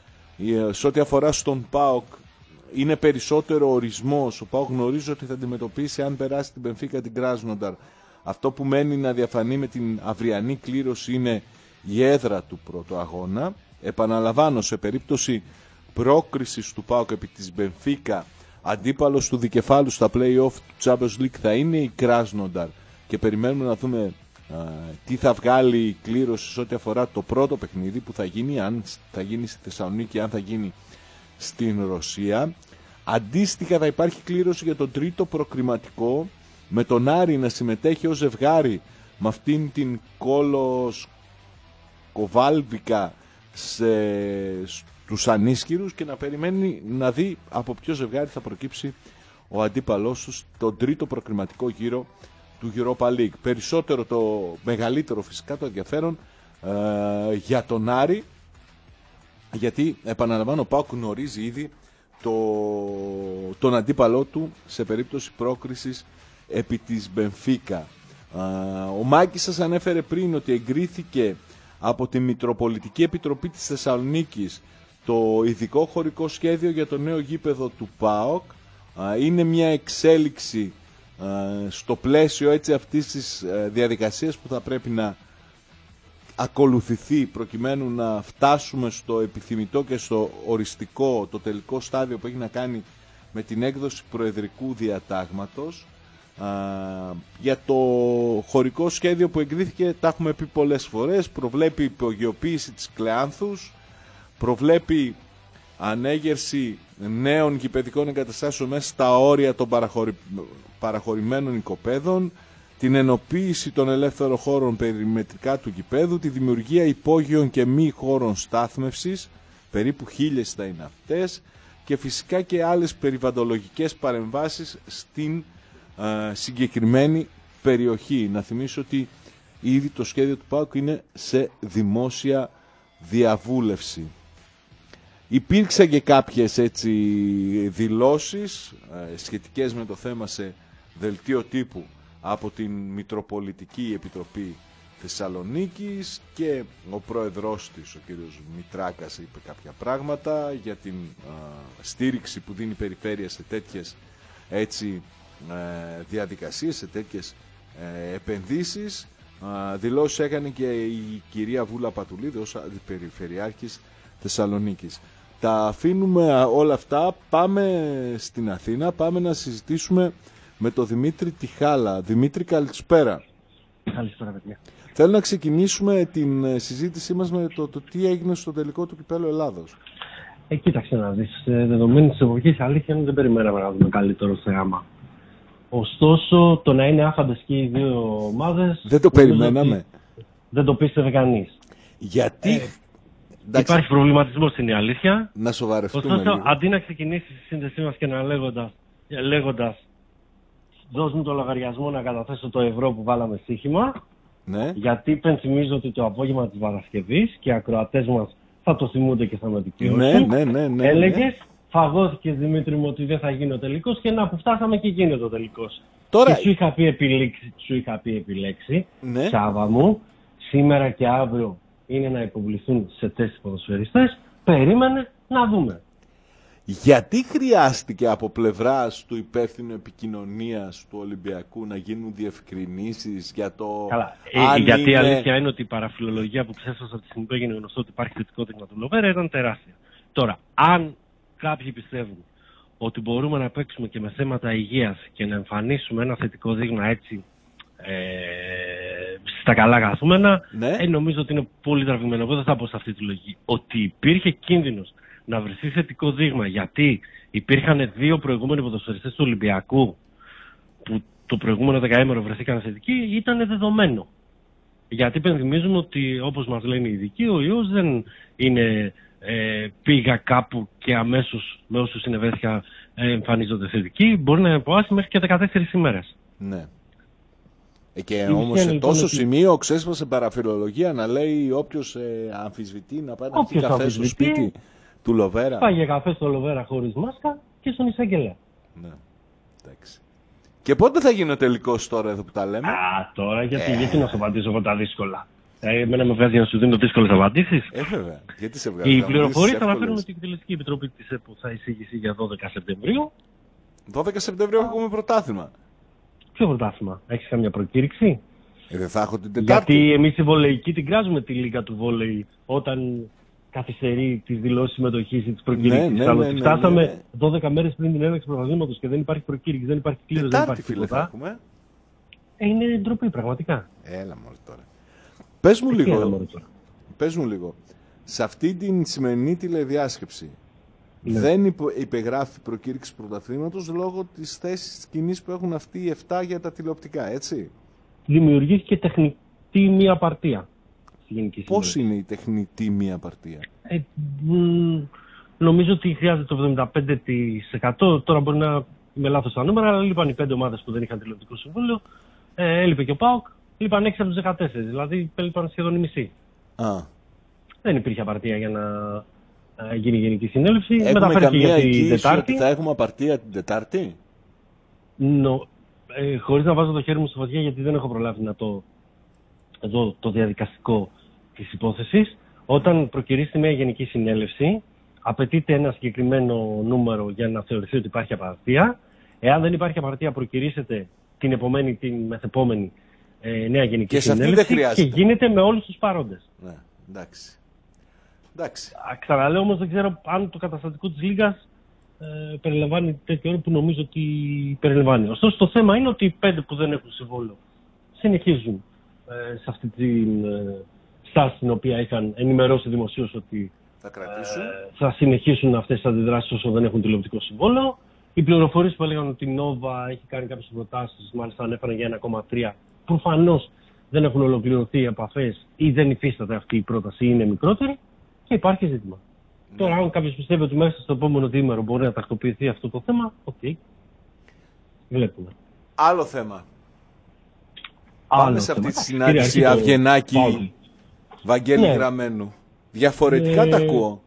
σε ό,τι αφορά στον ΠΑΟΚ είναι περισσότερο ορισμός. Ο ΠΑΟΚ γνωρίζει ότι θα αντιμετωπίσει, αν περάσει την Μπενφίκα, την Κράσνονταρ. Αυτό που μένει να διαφανεί με την αυριανή κλήρωση είναι η έδρα του πρώτου αγώνα. Επαναλαμβάνω, σε περίπτωση πρόκρισης του ΠΑΟΚ επί της Μπενφίκα, αντίπαλος του δικεφάλου στα play-off του Champions League θα είναι η Κράσνονταρ και περιμένουμε να δούμε α, τι θα βγάλει η κλήρωση σε ό,τι αφορά το πρώτο παιχνίδι που θα γίνει, αν θα γίνει στη Θεσσαλονίκη, αν θα γίνει στην Ρωσία. Αντίστοιχα θα υπάρχει κλήρωση για το τρίτο προκριματικό, με τον Άρη να συμμετέχει ως ζευγάρι με αυτήν την Κόλος Κοβάλβικα σε, στους ανίσχυρους και να περιμένει να δει από ποιο ζευγάρι θα προκύψει ο αντίπαλός του στον τρίτο προκριματικό γύρο του Europa League. Περισσότερο, το μεγαλύτερο φυσικά το ενδιαφέρον ε, για τον Άρη, γιατί επαναλαμβάνω, ο ΠΑΟΚ γνωρίζει ήδη το, τον αντίπαλό του σε περίπτωση πρόκρισης επί της Μπενφίκα. Ε, ο Μάκης σας ανέφερε πριν ότι εγκρίθηκε από τη Μητροπολιτική Επιτροπή της Θεσσαλονίκης το ειδικό χωρικό σχέδιο για το νέο γήπεδο του ΠΑΟΚ. Ε, είναι μια εξέλιξη στο πλαίσιο έτσι αυτής της διαδικασίας που θα πρέπει να ακολουθηθεί προκειμένου να φτάσουμε στο επιθυμητό και στο οριστικό, το τελικό στάδιο που έχει να κάνει με την έκδοση προεδρικού διατάγματος. Α, για το χωρικό σχέδιο που εγκρίθηκε, τα έχουμε πει πολλές φορές, προβλέπει υπογειοποίηση της Κλεάνθους, προβλέπει ανέγερση νέων γηπεδικών εγκαταστάσεων μέσα στα όρια των παραχωρη... παραχωρημένων οικοπαίδων, την ενοποίηση των ελεύθερων χώρων περιμετρικά του γηπέδου, τη δημιουργία υπόγειων και μη χώρων στάθμευσης, περίπου χίλιες θα είναι αυτές, και φυσικά και άλλες περιβαλλοντολογικές παρεμβάσεις στην ε, συγκεκριμένη περιοχή. Να θυμίσω ότι ήδη το σχέδιο του ΠΑΟΚ είναι σε δημόσια διαβούλευση. Υπήρξαν και κάποιες έτσι δηλώσεις ε, σχετικές με το θέμα σε δελτίο τύπου από την Μητροπολιτική Επιτροπή Θεσσαλονίκης, και ο πρόεδρος της, ο κύριος Μητράκας, είπε κάποια πράγματα για την α, στήριξη που δίνει η περιφέρεια σε τέτοιες έτσι, ε, διαδικασίες, σε τέτοιες ε, επενδύσεις. Α, δηλώσεις έκανε και η κυρία Βούλα Πατουλίδη ως αντιπεριφερειάρχης Θεσσαλονίκης. Τα αφήνουμε όλα αυτά, πάμε στην Αθήνα, πάμε να συζητήσουμε με τον Δημήτρη Τιχάλα. Δημήτρη, καλησπέρα. Καλησπέρα, παιδιά. Θέλω να ξεκινήσουμε την συζήτησή μας με το, το τι έγινε στο τελικό του Κυπέλλου Ελλάδος. Ε, κοίταξε να δεις, δεδομένη της εποχής, αλήθεια είναι δεν περιμέναμε να δούμε καλύτερο θέαμα. Ωστόσο, το να είναι άφαντες και οι δύο ομάδες... Δεν το περιμέναμε. Δεν το πίστευε κανείς. Γιατί... Ε, υπάρχει προβληματισμός, είναι η αλήθεια. Να σοβαρευτούμε. Ωστόσο, λίγο. αντί να ξεκινήσει η σύνδεσή μας και να λέγοντας, λέγοντας δώσ' μου το λογαριασμό να καταθέσω το ευρώ που βάλαμε στοίχημα, ναι. Γιατί υπενθυμίζω ότι το απόγευμα της Παρασκευής και οι ακροατές μας θα το θυμούνται και θα με δικαιώσουν. Ναι, ναι, ναι, ναι, έλεγες, ναι. φαγώθηκε Δημήτρη μου ότι δεν θα γίνει ο τελικός, και να που φτάσαμε και γίνεται ο τελικός. Τώρα... Και σου είχα πει επιλέξει, σου είχα πει επιλέξει ναι. Σάβα μου, σήμερα και αύριο είναι να υποβληθούν σε τέσσερις ποδοσφαιριστές, περίμενε να δούμε. Γιατί χρειάστηκε από πλευράς του υπεύθυνου επικοινωνίας του Ολυμπιακού να γίνουν διευκρινήσεις για το... Καλά. Αν ε, γιατί είναι... η αλήθεια είναι ότι η παραφιλολογία που ξέσπασε από τη στιγμή που έγινε γνωστό ότι υπάρχει θετικό δείγμα του Λοβέρα ήταν τεράστια. Τώρα, αν κάποιοι πιστεύουν ότι μπορούμε να παίξουμε και με θέματα υγείας και να εμφανίσουμε ένα θετικό δείγμα έτσι ε, στα καλά καθούμενα, ναι. ε, νομίζω ότι είναι πολύ τραβηγμένο. Εγώ δεν θα πω σε αυτή τη λογική. Ότι υπήρχε κίνδυνος να βρεθεί θετικό δείγμα γιατί υπήρχαν δύο προηγούμενοι ποδοσφαιριστές του Ολυμπιακού που το προηγούμενο δεκαήμερο βρεθήκαν θετικοί, ήταν δεδομένο. Γιατί υπενθυμίζουμε ότι, όπως μας λένε οι ειδικοί, ο ιός δεν είναι ε, πήγα κάπου και αμέσως με όσους συνεβέθηκα ε, εμφανίζονται θετικοί, μπορεί να υποάσει μέχρι και δεκατέσσερις ημέρες. Ναι. Ε, και όμως σε τόσο ότι... σημείο ξέσπασε παραφιλολογία να λέει όποιος ε, αμφισβητεί να πάει να πιει καφέ στο σπίτι του Λοβέρα. Πάει για καφέ στο Λοβέρα χωρίς μάσκα και στον εισαγγελέα. Ναι. Εντάξει. Και πότε θα γίνει ο τελικός τώρα εδώ που τα λέμε? Α, τώρα γιατί, ε... γιατί να σου απαντήσω εγώ τα δύσκολα. Ε, εμένα με βγάζει να σου δίνω δύσκολες απαντήσεις. Ε, βέβαια. Γιατί σε βγάζει. Οι πληροφορίες θα αναφέρουν στην Εκτελεστική Επιτροπή της ΕΠΟ θα εισήγηση για δώδεκα Σεπτεμβρίου. δώδεκα Σεπτεμβρίου έχουμε πρωτάθλημα. Ποιο πρωτάθλημα? Έχεις καμιά προκήρυξη? Ε, δεν θα έχω την Τετάρτη. Γιατί εμείς οι βολεϊκοί την κράζουμε τη λίγα του βόλεϊ όταν καθυστερεί τις δηλώσεις συμμετοχής ή τις προκήρυξης. Ναι, ναι, ναι, ναι, φτάσαμε ναι, ναι. δώδεκα μέρες πριν την έναρξη πρωταθλήματος και δεν υπάρχει προκήρυξη, δεν υπάρχει κλήρωση, δεν υπάρχει φίλε, θα έχουμε. Ε, είναι ντροπή πραγματικά. Έλα μόλι τώρα. Πες μου, λίγο, πες μου λίγο, σε αυτή την σημερινή τηλεδιάσκεψη ναι. δεν υπο, υπεγράφει προκήρυξη πρωταθλήματος λόγω της θέσης της κοινής που έχουν αυτοί οι εφτά για τα τηλεοπτικά, έτσι? Δημιουργήθηκε τεχνητή μία απαρτία. Πώς είναι η τεχνητή μία απαρτία? Ε, μ, νομίζω ότι χρειάζεται το εβδομήντα πέντε τοις εκατό. Τώρα μπορεί να είμαι λάθος στα νούμερα, αλλά λείπαν οι πέντε ομάδες που δεν είχαν τηλεοπτικό συμβούλιο. Ε, έλειπε και ο ΠΑΟΚ. Λείπαν έξι από τους δεκατέσσερις, δηλαδή έλειπαν σχεδόν η μισή. Α. Δεν υπήρχε απαρτία για να ε, γίνει γενική συνέλευση. Έχουμε μεταφέρθηκε για την Τετάρτη. Ότι θα έχουμε απαρτία την Τετάρτη? No, ε, χωρίς να βάζω το χέρι μου στη φωτιά, γιατί δεν έχω προλάβει να το εδώ το διαδικαστικό της υπόθεσης. Όταν προκυρήσει μια γενική συνέλευση, απαιτείται ένα συγκεκριμένο νούμερο για να θεωρηθεί ότι υπάρχει απαρτία. Εάν δεν υπάρχει απαρτία, προκυρήσετε την επομένη, την μεθεπόμενη ε, νέα γενική και συνέλευση και γίνεται με όλους τους παρόντες. Ναι, εντάξει. εντάξει. Ξαναλέω όμως, δεν ξέρω αν το καταστατικό της Λίγκας ε, περιλαμβάνει τέτοιο όρο που νομίζω ότι περιλαμβάνει. Ωστόσο το θέμα είναι ότι οι πέντε που δεν έχουν συμβόλαιο συνεχίζουν ε, σε αυτή τη ε, στάση την οποία είχαν ενημερώσει δημοσίως ότι θα, κρατήσουν. Ε, θα συνεχίσουν αυτές τις αντιδράσεις όσο δεν έχουν τηλεοπτικό συμβόλαιο. Οι πληροφορίες που έλεγαν ότι η Νόβα έχει κάνει κάποιες προτάσεις, μάλιστα ανέφεραν για ένα κόμμα τρία, προφανώς δεν έχουν ολοκληρωθεί οι επαφές ή δεν υφίσταται αυτή η πρόταση ή είναι μικρότερη και υπάρχει ζήτημα. Ναι. Τώρα, αν κάποιος πιστεύει ότι μέσα στο επόμενο διήμερο μπορεί να τακτοποιηθεί αυτό το θέμα, οκ. Okay. Βλέπουμε. Άλλο θέμα. Άλλο Πάμε σε θέμα. αυτή τη συνάντηση Αυγενάκη Βαγγέλη ναι. Γραμμένου. Διαφορετικά ε... τα ακούω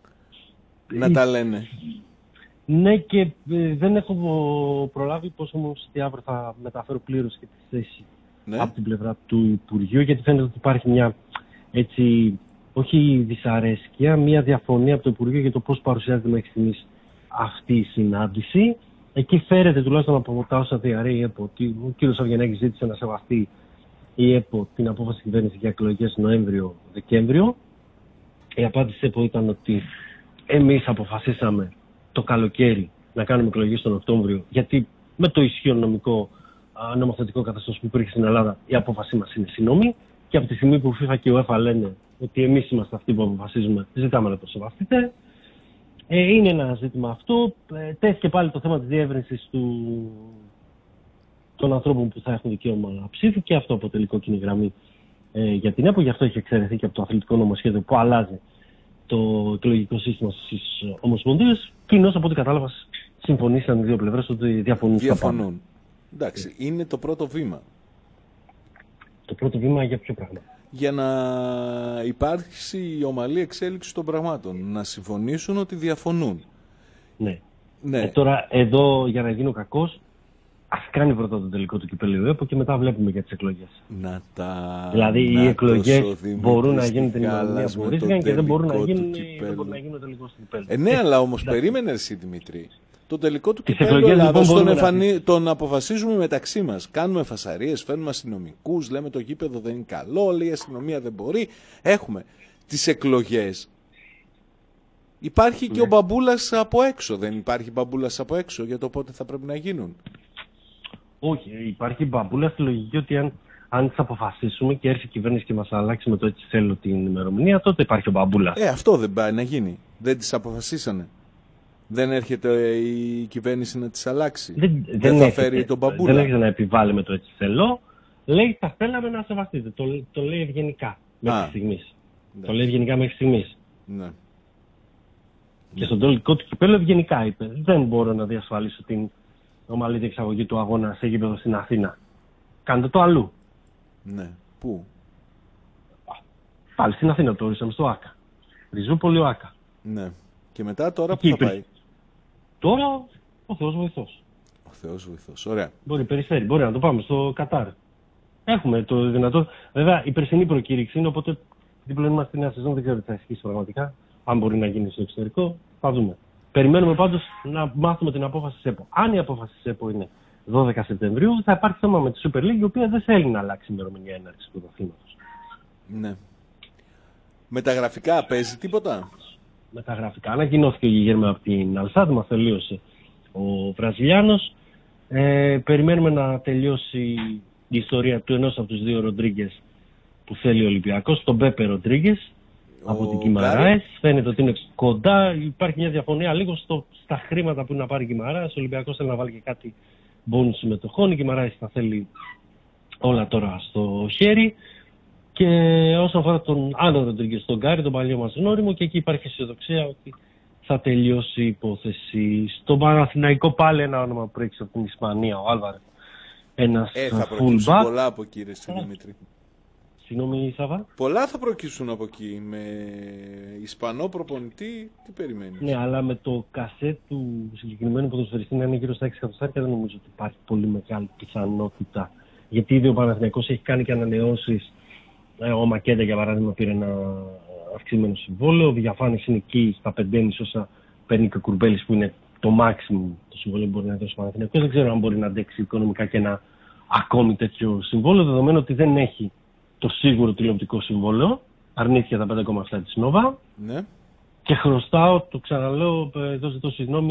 να τα λένε. Ναι, και ε, δεν έχω προλάβει πως όμως ότι αύριο θα μεταφέρω πλήρως και τη θέση ναι. από την πλευρά του Υπουργείου, γιατί φαίνεται ότι υπάρχει μια έτσι, όχι δυσαρέσκεια, μια διαφωνία από το Υπουργείο για το πώς παρουσιάζεται μέχρι στιγμής αυτή η συνάντηση. Εκεί φέρεται τουλάχιστον από τα όσα διαρρέει η ΕΠΟ ότι ο κ. Αυγενάκης ζήτησε να σεβαστεί η ΕΠΟ την απόφαση κυβέρνηση για εκλογές Νοέμβριο-Δεκέμβριο. Η απάντηση της ΕΠΟ ήταν ότι εμείς αποφασίσαμε το καλοκαίρι να κάνουμε εκλογές τον Οκτώβριο, γιατί με το ισχύον νομικό νομοθετικό καθεστώς που υπήρχε στην Ελλάδα η απόφασή μας είναι συνόμη και από τη στιγμή που η FIFA και η UEFA λένε ότι εμείς είμαστε αυτοί που αποφασίζουμε, ζητάμε να το σεβαστείτε. Ε, είναι ένα ζήτημα αυτό. Ε, τέθηκε πάλι το θέμα της διεύρυνσης του... των ανθρώπων που θα έχουν δικαίωμα ψήφου και αυτό αποτελεί κόκκινη γραμμή ε, για την ΕΠΟ. Γι' αυτό έχει εξαιρεθεί και από το αθλητικό νομοσχέδιο που αλλάζει το εκλογικό σύστημα στις ομοσπονδίες. Κοινώς, από ό,τι κατάλαβα, συμφωνήσαν οι δύο πλευρές ότι διαφωνούν. Διαφωνούν. Εντάξει, είναι το πρώτο βήμα. Το πρώτο βήμα για ποιο πράγμα? Για να υπάρξει η ομαλή εξέλιξη των πραγμάτων. Να συμφωνήσουν ότι διαφωνούν. Ναι. ναι. Ε, τώρα, εδώ, για να γίνω κακός, ας κάνει πρώτα το τελικό του κυπέλλου ΕΠΟ και μετά βλέπουμε για τις εκλογές. Να τα... Δηλαδή, να οι εκλογές μπορούν να γίνουν την ημερομηνία που ορίστηκαν και δεν μπορούν να γίνουν, δεν μπορούν να γίνουν τελικό του κυπέλλου. Ε, ναι, αλλά όμως περίμενε εσύ, Δημήτρη. Το τελικό του Τις κυπέλλου Ελλάδος λοιπόν, τον, εφανί... τον αποφασίζουμε μεταξύ μας. Κάνουμε φασαρίες, φέρνουμε αστυνομικούς, λέμε το γήπεδο δεν είναι καλό, λέει η αστυνομία δεν μπορεί. Έχουμε τις εκλογές. Υπάρχει ναι. και ο μπαμπούλας από έξω. Δεν υπάρχει μπαμπούλας από έξω για το πότε θα πρέπει να γίνουν? Όχι, υπάρχει μπαμπούλα στη λογική ότι αν, αν τις αποφασίσουμε και έρθει η κυβέρνηση και μας αλλάξει με το έτσι θέλω την ημερομηνία, τότε υπάρχει ο μπαμπούλας. Ε, αυτό δεν πάει να γίνει. Δεν τις αποφασίσανε. Δεν έρχεται η κυβέρνηση να τις αλλάξει. Δεν, δεν, δεν θα έρχεται, φέρει τον μπαμπούλα. Δεν έρχεται να επιβάλλει με το έτσι θέλω. Λέει θα θέλαμε να σεβαστείτε. Το, το λέει ευγενικά μέχρι στιγμής. Το λέει ευγενικά μέχρι στιγμής. Ναι. Και στον τελικό του κυπέλλου ευγενικά είπε. Δεν μπορώ να διασφαλίσω την ομαλή διεξαγωγή του αγώνα σε γήπεδο στην Αθήνα. Κάντε το αλλού. Ναι. Πού? Πάλι στην Αθήνα το ορίσαμε στο ΆΚΑ. Ριζούπολη ο ΆΚΑ. Ναι. Και μετά τώρα που θα πάει? Τώρα ο Θεός βοηθός. Ο Θεός βοηθός. Ωραία. Μπορεί, περιφέρει. Μπορεί να το πάμε στο Κατάρ. Έχουμε το δυνατό. Βέβαια η περσινή προκήρυξη είναι, οπότε δίπλα είμαστε στη νέα σεζόν, δεν ξέρω τι θα ισχύσει πραγματικά. Αν μπορεί να γίνει στο εξωτερικό, θα δούμε. Περιμένουμε πάντως να μάθουμε την απόφαση της ΕΠΟ. Αν η απόφαση της ΕΠΟ είναι δώδεκα Σεπτεμβρίου, θα υπάρχει θέμα με τη Super League, η οποία δεν θέλει να αλλάξει η ημερομηνία έναρξης του πρωταθλήματος. Ναι. Μεταγραφικά παίζει τίποτα? Μεταγραφικά. Ανακοινώθηκε ο Γιγέρμε από την Αλσάντ, μας τελείωσε ο Βραζιλιάνος. Ε, περιμένουμε να τελειώσει η ιστορία του ενός από τους δύο Ροντρίγκες που θέλει ο Ολυμπιακός, τον Πέπε Ροντρίγκες από την Κιμαράες. Φαίνεται ότι είναι κοντά. Υπάρχει μια διαφωνία λίγο στο, στα χρήματα που είναι να πάρει η Κιμαράες. Ο Ολυμπιακός θέλει να βάλει και κάτι μπόνους συμμετοχών. Η Κιμαράες θα θέλει όλα τώρα στο χέρι. Και όσον αφορά τον άλλο Ροντρίγκες, τον Γκάρι, τον παλιό μας γνώριμο, και εκεί υπάρχει αισιοδοξία ότι θα τελειώσει η υπόθεση. Στον Παναθηναϊκό πάλι ένα όνομα που προέκυψε από την Ισπανία, ο Άλβαρες. Ένας ε, θα προκύψουν fullback. Πολλά από εκεί, ρε Δημήτρη. Συγγνώμη, Σάβα. Πολλά θα προκύψουν από εκεί. Με Ισπανό προπονητή, τι περιμένεις? Ναι, αλλά με το κασέ του συγκεκριμένου ποδοσφαιριστή να είναι γύρω στα έξι εκατοστάρια, δεν νομίζω ότι υπάρχει πολύ μεγάλη πιθανότητα. Γιατί ήδη ο Παναθηναϊκός έχει κάνει και ανανεώσεις. Ο Μακέντα, για παράδειγμα, πήρε ένα αυξημένο συμβόλαιο. Ο Διαφάνης είναι εκεί στα πέντε κόμμα πέντε όσα παίρνει και ο Κουρμπέλης, που είναι το maximum το συμβόλαιο που μπορεί να δώσει ο Παναθηναϊκός. Δεν ξέρω αν μπορεί να αντέξει οικονομικά και ένα ακόμη τέτοιο συμβόλαιο, δεδομένου ότι δεν έχει το σίγουρο τηλεοπτικό συμβόλαιο. Αρνήθηκε τα πέντε κόμμα επτά της Νόβα. Ναι. Και χρωστάω, το ξαναλέω, εδώ ζητώ συγγνώμη,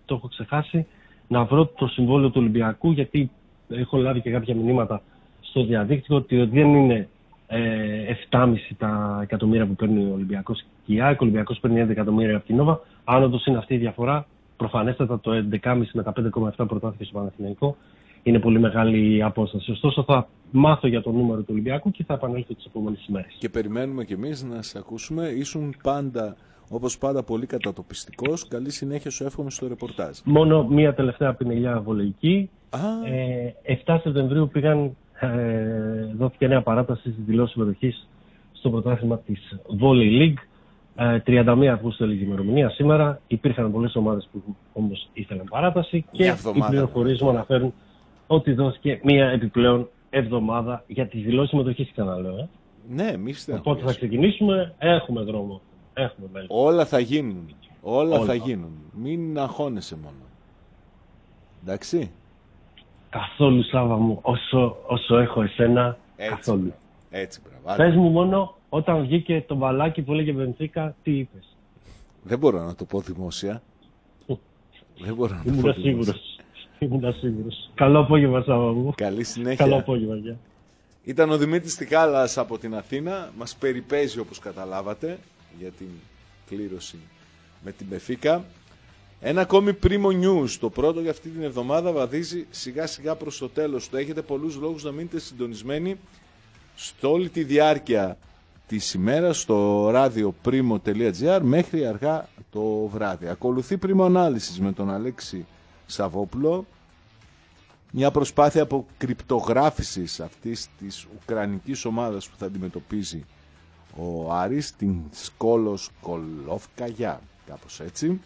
το έχω ξεχάσει, να βρω το συμβόλαιο του Ολυμπιακού, γιατί έχω λάβει και κάποια μηνύματα στο διαδίκτυο ότι δεν είναι ε, επτά κόμμα πέντε τα εκατομμύρια που παίρνει ο Ολυμπιακός και η ΑΕΚ. Ο Ολυμπιακός παίρνει έντεκα εκατομμύρια από την Νόβα. Αν όντως είναι αυτή η διαφορά, προφανέστατα το έντεκα κόμμα πέντε με τα πέντε κόμμα επτά προτάθηκε στο Παναθηναϊκό είναι πολύ μεγάλη απόσταση. Ωστόσο, θα μάθω για το νούμερο του Ολυμπιακού και θα επανέλθω τις επόμενες ημέρες. Και περιμένουμε κι εμείς να σε ακούσουμε. Ήσουν πάντα, όπως πάντα, πολύ κατατοπιστικός. Καλή συνέχεια σου εύχομαι στο ρεπορτάζ. Μόνο μία τελευταία πινελιά βολεϊκή. Ε, εφτά Σεπτεμβρίου πήγαν, ε, δόθηκε νέα παράταση στη δηλώση συμμετοχής στο πρωτάθλημα της Volley League. Ε, τριάντα μία Αυγούστου έλεγε η ημερομηνία σήμερα. Υπήρχαν πολλές ομάδες που όμως ήθελαν παράταση και οι πληροφορίες μου αναφέρουν ότι δόθηκε μία επιπλέον εβδομάδα για τις δηλώσεις συμμετοχής, ξαναλέω. Ε. Ναι, εμείς Οπότε θα ξεκινήσουμε, έχουμε δρόμο. Έχουμε μέλλον. Όλα θα γίνουν. Όλα, Όλα θα γίνουν. Μην αγχώνεσαι μόνο. Εντάξει. Καθόλου, Σάβα μου, όσο, όσο έχω εσένα, έτσι, καθόλου. Έτσι, μπράβο. Πες μου μόνο, όταν βγήκε το μπαλάκι που έλεγε Μπενφίκα, τι είπες? Δεν μπορώ να το πω δημόσια. Δεν μπορώ να το Ήμουν πω σίγουρος. Ήμουν σίγουρος. Καλό απόγευμα, Σάβα μου. Καλή συνέχεια. Καλό απόγευμα, γεια. Ήταν ο Δημήτρης Τικάλας από την Αθήνα. Μας περιπέζει, όπως καταλάβατε, για την κλήρωση με την Μπενφίκα. Ένα ακόμη πρίμο news. Το πρώτο για αυτή την εβδομάδα βαδίζει σιγά σιγά προς το τέλος του. Έχετε πολλούς λόγους να μείνετε συντονισμένοι στο όλη τη διάρκεια της ημέρας στο ράδιο πρίμο τελεία τζι άρ μέχρι αργά το βράδυ. Ακολουθεί Πρίμο Ανάλυσης με τον Αλέξη Σαββόπουλο. Μια προσπάθεια αποκρυπτογράφησης αυτής της ουκρανικής ομάδας που θα αντιμετωπίζει ο Άρης, την Σκόλος Κολόφκαγια, κάπως έτσι.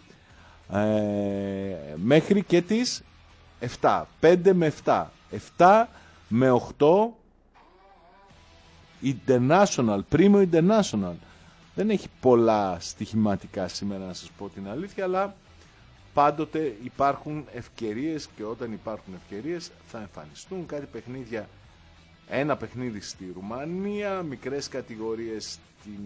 Ε, μέχρι και τις επτά, πέντε με επτά, επτά με οκτώ International, Primo International. Δεν έχει πολλά στοιχηματικά σήμερα, να σας πω την αλήθεια, αλλά πάντοτε υπάρχουν ευκαιρίες και όταν υπάρχουν ευκαιρίες θα εμφανιστούν κάτι παιχνίδια. Ένα παιχνίδι στη Ρουμανία, μικρές κατηγορίες στην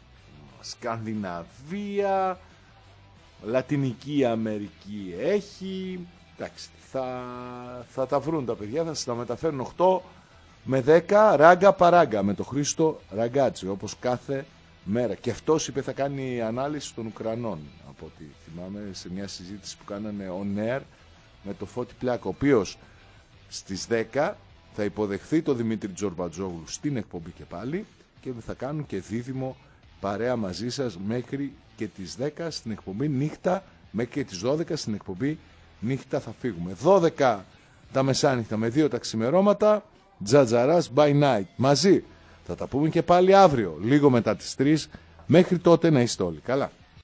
Σκανδιναβία, Λατινική Αμερική έχει. Εντάξει, θα, θα τα βρουν τα παιδιά, θα σας τα μεταφέρουν οκτώ με δέκα ράγκα παράγκα με τον Χρήστο Ραγκάτσι, όπως κάθε μέρα. Και αυτός είπε θα κάνει ανάλυση των Ουκρανών, από ό,τι θυμάμαι, σε μια συζήτηση που κάνανε on air με το Φώτη Πλάκο, ο οποίος στις δέκα θα υποδεχθεί τον Δημήτρη Τζορμπατζόγλου στην εκπομπή και πάλι και θα κάνουν και δίδυμο παρέα μαζί σας μέχρι και τις δέκα στην εκπομπή νύχτα, μέχρι και τις δώδεκα στην εκπομπή νύχτα θα φύγουμε. δώδεκα τα μεσάνυχτα με δύο τα ξημερώματα, Τζατζαράς by night. Μαζί θα τα πούμε και πάλι αύριο, λίγο μετά τις τρεις. Μέχρι τότε να είστε όλοι καλά.